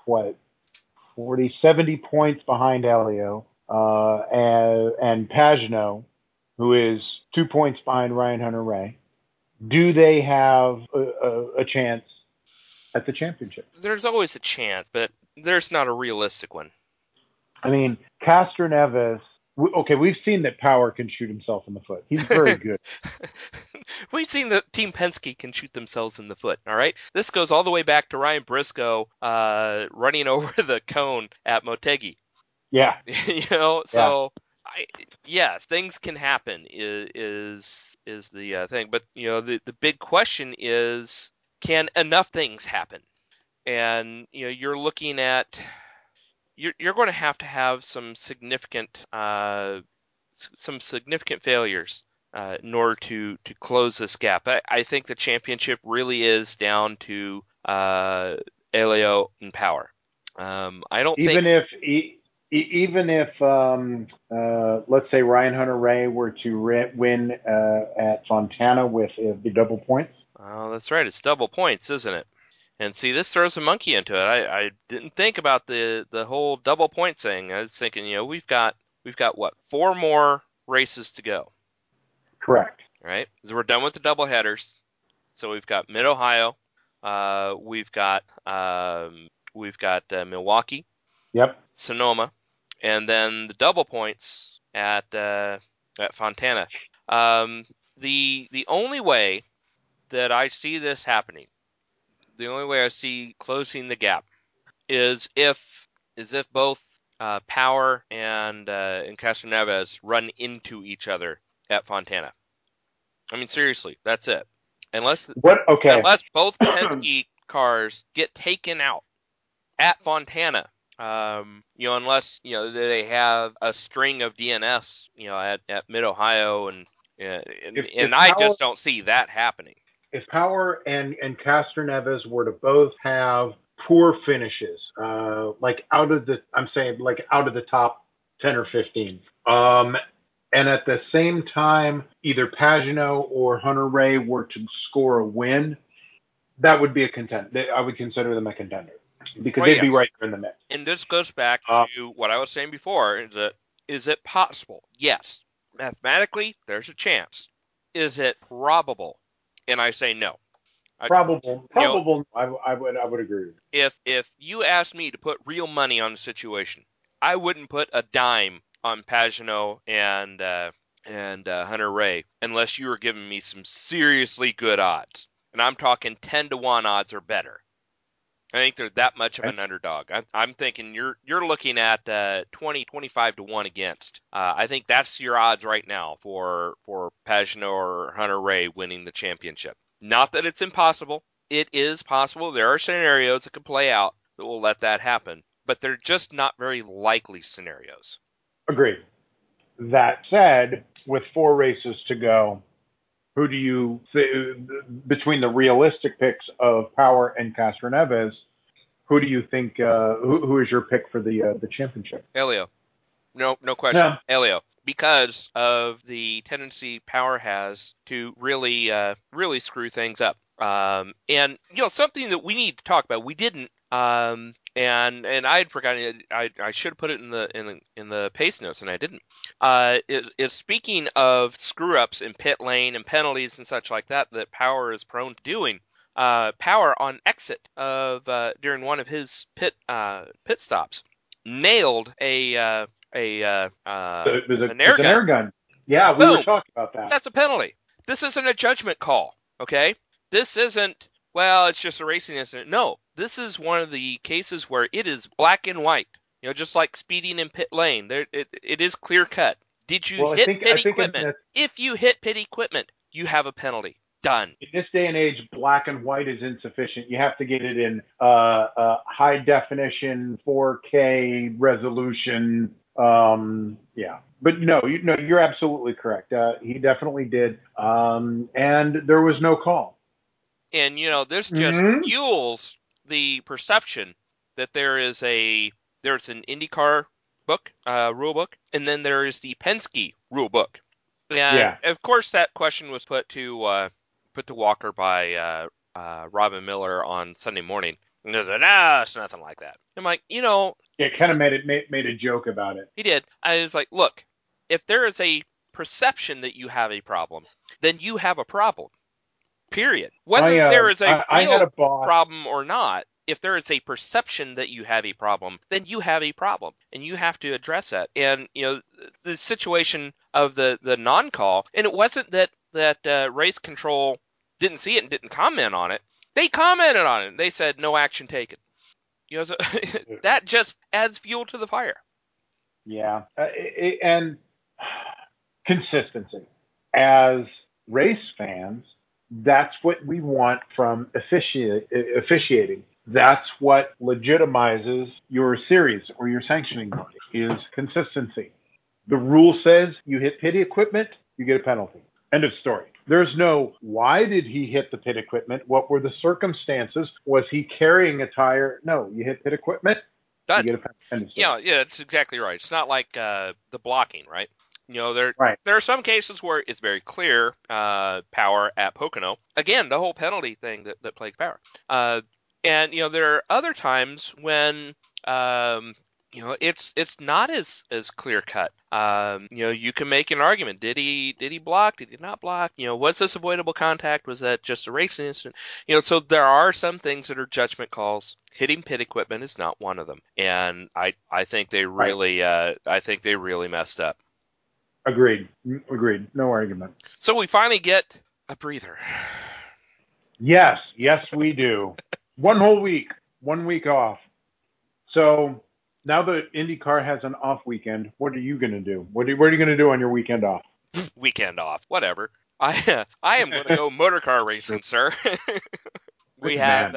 70 points behind Elio, and Pagenaud, who is 2 points behind Ryan Hunter-Reay, do they have a chance at the championship? There's always a chance, but there's not a realistic one. I mean, Castroneves. Okay, we've seen that Power can shoot himself in the foot. He's very good. We've seen that Team Penske can shoot themselves in the foot, all right? This goes all the way back to Ryan Briscoe running over the cone at Motegi. Yeah. So, yes, things can happen is the thing. But, the big question is, can enough things happen? And, you're looking at... You're going to have some significant failures in order to close this gap. I think the championship really is down to Elio and Power. I don't even think if let's say Ryan Hunter-Reay were to win at Fontana with the double points. Oh, that's right. It's double points, isn't it? And see, this throws a monkey into it. I didn't think about the whole double point thing. I was thinking, we've got what, 4 more races to go. Correct. Right? So we're done with the double headers. So we've got Mid Ohio. We've got Milwaukee. Yep. Sonoma, and then the double points at Fontana. The only way that I see this happening. The only way I see closing the gap is if both Power and Castroneves run into each other at Fontana. I mean, seriously, that's it. Unless both Penske cars get taken out at Fontana, unless they have a string of DNFs, at Mid Ohio, and I just don't see that happening. If Power and Castroneves were to both have poor finishes, like out of the top 10 or 15, and at the same time, either Pagenaud or Hunter-Reay were to score a win, that would be a contender. I would consider them a contender because they'd be right there in the mix. And this goes back to what I was saying before: is it possible? Yes, mathematically, there's a chance. Is it probable? And I say no. Probable. I would agree. If you asked me to put real money on the situation, I wouldn't put a dime on Pagenaud and Hunter-Reay unless you were giving me some seriously good odds. And I'm talking 10-1 odds or better. I think they're that much of an underdog. I'm thinking you're looking at 20-25-1 against. I think that's your odds right now for Pagenaud or Hunter-Reay winning the championship. Not that it's impossible. It is possible. There are scenarios that could play out that will let that happen, but they're just not very likely scenarios. Agreed. That said, with 4 races to go, who do you between the realistic picks of Power and Castroneves, who do you think who is your pick for the championship? Elio. No question. Yeah. Elio. Because of the tendency Power has to really screw things up. And something that we need to talk about, we didn't, and I had forgotten. I should have put it in the pace notes, and I didn't. Is speaking of screw ups in pit lane and penalties and such like that Power is prone to doing. Power on exit of during one of his pit stops nailed an air gun. Yeah, we were talking about that. That's a penalty. This isn't a judgment call. Okay? This isn't, well, it's just a racing incident. No, this is one of the cases where it is black and white. Just like speeding in pit lane. It is clear cut. Did you Well, hit pit I think equipment? If you hit pit equipment, you have a penalty. Done. in this day and age, black and white is insufficient. You have to get it in high definition, 4K resolution. Yeah, but no, you're absolutely correct. He definitely did, and there was no call. And this just fuels the perception that there's an IndyCar book, rule book, and then there is the Penske rule book. And of course, that question was put to Walker by Robin Miller on Sunday morning. And they said, it's nothing like that. I'm like, it kind of made a joke about it. He did. I was like, look, if there is a perception that you have a problem, then you have a problem. Period. Whether there is a real problem or not, if there is a perception that you have a problem, then you have a problem, and you have to address that. And the situation of the non-call, and it wasn't that race control didn't see it and didn't comment on it. They commented on it. And they said no action taken. So that just adds fuel to the fire. Yeah, and consistency. As race fans, that's what we want from officiating. That's what legitimizes your series or your sanctioning body, is consistency. The rule says you hit pit equipment, you get a penalty. End of story. There's no, why did he hit the pit equipment? What were the circumstances? Was he carrying a tire? No, you hit pit equipment, you get a penalty. End of story. Yeah, that's exactly right. It's not like the blocking, right? There are some cases where it's very clear power at Pocono. Again, the whole penalty thing that plagues power. And there are other times when it's not as clear cut. You can make an argument. Did he block? Did he not block? Was this avoidable contact? Was that just a racing incident? So there are some things that are judgment calls. Hitting pit equipment is not one of them. And I think they really messed up. Agreed. No argument. So we finally get a breather. Yes, we do. 1 whole week, 1 week off. So now that IndyCar has an off weekend, what are you going to do? What are you going to do on your weekend off? Weekend off, whatever. I am going to go motorcar racing, sir. We have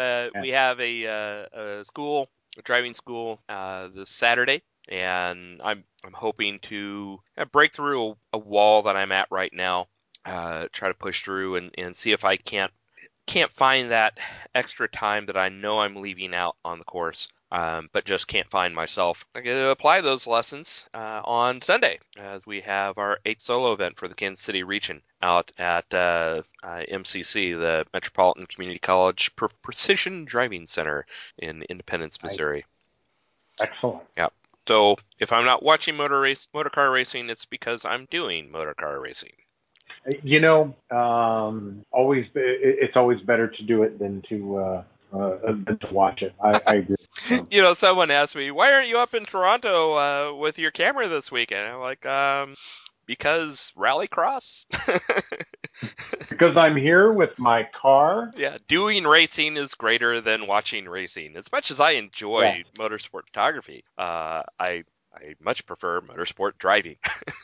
a school, a driving school, this Saturday. And I'm hoping to break through a wall that I'm at right now, try to push through and see if I can't find that extra time that I know I'm leaving out on the course, but just can't find myself. I'm going to apply those lessons on Sunday as we have our 8th solo event for the Kansas City region out at MCC, the Metropolitan Community College Precision Driving Center in Independence, Missouri. Excellent. Yeah. So if I'm not watching motorcar racing, it's because I'm doing motorcar racing. It's always better to do it than to watch it. I agree. Someone asked me, why aren't you up in Toronto with your camera this weekend? I'm like, because Rallycross. Because I'm here with my car. Yeah, doing racing is greater than watching racing. As much as I enjoy motorsport photography, I much prefer motorsport driving.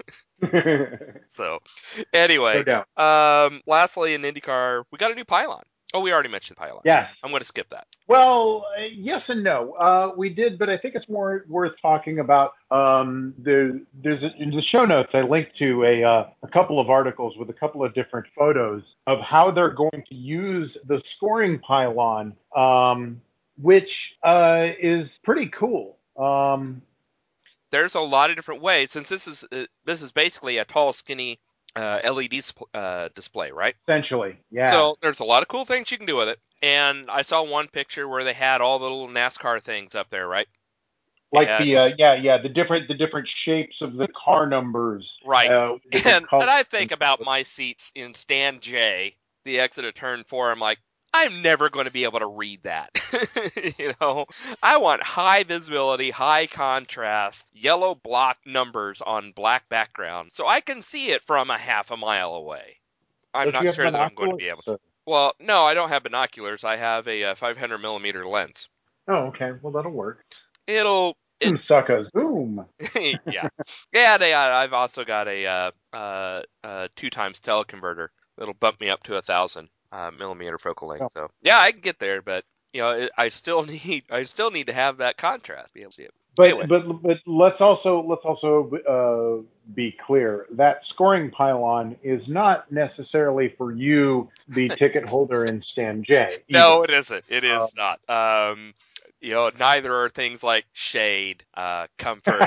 So, anyway, lastly in IndyCar, we got a new pylon. Oh, we already mentioned pylon. Yes. I'm going to skip that. Well, yes and no. We did, but I think it's more worth talking about. In the show notes, I linked to a couple of articles with a couple of different photos of how they're going to use the scoring pylon, which is pretty cool. There's a lot of different ways, since this is basically a tall, skinny LED display, right? Essentially, yeah. So there's a lot of cool things you can do with it. And I saw one picture where they had all the little NASCAR things up there, right? Like the different shapes of the car numbers. Right. And I think about my seats in Stand J, the exit of turn 4. I'm like, I'm never going to be able to read that. I want high visibility, high contrast, yellow block numbers on black background so I can see it from a half a mile away. I'm not sure that I'm going to be able to. Well, no, I don't have binoculars. I have a 500 millimeter lens. Oh, okay. Well, that'll work. It Suck a zoom. yeah, yeah. I've also got a 2x teleconverter that'll bump me up to 1,000 millimeter focal length. Oh. So yeah, I can get there, but I still need to have that contrast to be able to see it. But Anyway. but let's also be clear that scoring pylon is not necessarily for you, the ticket holder in Stand J. No, either. it isn't. It is not. Neither are things like shade, comfort,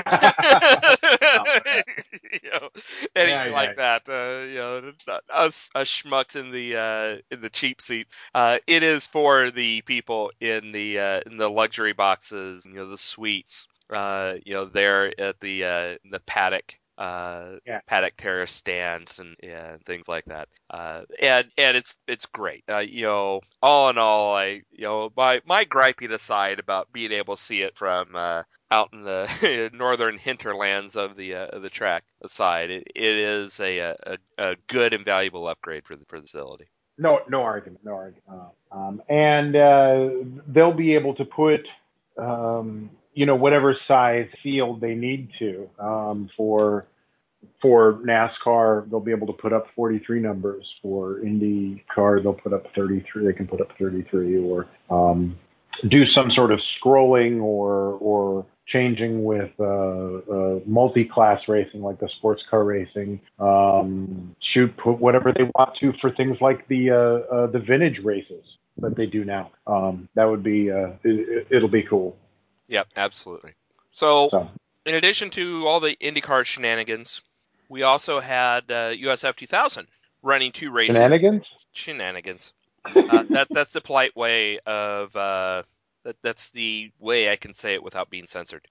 anything like that. Us schmucks in the cheap seats. It is for the people in the luxury boxes, the suites. There at the paddock. Paddock terrace stands and things like that. And it's great. All in all, my griping aside about being able to see it from out in the northern hinterlands of the track aside, it is a good and valuable upgrade for the facility. No argument. And they'll be able to put whatever size field they need to for NASCAR. They'll be able to put up 43 numbers. For IndyCar, they'll put up 33. They can put up 33, or do some sort of scrolling or changing with multi-class racing, like the sports car racing. Put whatever they want to for things like the vintage races that they do now. That would be it'll be cool. Yep, absolutely. So, in addition to all the IndyCar shenanigans, we also had USF 2000 running 2 races. Shenanigans. That's the polite way of that's the way I can say it without being censored.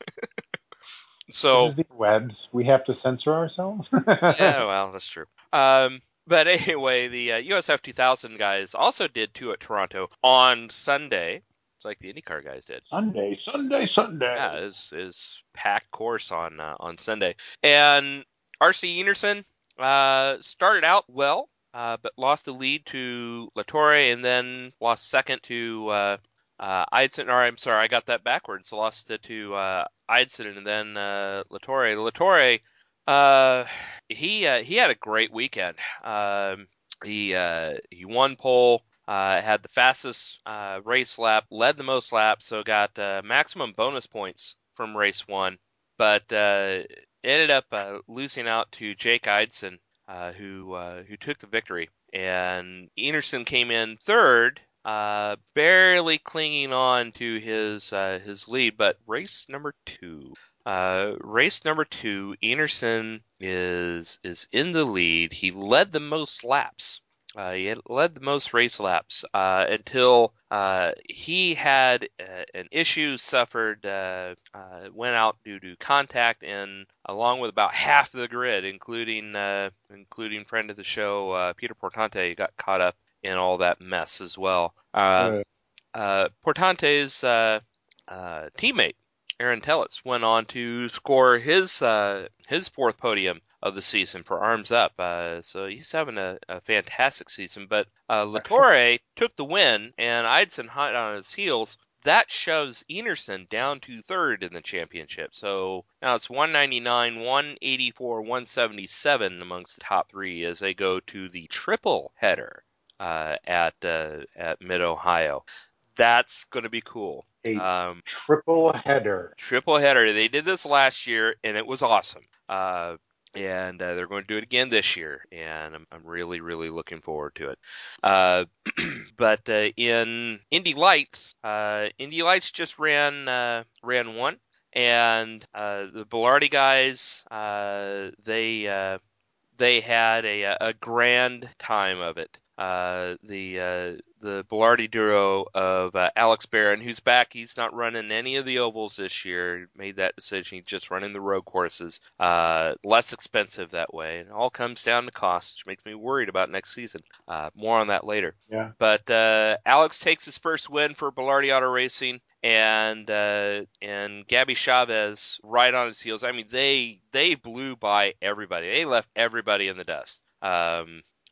So this is the webs. We have to censor ourselves. Yeah, well, that's true. But anyway, the USF 2000 guys also did 2 at Toronto on Sunday. It's like the IndyCar guys did. Sunday. Yeah, is packed course on Sunday. And RC Enerson started out well, but lost the lead to Latore and then lost second to Eidson. Or I'm sorry, I got that backwards. Lost it to Eidson and then Latore. He had a great weekend. He won pole. Had the fastest race lap, led the most laps, so got maximum bonus points from race 1, but ended up losing out to Jake Eidson, who took the victory. And Enerson came in third, barely clinging on to his lead. But race number 2, Enerson is in the lead. He led the most laps. He led the most race laps until he had an issue, suffered, went out due to contact, and along with about half the grid, including friend of the show Peter Portante, got caught up in all that mess as well. Portante's teammate Aaron Tellitz went on to score his 4th podium of the season for Arms Up. So he's having a fantastic season. But Latore took the win, and Eidson hot on his heels. That shoves Enerson down to 3rd in the championship. So now it's 199, 184, 177 amongst the top 3 as they go to the triple header at Mid-Ohio. That's going to be cool. Triple header. Triple header. They did this last year, and it was awesome. And they're going to do it again this year, and I'm really, really looking forward to it. But in Indy Lights just ran 1, and the Belardi guys they had a grand time of it. The Belardi duo of Alex Barron, who's back. He's not running any of the ovals this year. Made that decision. He's just running the road courses. Less expensive that way. It all comes down to cost, which makes me worried about next season. More on that later. Yeah. But Alex takes his first win for Belardi Auto Racing, and Gabby Chavez right on his heels. I mean, they blew by everybody. They left everybody in the dust.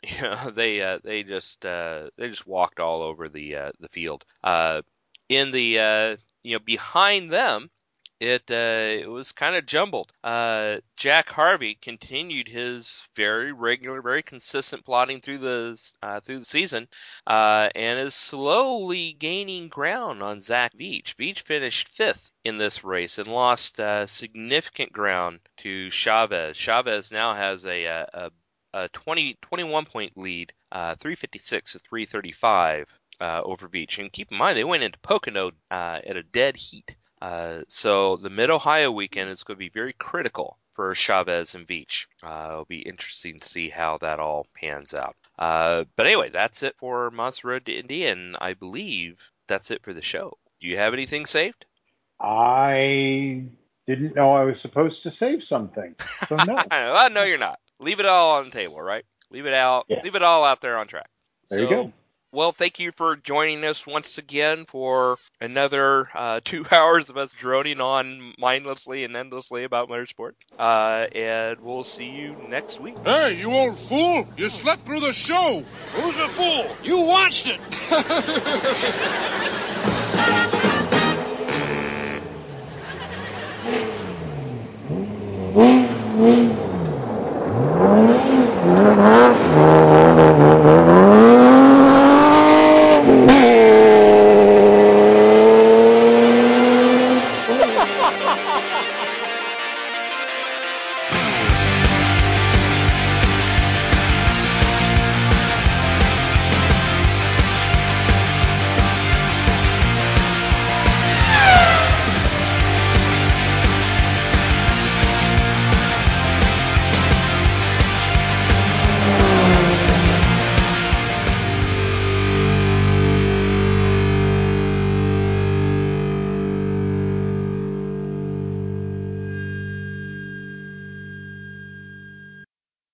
They just walked all over the field. In the behind them, it was kind of jumbled. Jack Harvey continued his very regular, very consistent plotting through the season, and is slowly gaining ground on Zach Veach. Veach finished 5th in this race and lost significant ground to Chavez. Chavez now has a 21 point lead, 356 to 335 over Veach. And keep in mind, they went into Pocono at a dead heat. So the Mid-Ohio weekend is going to be very critical for Chavez and Veach. It'll be interesting to see how that all pans out. But anyway, that's it for Monster Road to Indy, and I believe that's it for the show. Do you have anything saved? I didn't know I was supposed to save something, so no. Well, no, you're not. Leave it all on the table, right? Leave it out. Yeah. Leave it all out there on track. There you go. Well, thank you for joining us once again for another 2 hours of us droning on mindlessly and endlessly about motorsport. And we'll see you next week. Hey, you old fool! You slept through the show! Who's a fool? You watched it!